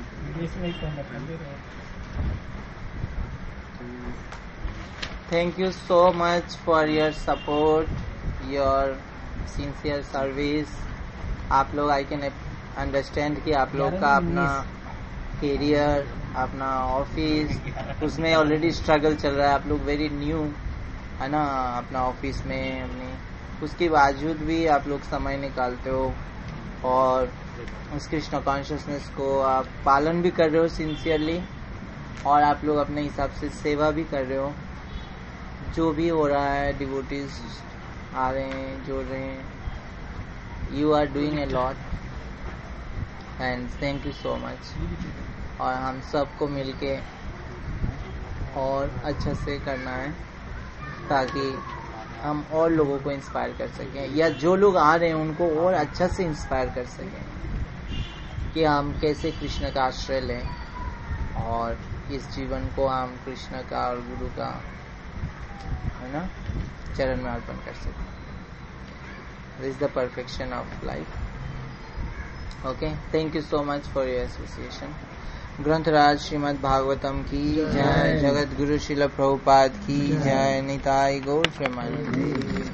Thank you so much for your support, your sincere service. आप लोग आई कैन अंडरस्टैंड कि आप लोग का अपना कैरियर, अपना ऑफिस, उसमें ऑलरेडी स्ट्रगल चल रहा है. आप लोग वेरी न्यू है ना अपना ऑफिस में अपनी, उसके बावजूद भी आप लोग समय निकालते हो और उस कृष्ण कॉन्शियसनेस को आप पालन भी कर रहे हो सिंसियरली, और आप लोग अपने हिसाब से सेवा भी कर रहे हो. जो भी हो रहा है, डिवोटीज आ रहे हैं, जोड़ रहे हैं, you are doing a lot and thank you so much. और हम सबको मिलके और अच्छा से करना है ताकि हम और लोगों को इंस्पायर कर सकें, या जो लोग आ रहे हैं उनको और अच्छा से इंस्पायर कर सकें कि हम कैसे कृष्ण का आश्रय लें और इस जीवन को हम कृष्ण का और गुरु का है ना चरण में अर्पण कर सकें. This is the perfection of life. Okay, thank you so much for your association. ग्रंथराज श्रीमद् भागवतम की जय. जगत गुरु श्रील प्रभुपाद की जय. निताई गौर प्रेमानंद.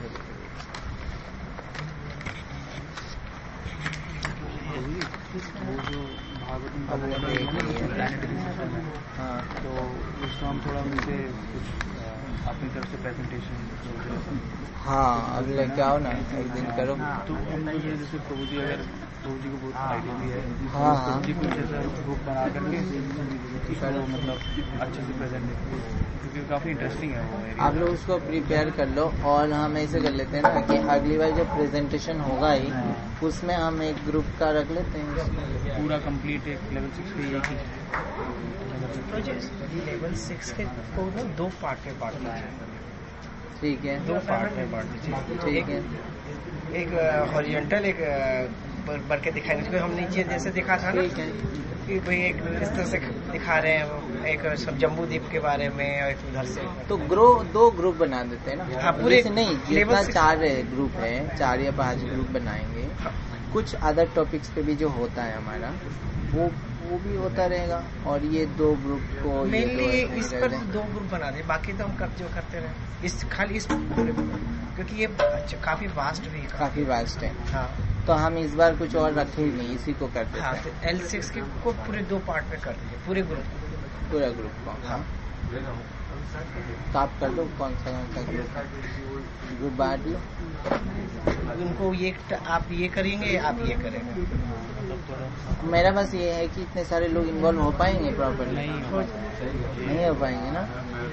हाँ, तो उसको हम थोड़ा उनसे कुछ अपनी तरफ से प्रेजेंटेशन. हाँ, अब लेके आओ ना, एक दिन करो. तो जैसे प्रभु जी, अगर प्रभु जी को बहुत आइडिया भी है, हाँ, प्रभु जी को जैसा ग्रुप बना करके उसको मतलब अच्छे से प्रेजेंट, क्योंकि काफी इंटरेस्टिंग है वो एरिया. आप लोग उसको प्रिपेयर कर लो और हम ऐसे कर लेते हैं ना कि अगली बार जब प्रेजेंटेशन होगा ही उसमें हम एक ग्रुप का रख लेते हैं. पूरा कंप्लीट एक लेवल सिक्स पे एक ही लेवल सिक्स के को ना दो पार्ट में बांटना है. ठीक है, दो पार्ट में बांटना चाहिए. ठीक है. एक हॉरिजॉन्टल, एक बढ़ के दिखाने को हम नीचे जैसे दिखा था ना कि भाई एक इस तरह से दिखा रहे हैं, एक सब जम्बू द्वीप के बारे में और एक उधर से. तो ग्रो दो ग्रुप बना देते हैं ना. हाँ, पूरे नहीं, जितना चार ग्रुप है, चार या पांच ग्रुप बनाएंगे. कुछ अदर टॉपिक्स पे भी जो होता है हमारा वो वो भी होता रहेगा, और ये दो ग्रुप को मेनली इस पर दो ग्रुप बना दे, बाकी तो हम कर, जो करते रहे इस खाली इस पूरे, क्योंकि ये काफी वास्ट भी है. काफी वास्ट है. हाँ, तो हम इस बार कुछ और रखे ही नहीं, इसी को करते हैं. हाँ, तो एल सिक्स के को पूरे दो पार्ट में कर दीजिए, पूरे ग्रुप पूरा ग्रुप को. हाँ, तो आप कर लो कौन सा कौन सा ग्रुप ग्रुप बांट लो. उनको ये आप ये करेंगे, आप ये करेंगे. मेरा बस ये है कि इतने सारे लोग इन्वॉल्व हो पाएंगे प्रॉपरली? नहीं हो पाएंगे ना.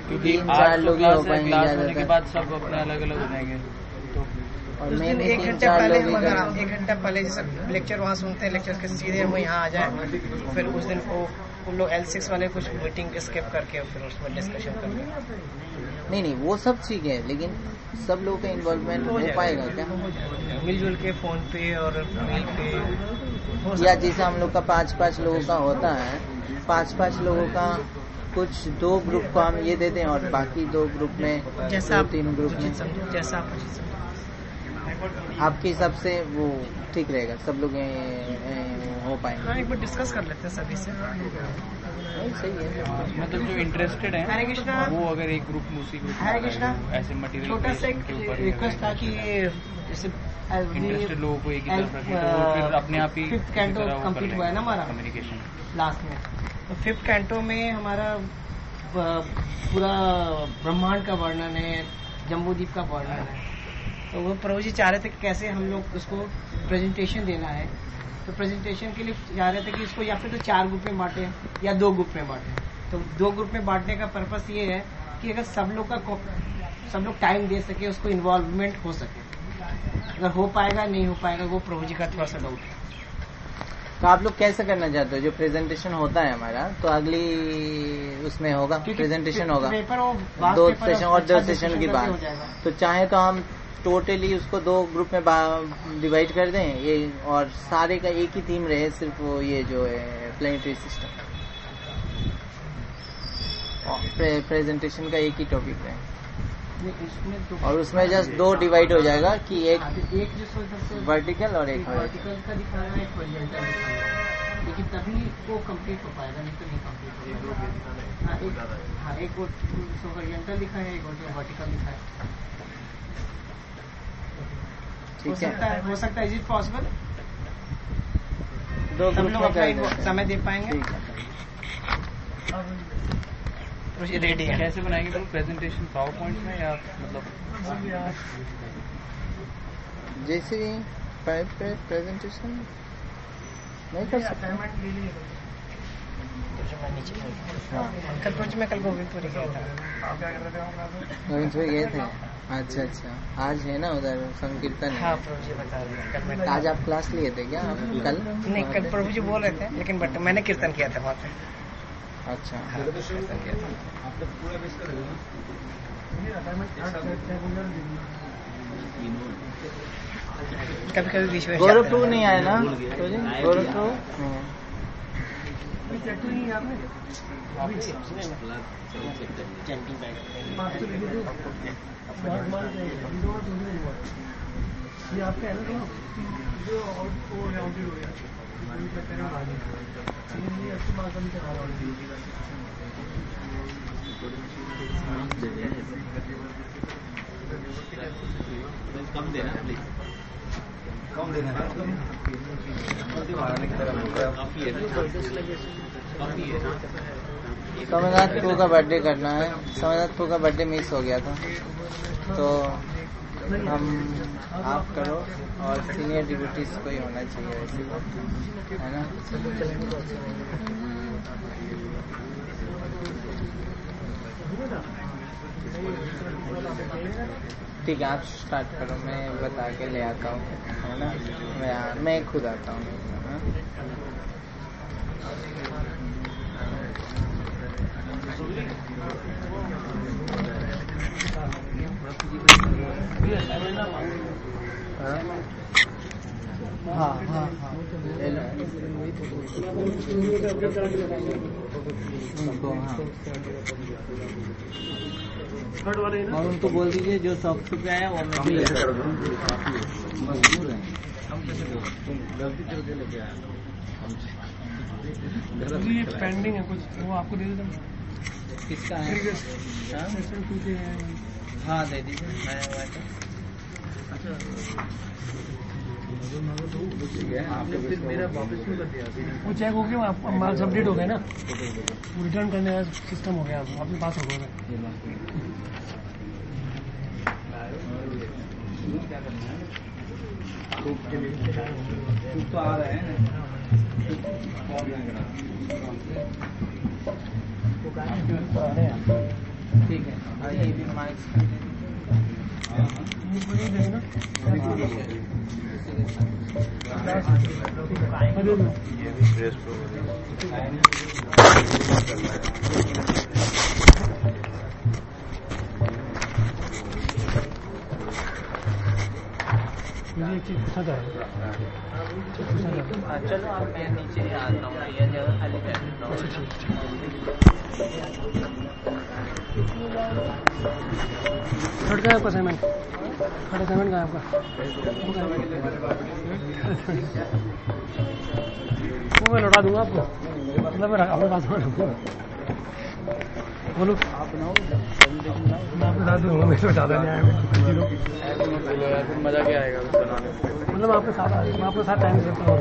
क्योंकि तीन चार आज तो लोग ही हो क्लास है, पाएंगे क्लास होने के ज्यादातर। बाद सब अपने अलग अलग हो जाएंगे तो और उस मैं दिन भी एक तीन घंटे चार पहले लोग ही हम अगर करेंगे। एक घंटा पहले जैसे लेक्चर वहाँ सुनते हैं, लेक्चर के सीधे हम यहाँ आ जाए, फिर उस दिन वो उन लोग एल सिक्स वाले कुछ मीटिंग स्किप करके फिर उसमें डिस्कशन करके नहीं नहीं वो सब ठीक है, लेकिन सब लोगों का इन्वॉल्वमेंट हो पाएगा क्या? मिलजुल के फोन पे और मेल पे हो या सकता है। जैसे हम लोग का पाँच पाँच लोगों का होता है, पाँच पाँच लोगों का कुछ दो ग्रुप को हम ये देते हैं और बाकी दो ग्रुप में जैसा दो आप तीन ग्रुप में उचित समझो, जैसा आप उचित समझो। आपके हिसाब से वो ठीक रहेगा, सब लोग ए, ए, हो पाएंगे। हाँ एक बार डिस्कस कर लेते हैं सभी से। नहीं, सही है। मतलब जो इंटरेस्टेड है हरे कृष्णा। वो अगर एक ग्रुप में उसी ग्रुप हरे कृष्णा। ऐसे मटेरियल छोटा सा एक रिक्वेस्ट था कि जैसे इंटरेस्टेड लोगों को एक ही तरफ रखें तो वो फिर अपने आप ही फिफ्थ कैंटो कंप्लीट हुआ है ना हमारा कम्युनिकेशन लास्ट में। तो फिफ्थ कैंटो में हमारा पूरा ब्रह्मांड का वर्णन है, जम्बूद्वीप का वर्णन है। तो वो प्रभु जी चाह रहे थे कि कैसे हम लोग उसको प्रेजेंटेशन देना है। तो प्रेजेंटेशन के लिए चाह रहे थे कि इसको या फिर तो चार ग्रुप में बांटे या दो ग्रुप में बांटे। तो दो ग्रुप में बांटने का पर्पस ये है कि अगर सब लोग का सब लोग टाइम दे सके, उसको इन्वॉल्वमेंट हो सके। अगर हो पाएगा नहीं हो पाएगा वो प्रभु जी का थोड़ा सा डाउट है। तो आप लोग कैसे करना चाहते हो? जो प्रेजेंटेशन होता है हमारा, तो अगली उसमें होगा प्रेजेंटेशन होगा पेपर वो दो सेशन और दो सेशन की बात। तो चाहे तो हम टोटली उसको दो ग्रुप में डिवाइड कर दें ये, और सारे का एक ही थीम रहे, सिर्फ वो ये जो है प्लेनेटरी सिस्टम, प्रे, प्रेजेंटेशन का एक ही टॉपिक रहे, और उसमें जस्ट दो डिवाइड हो जाएगा कि एक एक जो वर्टिकल और एक वर्टिकल का दिखाना, एक हॉरिजॉन्टल दिखाना, लेकिन तभी वो कंप्लीट हो पाएगा, नहीं तो नहीं कंप्लीट हो पाएगा। हाँ एक हाँ एक वो हॉरिजॉन्टल दिखा है, एक वर्टिकल दिखा है। हो सकता है हो सकता है इज इट पॉसिबल? दो सब लोग अपना समय दे पाएंगे? रेडी है। कैसे बनाएंगे तो प्रेजेंटेशन पावर पॉइंट में या मतलब जैसे भी प्रेजेंटेशन नहीं कर सकते। हाँ कल रोज मैं कल गोविंदपुरी गया था। गोविंदपुरी गए थे? अच्छा अच्छा, आज है ना उधर संकीर्तन है। हाँ प्रभु जी बता रहे हैं। कल मैं आज आप क्लास लिए थे क्या? आप कल नहीं, कल प्रभु जी बोल रहे थे, लेकिन बट मैंने कीर्तन किया था वहाँ पे। अच्छा हाँ, कीर्तन किया था। कभी कभी बीच में गौरव टू नहीं आया ना? गौरव टू ये आपका है ना जो राउंडेड हो गया अच्छी मार्क का भी चला कम देना प्लीज, कम देना काफी है काफी है। समनाथ प्रो का बर्थडे करना है। समनाथ प्रो का बर्थडे मिस हो गया था, तो हम आप करो और सीनियर डिप्यूटीज को ही होना चाहिए वैसे, है ना? ठीक है, आप स्टार्ट करो, मैं बता के ले आता हूँ, है ना? मैं मैं खुद आता हूँ। हाँ हाँ हाँ उनको, हाँ और उनको बोल दीजिए जो सॉफ्ट पे आया वो मैं भी मजबूर है, गलती करके लेके आया ये पेंडिंग है कुछ, वो आपको दे देता हूँ। किसका है? हाँ दे दीजिए, मैं आपने फिर मेरा वापस नहीं कर दिया, वो चेक हो गया, मार्क्स अपडेट हो गए ना, रिटर्न करने का सिस्टम हो गया, आपके पास हो गया। तो आ रहे हैं आ रहे हैं ठीक है, और ये भी माइक मुझे एक चीज पूछना चाहेगा। चलो आप मैं नीचे ही आता हूँ, ये जगह खाली कर देता हूँ। थर्ड का है आपका असाइनमेंट? थर्ड असाइनमेंट का है आपका? वो मैं लौटा दूंगा आपको, मतलब मैं अपने पास में रखूँगा। बोलो आप बनाओ, मैं आपके साथ दूंगा, मेरे को ज़्यादा नहीं आएगा। मजा क्या आएगा बनाने में? मतलब आपके साथ मैं आपके साथ टाइम देता हूँ।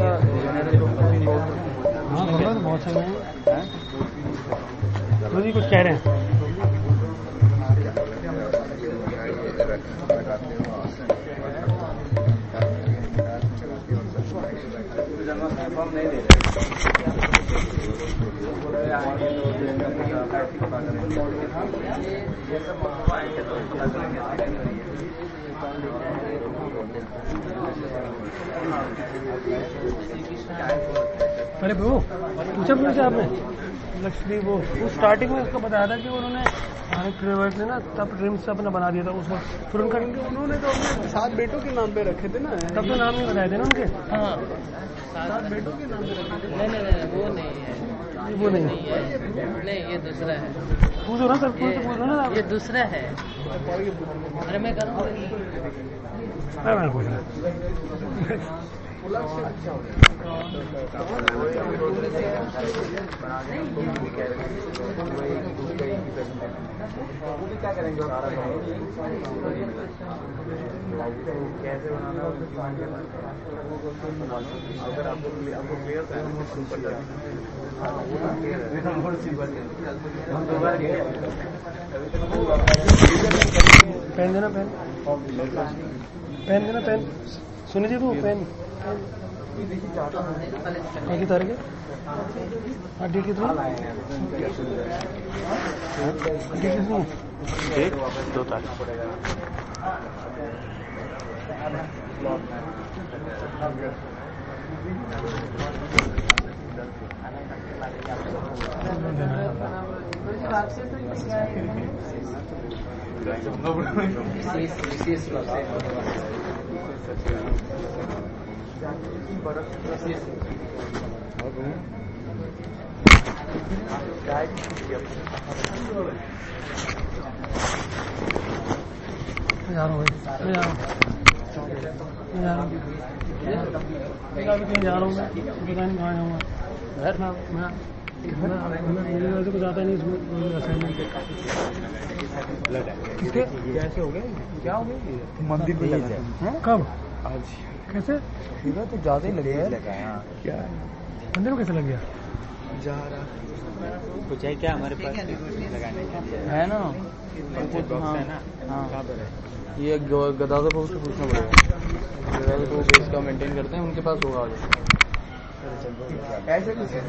हाँ बोलो तो बहुत सही है। तो जी कुछ कह रहे हैं? अरे वो पूछा पूछा आपने लक्ष्मी वो वो स्टार्टिंग में उसको बताया था कि उन्होंने हमारे ट्रेवर्स ने ना तब ड्रीम्स से अपना बना दिया था उस वक्त, फिर उनका उन्होंने तो अपने सात बेटों के नाम पे रखे थे ना, तब तो नाम नहीं बताए थे ना उनके। हाँ सात बेटों के नाम पे रखे थे। नहीं नहीं नहीं वो नहीं है, वो नहीं नहीं है, नहीं ये दूसरा है। पूछो ना सर, पूछ पूछो ना आप। ये दूसरा है। अरे मैं करूँगा, मैं पूछ रहा क्या करेंगे कैसे बनाना अगर आपको आपको क्लियर पेन देना, पेन पेन देना, पेन सुनिए जी, वो पेन की तारीख है? हाँ डेट कितनी? डेट कितनी? डेट दो तारीख। जा रहा हूँ भाई, मैं जा रहा हूँ, मैं जा रहा हूँ, कहीं जा रहा हूँ, मैं पता नहीं कहाँ जाऊँगा। मैं मैं मेरे वैसे कुछ आता नहीं इसमें असाइनमेंट। किसके कैसे हो गया, क्या हो गया? मंदिर में लगा है। कब? आज कैसे? इधर तो ज्यादा ही लगे यार। क्या मंदिर में कैसे लग गया? जा रहा कुछ है क्या हमारे पास लगाने के लिए? है ना कुछ बॉक्स है ना? हाँ ये गदाधर बाबू से पूछना पड़ेगा। गदाधर बाबू बेस का मेंटेन करते हैं, उनके पास होगा आगे। ऐसे कुछ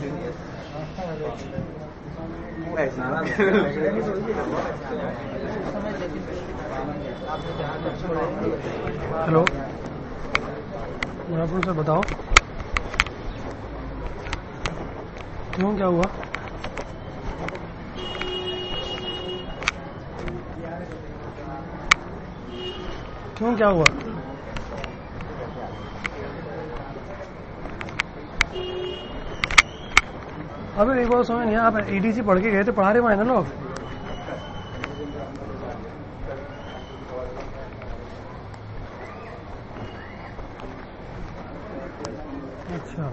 हेलो गुड आफ्टरनून सर, बताओ क्यों, क्या हुआ? क्यों क्या हुआ? अबे एक बार समझ नहीं, आप एडीसी पढ़ के गए थे, पढ़ा रहे वहां ना लोग। अच्छा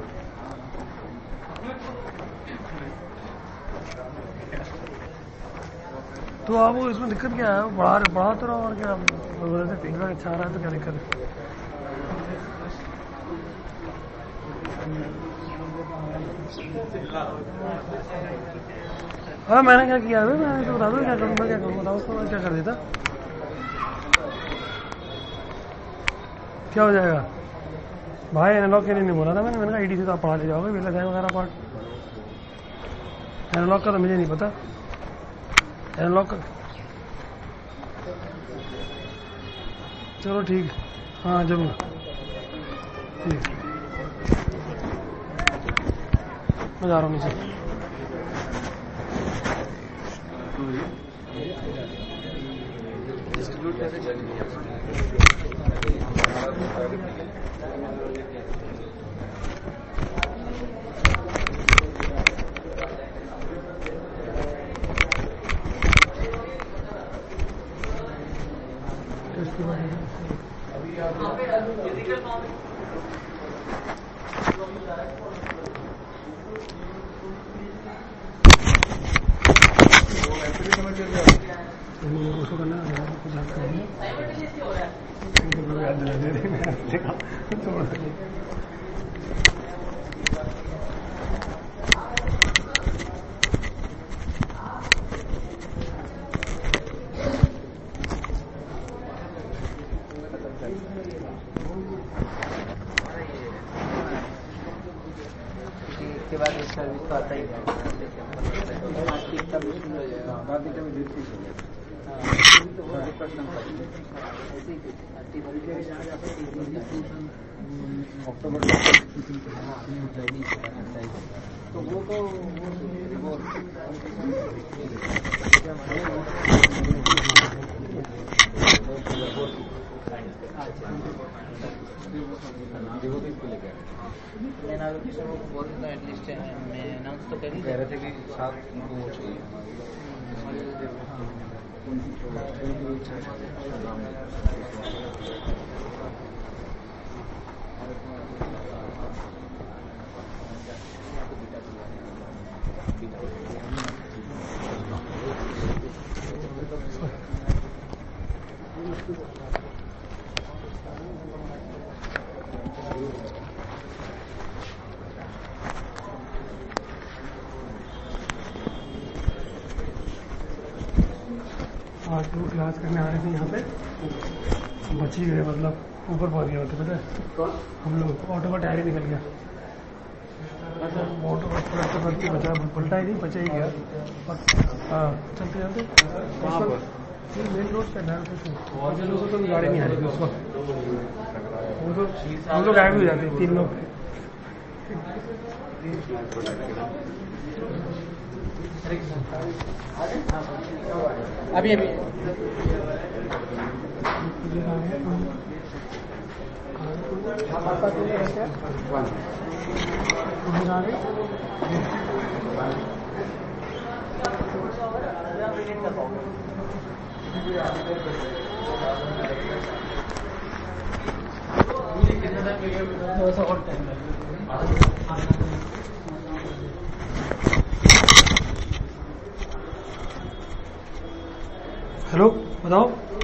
तो आप वो इसमें दिक्कत क्या है? पढ़ा रहे पढ़ा तो रहो, और क्या वैसे फीडबैक अच्छा आ रहा है तो क्या दिक्कत है? हाँ मैंने क्या किया है, मैंने तो बता दो क्या करूँ, मैं क्या करूँ बताओ उसको, क्या कर देता? क्या हो जाएगा भाई? एनालॉग के लिए नहीं बोला था मैंने, मैंने कहा ईडी से तो आप पढ़ा ले जाओगे बेला जाए वगैरह पार्ट। एनालॉग का तो मुझे नहीं पता। लॉक कर। चलो ठीक, हाँ जरूर ठीक, मैं जा रहा हूँ नीचे। डिस्ट्रीब्यूट कैसे करेंगे? उसको करना कुछ याद करेंगे याद दिला दे रहे इसके बाद इस सर्विस तो आता ही है। अक्टूबर तो वो तो बोल रहा एटलीस्ट मैं अनाउंस तो कर ही कह रहे थे कि सात उनको वो चाहिए। आज वो क्लास करने आ रहे थे यहाँ पे, बची गए, मतलब ऊपर पहुंच गए होते पता है। हम लोग ऑटो का टायर ही निकल गया, ऑटो का पलटते पलटते बचा, पलटा ही नहीं, बचा ही गया। हाँ चलते चलते मेन रोड पे और लोगों को तो गाड़ी नहीं आ रही थी उस वक्त, वो तो हम लोग गायब हो जाते तीन लोग। अभी अभी हेलो बताओ।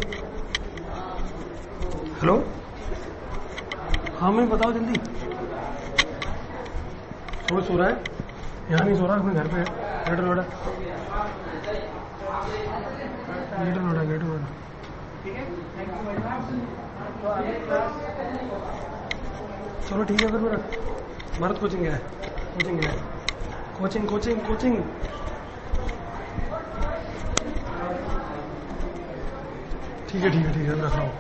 हेलो हाँ मैं बताओ जल्दी। थोड़ा सो रहा है, यहाँ नहीं सो रहा, अपने घर पे Greater Noida, Greater Noida Greater Noida. चलो ठीक है फिर मेरा भारत कोचिंग गया है, कोचिंग गया है, कोचिंग कोचिंग कोचिंग ठीक है ठीक है ठीक है रख रहा हूँ।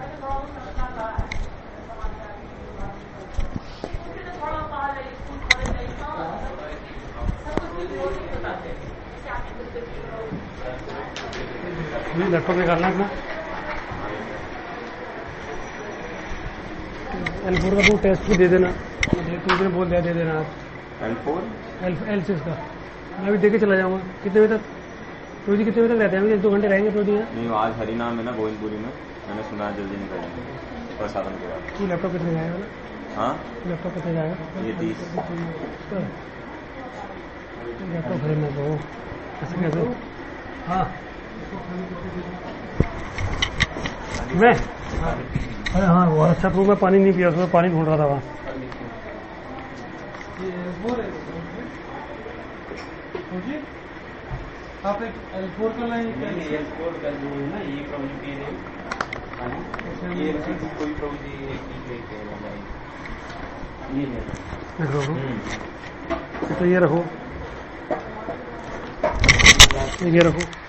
लैपटॉप निकालना अपना, एल फोर का तू टेस्ट भी दे देना, तुमने बोल दिया दे देना आप। L four L L six का मैं भी देके चला जाऊंगा। कितने बजे तक रोजी कितने बजे तक रहते हैं? एक दो घंटे रहेंगे रोजी यहाँ? नहीं, आज हरिनाम है ना गोविंदपुरी में, मैंने सुना जल्दी निकलेंगे प्रसादन के बाद। ये लैपटॉप कितने जाएगा ना? हाँ लैपटॉप कितने जाएगा? ये तीस। लैपटॉप खरीदना तो कैसे कैसे? हाँ मैं अरे हाँ बहुत अच्छा प्रूफ, मैं पानी नहीं पिया, उसमें पानी ढूंढ रहा था वहाँ। आप एक एल फोर का लाइन एल फोर का जो है ना ये प्रॉब्लम पी रहे ये कोई प्रॉब्लम ये तो ये रखो, ये रखो।